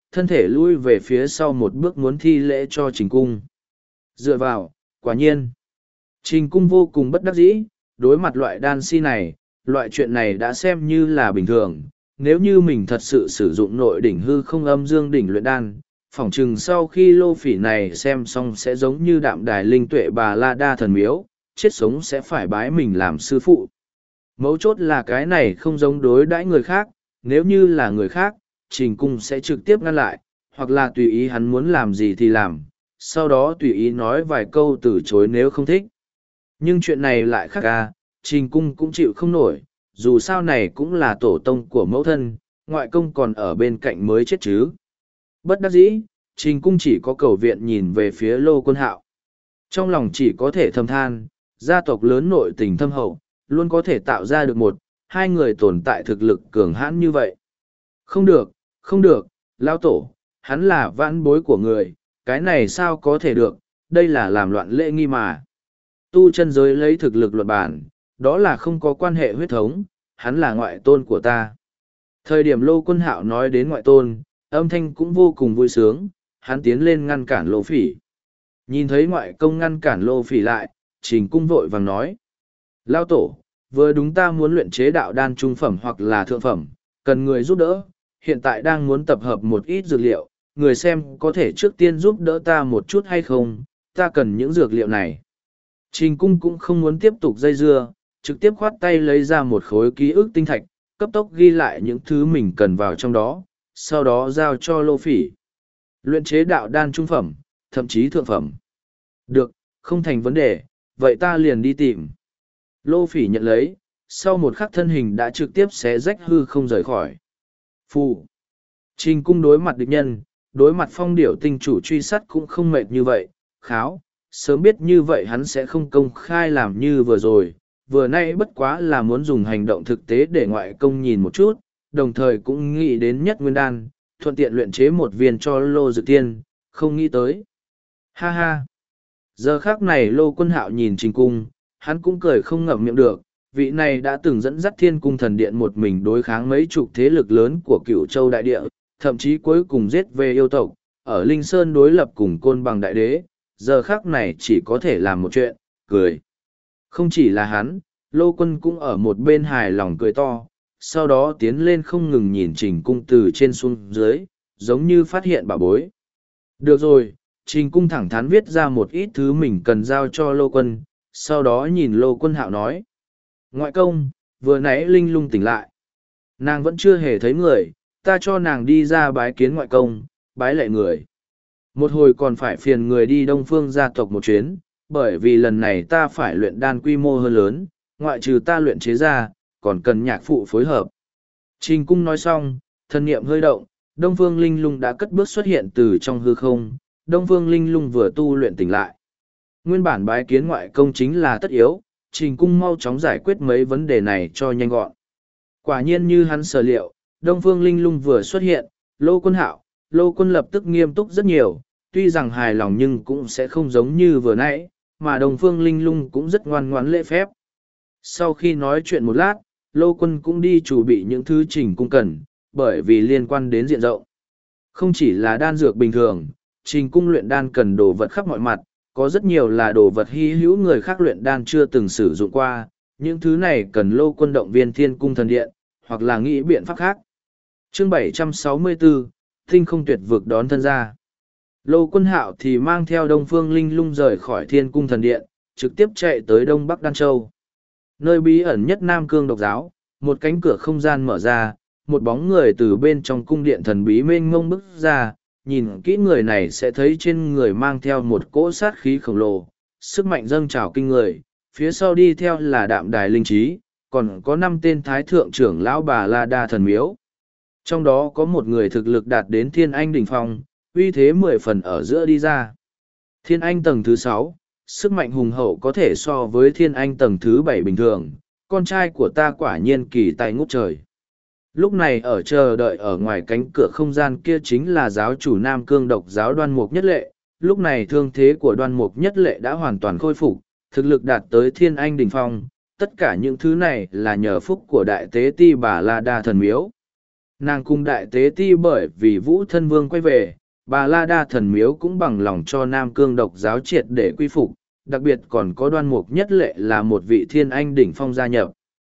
thân thể lui về phía sau một bước muốn thi lễ cho Trình Cung. Dựa vào, quả nhiên. Trình Cung vô cùng bất đắc dĩ, đối mặt loại đan si này, loại chuyện này đã xem như là bình thường. Nếu như mình thật sự sử dụng nội đỉnh hư không âm dương đỉnh luyện đan, phỏng chừng sau khi lô phỉ này xem xong sẽ giống như đạm đài linh tuệ bà La Đa thần miếu, chết sống sẽ phải bái mình làm sư phụ. Mấu chốt là cái này không giống đối đãi người khác, nếu như là người khác, Trình Cung sẽ trực tiếp ngăn lại, hoặc là tùy ý hắn muốn làm gì thì làm, sau đó tùy ý nói vài câu từ chối nếu không thích. Nhưng chuyện này lại khác à, Trình Cung cũng chịu không nổi, dù sao này cũng là tổ tông của mẫu thân, ngoại công còn ở bên cạnh mới chết chứ. Bất đắc dĩ, Trình Cung chỉ có cầu viện nhìn về phía Lô Quân Hạo. Trong lòng chỉ có thể thầm than, gia tộc lớn nội tình thâm hậu, luôn có thể tạo ra được hai người tồn tại thực lực cường hãn như vậy. Không được, không được, lão tổ, hắn là vãn bối của người, cái này sao có thể được, đây là làm loạn lễ nghi mà. Tu chân giới lấy thực lực luận bản, đó là không có quan hệ huyết thống, hắn là ngoại tôn của ta. Thời điểm Lô Quân Hạo nói đến ngoại tôn, âm thanh cũng vô cùng vui sướng, hắn tiến lên ngăn cản Lô Phỉ. Nhìn thấy ngoại công ngăn cản Lô Phỉ lại, Trình Cung vội vàng nói. Lao tổ, vừa đúng ta muốn luyện chế đạo đan trung phẩm hoặc là thượng phẩm, cần người giúp đỡ, hiện tại đang muốn tập hợp một ít dược liệu, người xem có thể trước tiên giúp đỡ ta một chút hay không, ta cần những dược liệu này. Trình Cung cũng không muốn tiếp tục dây dưa, trực tiếp khoát tay lấy ra một khối ký ức tinh thạch, cấp tốc ghi lại những thứ mình cần vào trong đó, sau đó giao cho Lô Phỉ. Luyện chế đạo đan trung phẩm, thậm chí thượng phẩm. Được, không thành vấn đề, vậy ta liền đi tìm. Lô Phỉ nhận lấy, sau một khắc thân hình đã trực tiếp xé rách hư không rời khỏi. Phù. Trình Cung đối mặt địch nhân, đối mặt phong điểu tinh chủ truy sát cũng không mệt như vậy, kháo. Sớm biết như vậy hắn sẽ không công khai làm như vừa rồi, vừa nay bất quá là muốn dùng hành động thực tế để ngoại công nhìn một chút, đồng thời cũng nghĩ đến nhất nguyên đan, thuận tiện luyện chế một viên cho Lô Dực Tiên, không nghĩ tới. Ha ha! Giờ khác này Lô Quân Hạo nhìn Trình Cung, hắn cũng cười không ngậm miệng được, vị này đã từng dẫn dắt Thiên Cung Thần Điện một mình đối kháng mấy chục thế lực lớn của Cửu Châu Đại Địa, thậm chí cuối cùng giết về yêu tộc, ở Linh Sơn đối lập cùng Côn Bằng Đại Đế, giờ khác này chỉ có thể làm một chuyện, cười. Không chỉ là hắn, Lô Quân cũng ở một bên hài lòng cười to, sau đó tiến lên không ngừng nhìn Trình Cung từ trên xuống dưới, giống như phát hiện bảo bối. Được rồi, Trình Cung thẳng thắn viết ra một ít thứ mình cần giao cho Lô Quân, sau đó nhìn Lô Quân Hạo nói. Ngoại công, vừa nãy Linh Lung tỉnh lại. Nàng vẫn chưa hề thấy người, ta cho nàng đi ra bái kiến ngoại công, bái lệ người. Một hồi còn phải phiền người đi Đông Phương gia tộc một chuyến, bởi vì lần này ta phải luyện đan quy mô hơn lớn, ngoại trừ ta luyện chế ra, còn cần nhạc phụ phối hợp. Trình Cung nói xong, thân niệm hơi động, Đông Phương Linh Lung đã cất bước xuất hiện từ trong hư không, Đông Phương Linh Lung vừa tu luyện tỉnh lại. Nguyên bản bái kiến ngoại công chính là tất yếu, Trình Cung mau chóng giải quyết mấy vấn đề này cho nhanh gọn. Quả nhiên như hắn sở liệu, Đông Phương Linh Lung vừa xuất hiện, Lô Quân Hạo, Lô Quân lập tức nghiêm túc rất nhiều, tuy rằng hài lòng nhưng cũng sẽ không giống như vừa nãy, mà Đông Phương Linh Lung cũng rất ngoan ngoãn lễ phép. Sau khi nói chuyện một lát, Lô Quân cũng đi chuẩn bị những thứ Trình Cung cần, bởi vì liên quan đến diện rộng. Không chỉ là đan dược bình thường, Trình Cung luyện đan cần đồ vật khắp mọi mặt, có rất nhiều là đồ vật hy hữu người khác luyện đan chưa từng sử dụng qua, những thứ này cần Lô Quân động viên Thiên Cung Thần Điện, hoặc là nghĩ biện pháp khác. Chương 764, Tinh không tuyệt vực đón thân ra. Lô Quân Hạo thì mang theo Đông Phương Linh Lung rời khỏi Thiên Cung Thần Điện, trực tiếp chạy tới Đông Bắc Đan Châu. Nơi bí ẩn nhất Nam Cương độc giáo, một cánh cửa không gian mở ra, một bóng người từ bên trong cung điện thần bí mênh mông bước ra, nhìn kỹ người này sẽ thấy trên người mang theo một cỗ sát khí khổng lồ, sức mạnh dâng trào kinh người, phía sau đi theo là Đạm Đài Linh Trí, còn có 5 tên thái thượng trưởng lão Bà La Đa thần miếu. Trong đó có một người thực lực đạt đến Thiên Anh đỉnh phong, uy thế 10 phần ở giữa đi ra. Thiên Anh tầng thứ 6, sức mạnh hùng hậu có thể so với Thiên Anh tầng thứ 7 bình thường, con trai của ta quả nhiên kỳ tài ngút trời. Lúc này ở chờ đợi ở ngoài cánh cửa không gian kia chính là giáo chủ Nam Cương độc giáo Đoan Mục Nhất Lệ, lúc này thương thế của Đoan Mục Nhất Lệ đã hoàn toàn khôi phục, thực lực đạt tới Thiên Anh đỉnh phong, tất cả những thứ này là nhờ phúc của đại tế ti Bà La Đa thần miếu. Nàng cùng đại tế ti bởi vì Vũ Thân Vương quay về, bà La Đa Thần Miếu cũng bằng lòng cho Nam Cương độc giáo triệt để quy phục, đặc biệt còn có Đoan Mục Nhất Lệ là một vị thiên anh đỉnh phong gia nhập.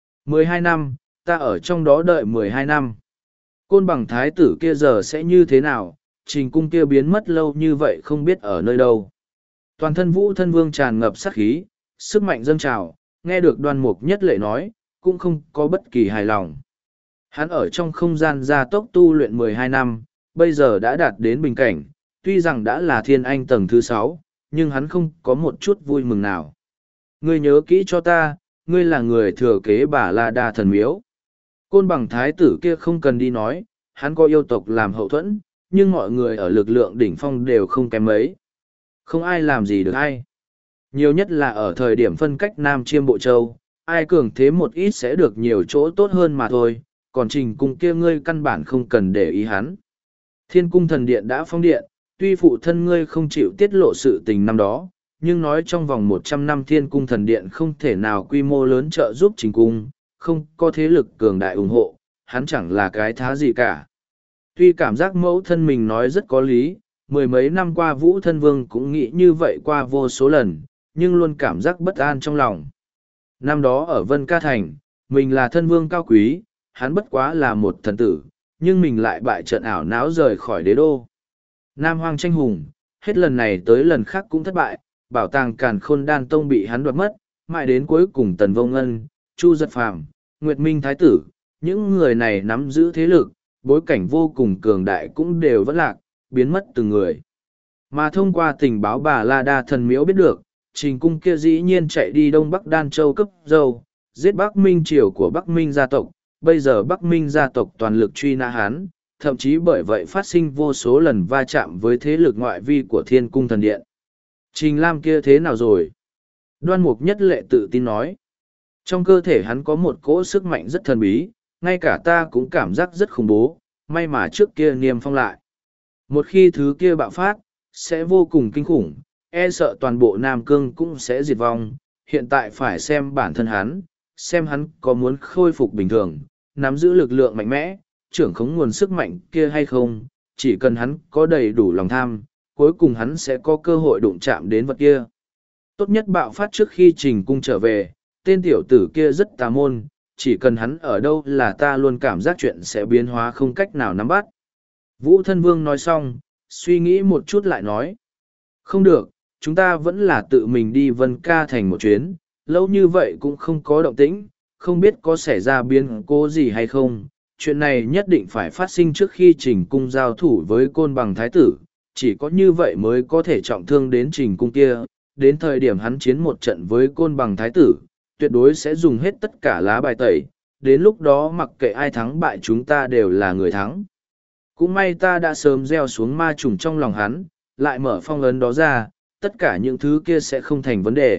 12 năm, ta ở trong đó đợi 12 năm. Côn Bằng thái tử kia giờ sẽ như thế nào, Trình cung kia biến mất lâu như vậy không biết ở nơi đâu. Toàn thân Vũ Thân Vương tràn ngập sát khí, sức mạnh dâng trào, nghe được Đoan Mục Nhất Lệ nói, cũng không có bất kỳ hài lòng. Hắn ở trong không gian gia tốc tu luyện 12 năm, bây giờ đã đạt đến bình cảnh, tuy rằng đã là thiên anh tầng thứ 6, nhưng hắn không có một chút vui mừng nào. Ngươi nhớ kỹ cho ta, ngươi là người thừa kế bà La Đa Thần Miếu. Côn Bằng thái tử kia không cần đi nói, hắn có yêu tộc làm hậu thuẫn, nhưng mọi người ở lực lượng đỉnh phong đều không kém mấy. Không ai làm gì được ai. Nhiều nhất là ở thời điểm phân cách Nam Chiêm Bộ Châu, ai cường thế một ít sẽ được nhiều chỗ tốt hơn mà thôi, còn Trình cung kia ngươi căn bản không cần để ý hắn. Thiên cung thần điện đã phong điện, tuy phụ thân ngươi không chịu tiết lộ sự tình năm đó, nhưng nói trong vòng 100 năm thiên cung thần điện không thể nào quy mô lớn trợ giúp Trình cung, không có thế lực cường đại ủng hộ, hắn chẳng là cái thá gì cả. Tuy cảm giác mẫu thân mình nói rất có lý, mười mấy năm qua Vũ Thân Vương cũng nghĩ như vậy qua vô số lần, nhưng luôn cảm giác bất an trong lòng. Năm đó ở Vân Ca Thành, mình là thân vương cao quý, hắn bất quá là một thần tử, nhưng mình lại bại trận ảo não rời khỏi đế đô. Nam Hoang tranh hùng, hết lần này tới lần khác cũng thất bại, bảo tàng Càn Khôn Đan Tông bị hắn đoạt mất, mãi đến cuối cùng Tần Vô Ngân, Chu Giật Phàm, Nguyệt Minh Thái Tử, những người này nắm giữ thế lực, bối cảnh vô cùng cường đại cũng đều vẫn lạc, biến mất từng người. Mà thông qua tình báo bà La Đa Thần Miếu biết được, Trình cung kia dĩ nhiên chạy đi Đông Bắc Đan Châu cấp dâu, giết Bắc Minh triều của Bắc Minh gia tộc, bây giờ Bắc Minh gia tộc toàn lực truy nã hắn, thậm chí bởi vậy phát sinh vô số lần va chạm với thế lực ngoại vi của Thiên cung thần điện. Trình Lam kia thế nào rồi? Đoan Mục Nhất Lệ tự tin nói. Trong cơ thể hắn có một cỗ sức mạnh rất thần bí, ngay cả ta cũng cảm giác rất khủng bố, may mà trước kia niêm phong lại. Một khi thứ kia bạo phát, sẽ vô cùng kinh khủng, e sợ toàn bộ Nam Cương cũng sẽ diệt vong, hiện tại phải xem bản thân hắn, xem hắn có muốn khôi phục bình thường, nắm giữ lực lượng mạnh mẽ, trưởng khống nguồn sức mạnh kia hay không, chỉ cần hắn có đầy đủ lòng tham, cuối cùng hắn sẽ có cơ hội đụng chạm đến vật kia. Tốt nhất bạo phát trước khi Trình cung trở về, tên tiểu tử kia rất tà môn, chỉ cần hắn ở đâu là ta luôn cảm giác chuyện sẽ biến hóa không cách nào nắm bắt. Vũ Thân Vương nói xong, suy nghĩ một chút lại nói. Không được, chúng ta vẫn là tự mình đi Vân Ca Thành một chuyến, lâu như vậy cũng không có động tĩnh, không biết có xảy ra biến cố gì hay không. Chuyện này nhất định phải phát sinh trước khi Trình cung giao thủ với Côn Bằng Thái tử, chỉ có như vậy mới có thể trọng thương đến Trình cung kia. Đến thời điểm hắn chiến một trận với Côn Bằng Thái tử, tuyệt đối sẽ dùng hết tất cả lá bài tẩy, đến lúc đó mặc kệ ai thắng bại chúng ta đều là người thắng. Cũng may ta đã sớm gieo xuống ma trùng trong lòng hắn, lại mở phong ấn đó ra, tất cả những thứ kia sẽ không thành vấn đề.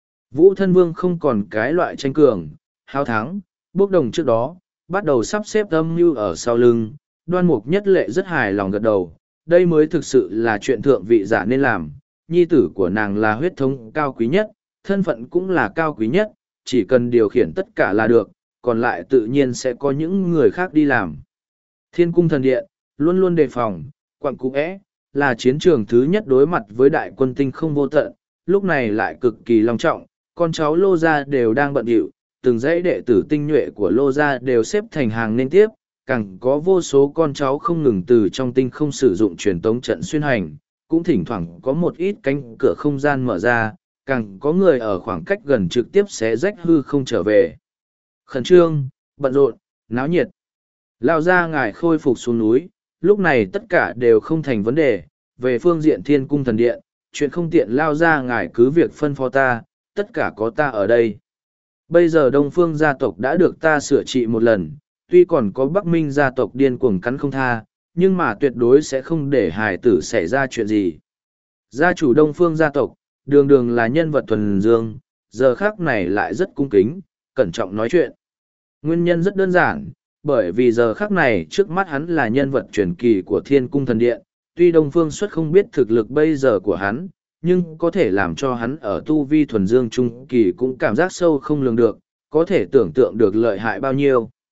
Vũ Thân Vương không còn cái loại tranh cường, hao thắng, bốc đồng trước đó, bắt đầu sắp xếp âm mưu ở sau lưng, Đoan Mục Nhất Lệ rất hài lòng gật đầu, đây mới thực sự là chuyện thượng vị giả nên làm, nhi tử của nàng là huyết thống cao quý nhất, thân phận cũng là cao quý nhất, chỉ cần điều khiển tất cả là được, còn lại tự nhiên sẽ có những người khác đi làm. Thiên cung thần điện, luôn luôn đề phòng, quặng cũ là chiến trường thứ nhất đối mặt với đại quân tinh không vô tận, lúc này lại cực kỳ long trọng, con cháu Lô Gia đều đang bận rộn, từng dãy đệ tử tinh nhuệ của Lô Gia đều xếp thành hàng nên tiếp, càng có vô số con cháu không ngừng từ trong tinh không sử dụng truyền tống trận xuyên hành, cũng thỉnh thoảng có một ít cánh cửa không gian mở ra, càng có người ở khoảng cách gần trực tiếp xé rách hư không trở về. Khẩn trương, bận rộn, náo nhiệt. Lao ra ngài khôi phục xuống núi, lúc này tất cả đều không thành vấn đề, về phương diện Thiên cung thần điện, chuyện không tiện lao ra ngài cứ việc phân phó ta, tất cả có ta ở đây. Bây giờ Đông Phương gia tộc đã được ta sửa trị một lần, tuy còn có Bắc Minh gia tộc điên cuồng cắn không tha, nhưng mà tuyệt đối sẽ không để hài tử xảy ra chuyện gì. Gia chủ Đông Phương gia tộc, đường đường là nhân vật thuần dương, giờ khác này lại rất cung kính, cẩn trọng nói chuyện. Nguyên nhân rất đơn giản, bởi vì giờ khắc này trước mắt hắn là nhân vật truyền kỳ của Thiên cung thần điện, tuy Đông Phương Xuất không biết thực lực bây giờ của hắn, nhưng có thể làm cho hắn ở tu vi thuần dương trung kỳ cũng cảm giác sâu không lường được, có thể tưởng tượng được lợi hại bao nhiêu.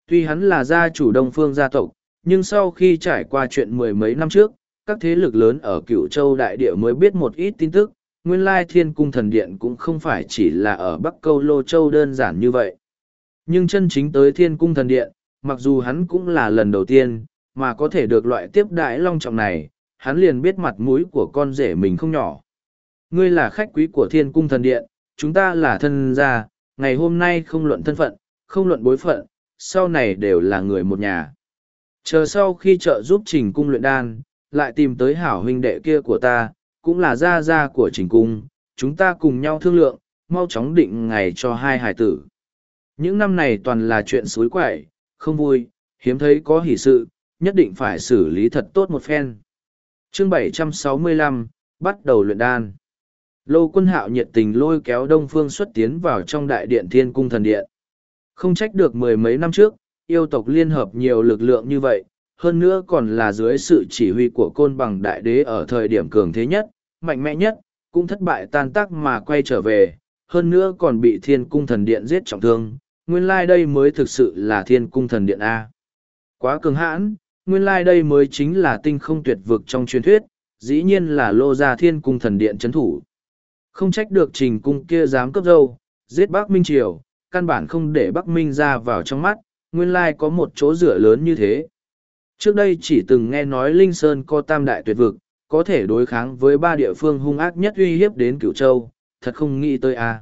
Tuy hắn là gia chủ Đông Phương gia tộc, nhưng sau khi trải qua chuyện mười mấy năm trước, các thế lực lớn ở Cửu Châu Đại Địa mới biết một ít tin tức, nguyên lai Thiên Cung Thần Điện cũng không phải chỉ là ở Bắc Câu Lô Châu đơn giản như vậy. Nhưng chân chính tới Thiên Cung Thần Điện, mặc dù hắn cũng là lần đầu tiên, mà có thể được loại tiếp đãi long trọng này, hắn liền biết mặt mũi của con rể mình không nhỏ. Ngươi là khách quý của Thiên Cung Thần Điện, chúng ta là thân gia, ngày hôm nay không luận thân phận, không luận bối phận, sau này đều là người một nhà. Chờ sau khi trợ giúp Trình Cung luyện đan, lại tìm tới hảo huynh đệ kia của ta, cũng là gia gia của Trình Cung, chúng ta cùng nhau thương lượng, mau chóng định ngày cho hai hài tử. Những năm này toàn là chuyện suối quậy, không vui, hiếm thấy có hỷ sự, nhất định phải xử lý thật tốt một phen. Chương 765, bắt đầu luyện đan. Lô Quân Hạo nhiệt tình lôi kéo Đông Phương Xuất tiến vào trong đại điện Thiên Cung Thần Điện. Không trách được mười mấy năm trước, yêu tộc liên hợp nhiều lực lượng như vậy, hơn nữa còn là dưới sự chỉ huy của Côn Bằng Đại Đế ở thời điểm cường thế nhất, mạnh mẽ nhất, cũng thất bại tan tác mà quay trở về, hơn nữa còn bị Thiên Cung Thần Điện giết trọng thương. Nguyên lai đây mới thực sự là Thiên Cung Thần Điện A. Quá cường hãn, nguyên lai đây mới chính là tinh không tuyệt vực trong truyền thuyết, dĩ nhiên là Lô gia Thiên Cung Thần Điện chấn thủ. Không trách được Trình Cung kia dám cướp dâu, giết Bắc Minh Triều, căn bản không để Bắc Minh ra vào trong mắt, nguyên lai có một chỗ dựa lớn như thế. Trước đây chỉ từng nghe nói Linh Sơn có tam đại tuyệt vực, có thể đối kháng với ba địa phương hung ác nhất uy hiếp đến Cửu Châu, thật không nghĩ tới a.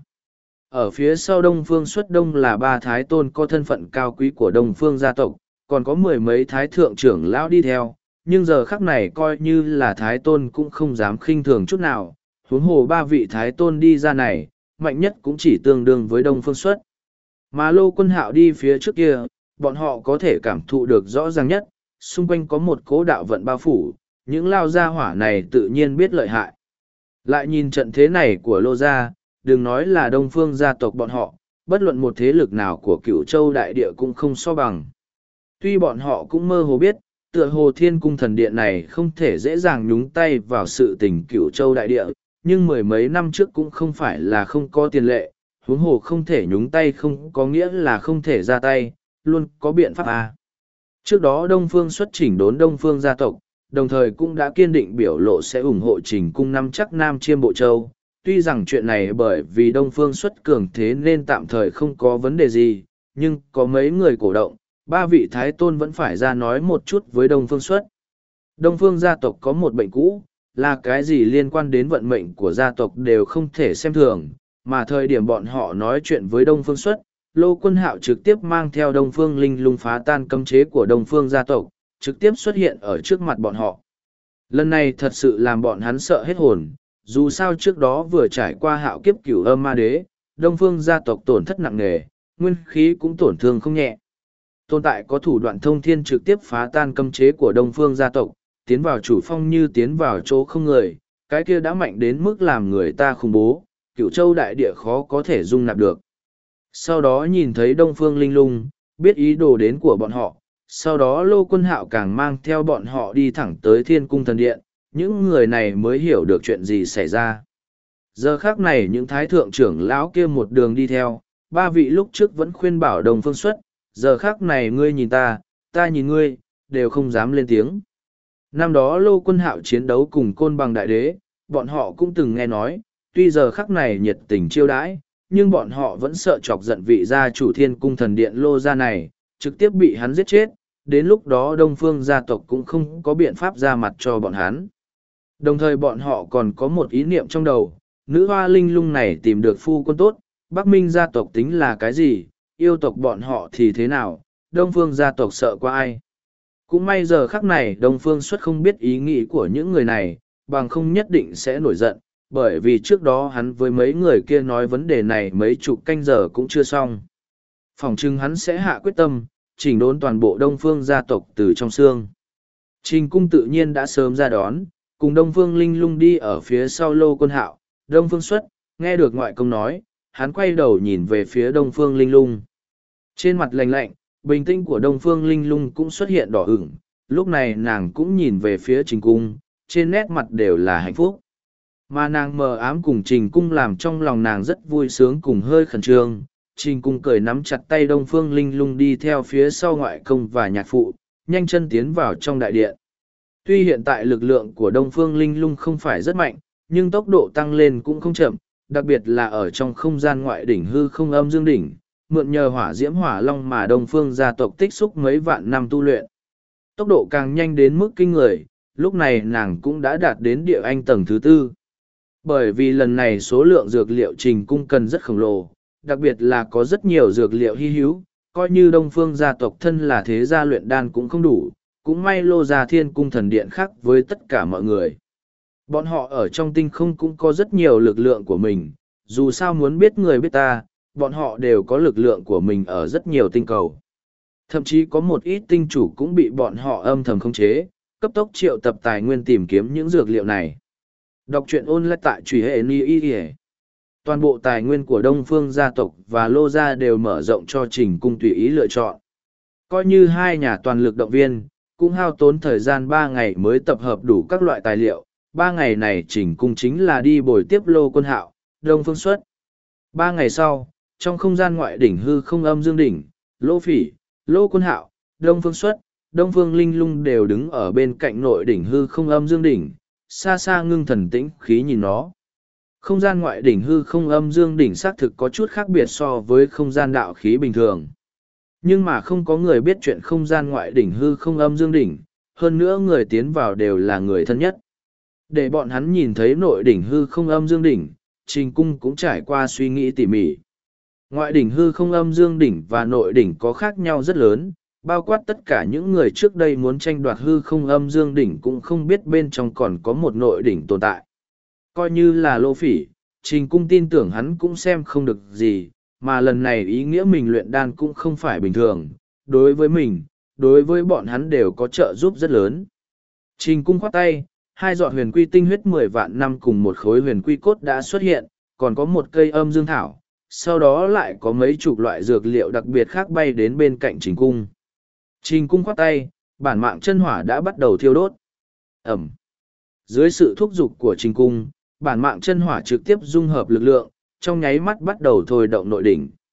Ở phía sau Đông Phương Xuất Đông là ba thái tôn có thân phận cao quý của Đông Phương gia tộc, còn có mười mấy thái thượng trưởng lão đi theo, nhưng giờ khắc này coi như là thái tôn cũng không dám khinh thường chút nào, huống hồ ba vị thái tôn đi ra này, mạnh nhất cũng chỉ tương đương với Đông Phương Xuất. Mà Lô Quân Hạo đi phía trước kia, bọn họ có thể cảm thụ được rõ ràng nhất, xung quanh có một cố đạo vận bao phủ, những lao gia hỏa này tự nhiên biết lợi hại. Lại nhìn trận thế này của Lô gia, đừng nói là Đông Phương gia tộc bọn họ, bất luận một thế lực nào của Cửu Châu Đại Địa cũng không so bằng. Tuy bọn họ cũng mơ hồ biết, tựa hồ Thiên Cung Thần Điện này không thể dễ dàng nhúng tay vào sự tình Cửu Châu Đại Địa, nhưng mười mấy năm trước cũng không phải là không có tiền lệ, huống hồ không thể nhúng tay không có nghĩa là không thể ra tay, luôn có biện pháp à. Trước đó Đông Phương xuất chỉnh đốn Đông Phương gia tộc, đồng thời cũng đã kiên định biểu lộ sẽ ủng hộ Trình Cung nắm chắc Nam Chiêm Bộ Châu. Tuy rằng chuyện này bởi vì Đông Phương xuất cường thế nên tạm thời không có vấn đề gì, nhưng có mấy người cổ động, ba vị thái tôn vẫn phải ra nói một chút với Đông Phương xuất. Đông Phương gia tộc có một bệnh cũ, là cái gì liên quan đến vận mệnh của gia tộc đều không thể xem thường, mà thời điểm bọn họ nói chuyện với Đông Phương xuất, Lô Quân Hạo trực tiếp mang theo Đông Phương Linh Lung phá tan cấm chế của Đông Phương gia tộc, trực tiếp xuất hiện ở trước mặt bọn họ. Lần này thật sự làm bọn hắn sợ hết hồn, dù sao trước đó vừa trải qua hạo kiếp cửu âm ma đế, Đông Phương gia tộc tổn thất nặng nề, nguyên khí cũng tổn thương không nhẹ. Tồn tại có thủ đoạn thông thiên trực tiếp phá tan cấm chế của Đông Phương gia tộc, tiến vào chủ phong như tiến vào chỗ không người, cái kia đã mạnh đến mức làm người ta khủng bố, Cửu Châu đại địa khó có thể dung nạp được. Sau đó nhìn thấy Đông Phương Linh Lung, biết ý đồ đến của bọn họ, sau đó Lô Quân Hạo càng mang theo bọn họ đi thẳng tới Thiên Cung Thần Điện, những người này mới hiểu được chuyện gì xảy ra. Giờ khác này những thái thượng trưởng lão kia một đường đi theo, ba vị lúc trước vẫn khuyên bảo Đông Phương xuất, giờ khác này ngươi nhìn ta nhìn ngươi, đều không dám lên tiếng. Năm đó Lô Quân Hạo chiến đấu cùng Côn Bằng Đại Đế, bọn họ cũng từng nghe nói, tuy giờ khắc này nhiệt tình chiêu đãi, nhưng bọn họ vẫn sợ chọc giận vị gia chủ Thiên Cung Thần Điện Lô gia này, trực tiếp bị hắn giết chết, đến lúc đó Đông Phương gia tộc cũng không có biện pháp ra mặt cho bọn hắn. Đồng thời bọn họ còn có một ý niệm trong đầu, nữ hoa linh lung này tìm được phu quân tốt, Bắc Minh gia tộc tính là cái gì, yêu tộc bọn họ thì thế nào, Đông Phương gia tộc sợ qua ai. Cũng may giờ khắc này Đông Phương xuất không biết ý nghĩ của những người này, bằng không nhất định sẽ nổi giận, bởi vì trước đó hắn với mấy người kia nói vấn đề này mấy chục canh giờ cũng chưa xong. Phỏng chừng hắn sẽ hạ quyết tâm, chỉnh đốn toàn bộ Đông Phương gia tộc từ trong xương. Trình Cung tự nhiên đã sớm ra đón, cùng Đông Phương Linh Lung đi ở phía sau Lô Quân Hạo. Đông Phương xuất, nghe được ngoại công nói, hắn quay đầu nhìn về phía Đông Phương Linh Lung. Trên mặt lạnh lạnh, bình tĩnh của Đông Phương Linh Lung cũng xuất hiện đỏ ửng, lúc này nàng cũng nhìn về phía Trình Cung, trên nét mặt đều là hạnh phúc. Mà nàng mờ ám cùng Trình Cung làm trong lòng nàng rất vui sướng cùng hơi khẩn trương, Trình Cung cười nắm chặt tay Đông Phương Linh Lung đi theo phía sau ngoại công và nhạc phụ, nhanh chân tiến vào trong đại điện. Tuy hiện tại lực lượng của Đông Phương Linh Lung không phải rất mạnh, nhưng tốc độ tăng lên cũng không chậm, đặc biệt là ở trong không gian ngoại đỉnh hư không âm dương đỉnh, mượn nhờ hỏa diễm hỏa long mà Đông Phương gia tộc tích xúc mấy vạn năm tu luyện. Tốc độ càng nhanh đến mức kinh người, lúc này nàng cũng đã đạt đến địa anh tầng thứ tư. Bởi vì lần này số lượng dược liệu Trình Cung cần rất khổng lồ, đặc biệt là có rất nhiều dược liệu hy hữu, coi như Đông Phương gia tộc thân là thế gia luyện đan cũng không đủ, cũng may Lô Gia Thiên Cung thần điện khác với tất cả mọi người. Bọn họ ở trong tinh không cũng có rất nhiều lực lượng của mình, dù sao muốn biết người biết ta, bọn họ đều có lực lượng của mình ở rất nhiều tinh cầu. Thậm chí có một ít tinh chủ cũng bị bọn họ âm thầm khống chế, cấp tốc triệu tập tài nguyên tìm kiếm những dược liệu này. Đọc truyện online tại Truy Hệ Ni Y. Toàn bộ tài nguyên của Đông Phương gia tộc và Lô Gia đều mở rộng cho Trình Cung tùy ý lựa chọn. Coi như hai nhà toàn lực động viên, cũng hao tốn thời gian 3 ngày mới tập hợp đủ các loại tài liệu. 3 ngày này Trình Cung chính là đi bồi tiếp Lô Quân Hạo, Đông Phương Xuất. 3 ngày sau, trong không gian ngoại đỉnh hư không âm dương đỉnh, Lô Phỉ, Lô Quân Hạo, Đông Phương Xuất, Đông Phương Linh Lung đều đứng ở bên cạnh nội đỉnh hư không âm dương đỉnh, xa xa ngưng thần tĩnh khí nhìn nó. Không gian ngoại đỉnh hư không âm dương đỉnh xác thực có chút khác biệt so với không gian đạo khí bình thường. Nhưng mà không có người biết chuyện không gian ngoại đỉnh hư không âm dương đỉnh, hơn nữa người tiến vào đều là người thân nhất. Để bọn hắn nhìn thấy nội đỉnh hư không âm dương đỉnh, Trình Cung cũng trải qua suy nghĩ tỉ mỉ. Ngoại đỉnh hư không âm dương đỉnh và nội đỉnh có khác nhau rất lớn, bao quát tất cả những người trước đây muốn tranh đoạt hư không âm dương đỉnh cũng không biết bên trong còn có một nội đỉnh tồn tại. Coi như là Lô Phỉ, Trình Cung tin tưởng hắn cũng xem không được gì, mà lần này ý nghĩa mình luyện đan cũng không phải bình thường, đối với mình, đối với bọn hắn đều có trợ giúp rất lớn. Trình Cung khoát tay, 2 giọt huyền quy tinh huyết 10 vạn năm cùng một khối huyền quy cốt đã xuất hiện, còn có một cây âm dương thảo, sau đó lại có mấy chục loại dược liệu đặc biệt khác bay đến bên cạnh Trình Cung. Trình Cung khoát tay, bản mạng chân hỏa đã bắt đầu thiêu đốt. Ẩm. Dưới sự thúc giục của Trình Cung, bản mạng chân hỏa trực tiếp dung hợp lực lượng, trong nháy mắt bắt đầu thôi động nội đỉnh.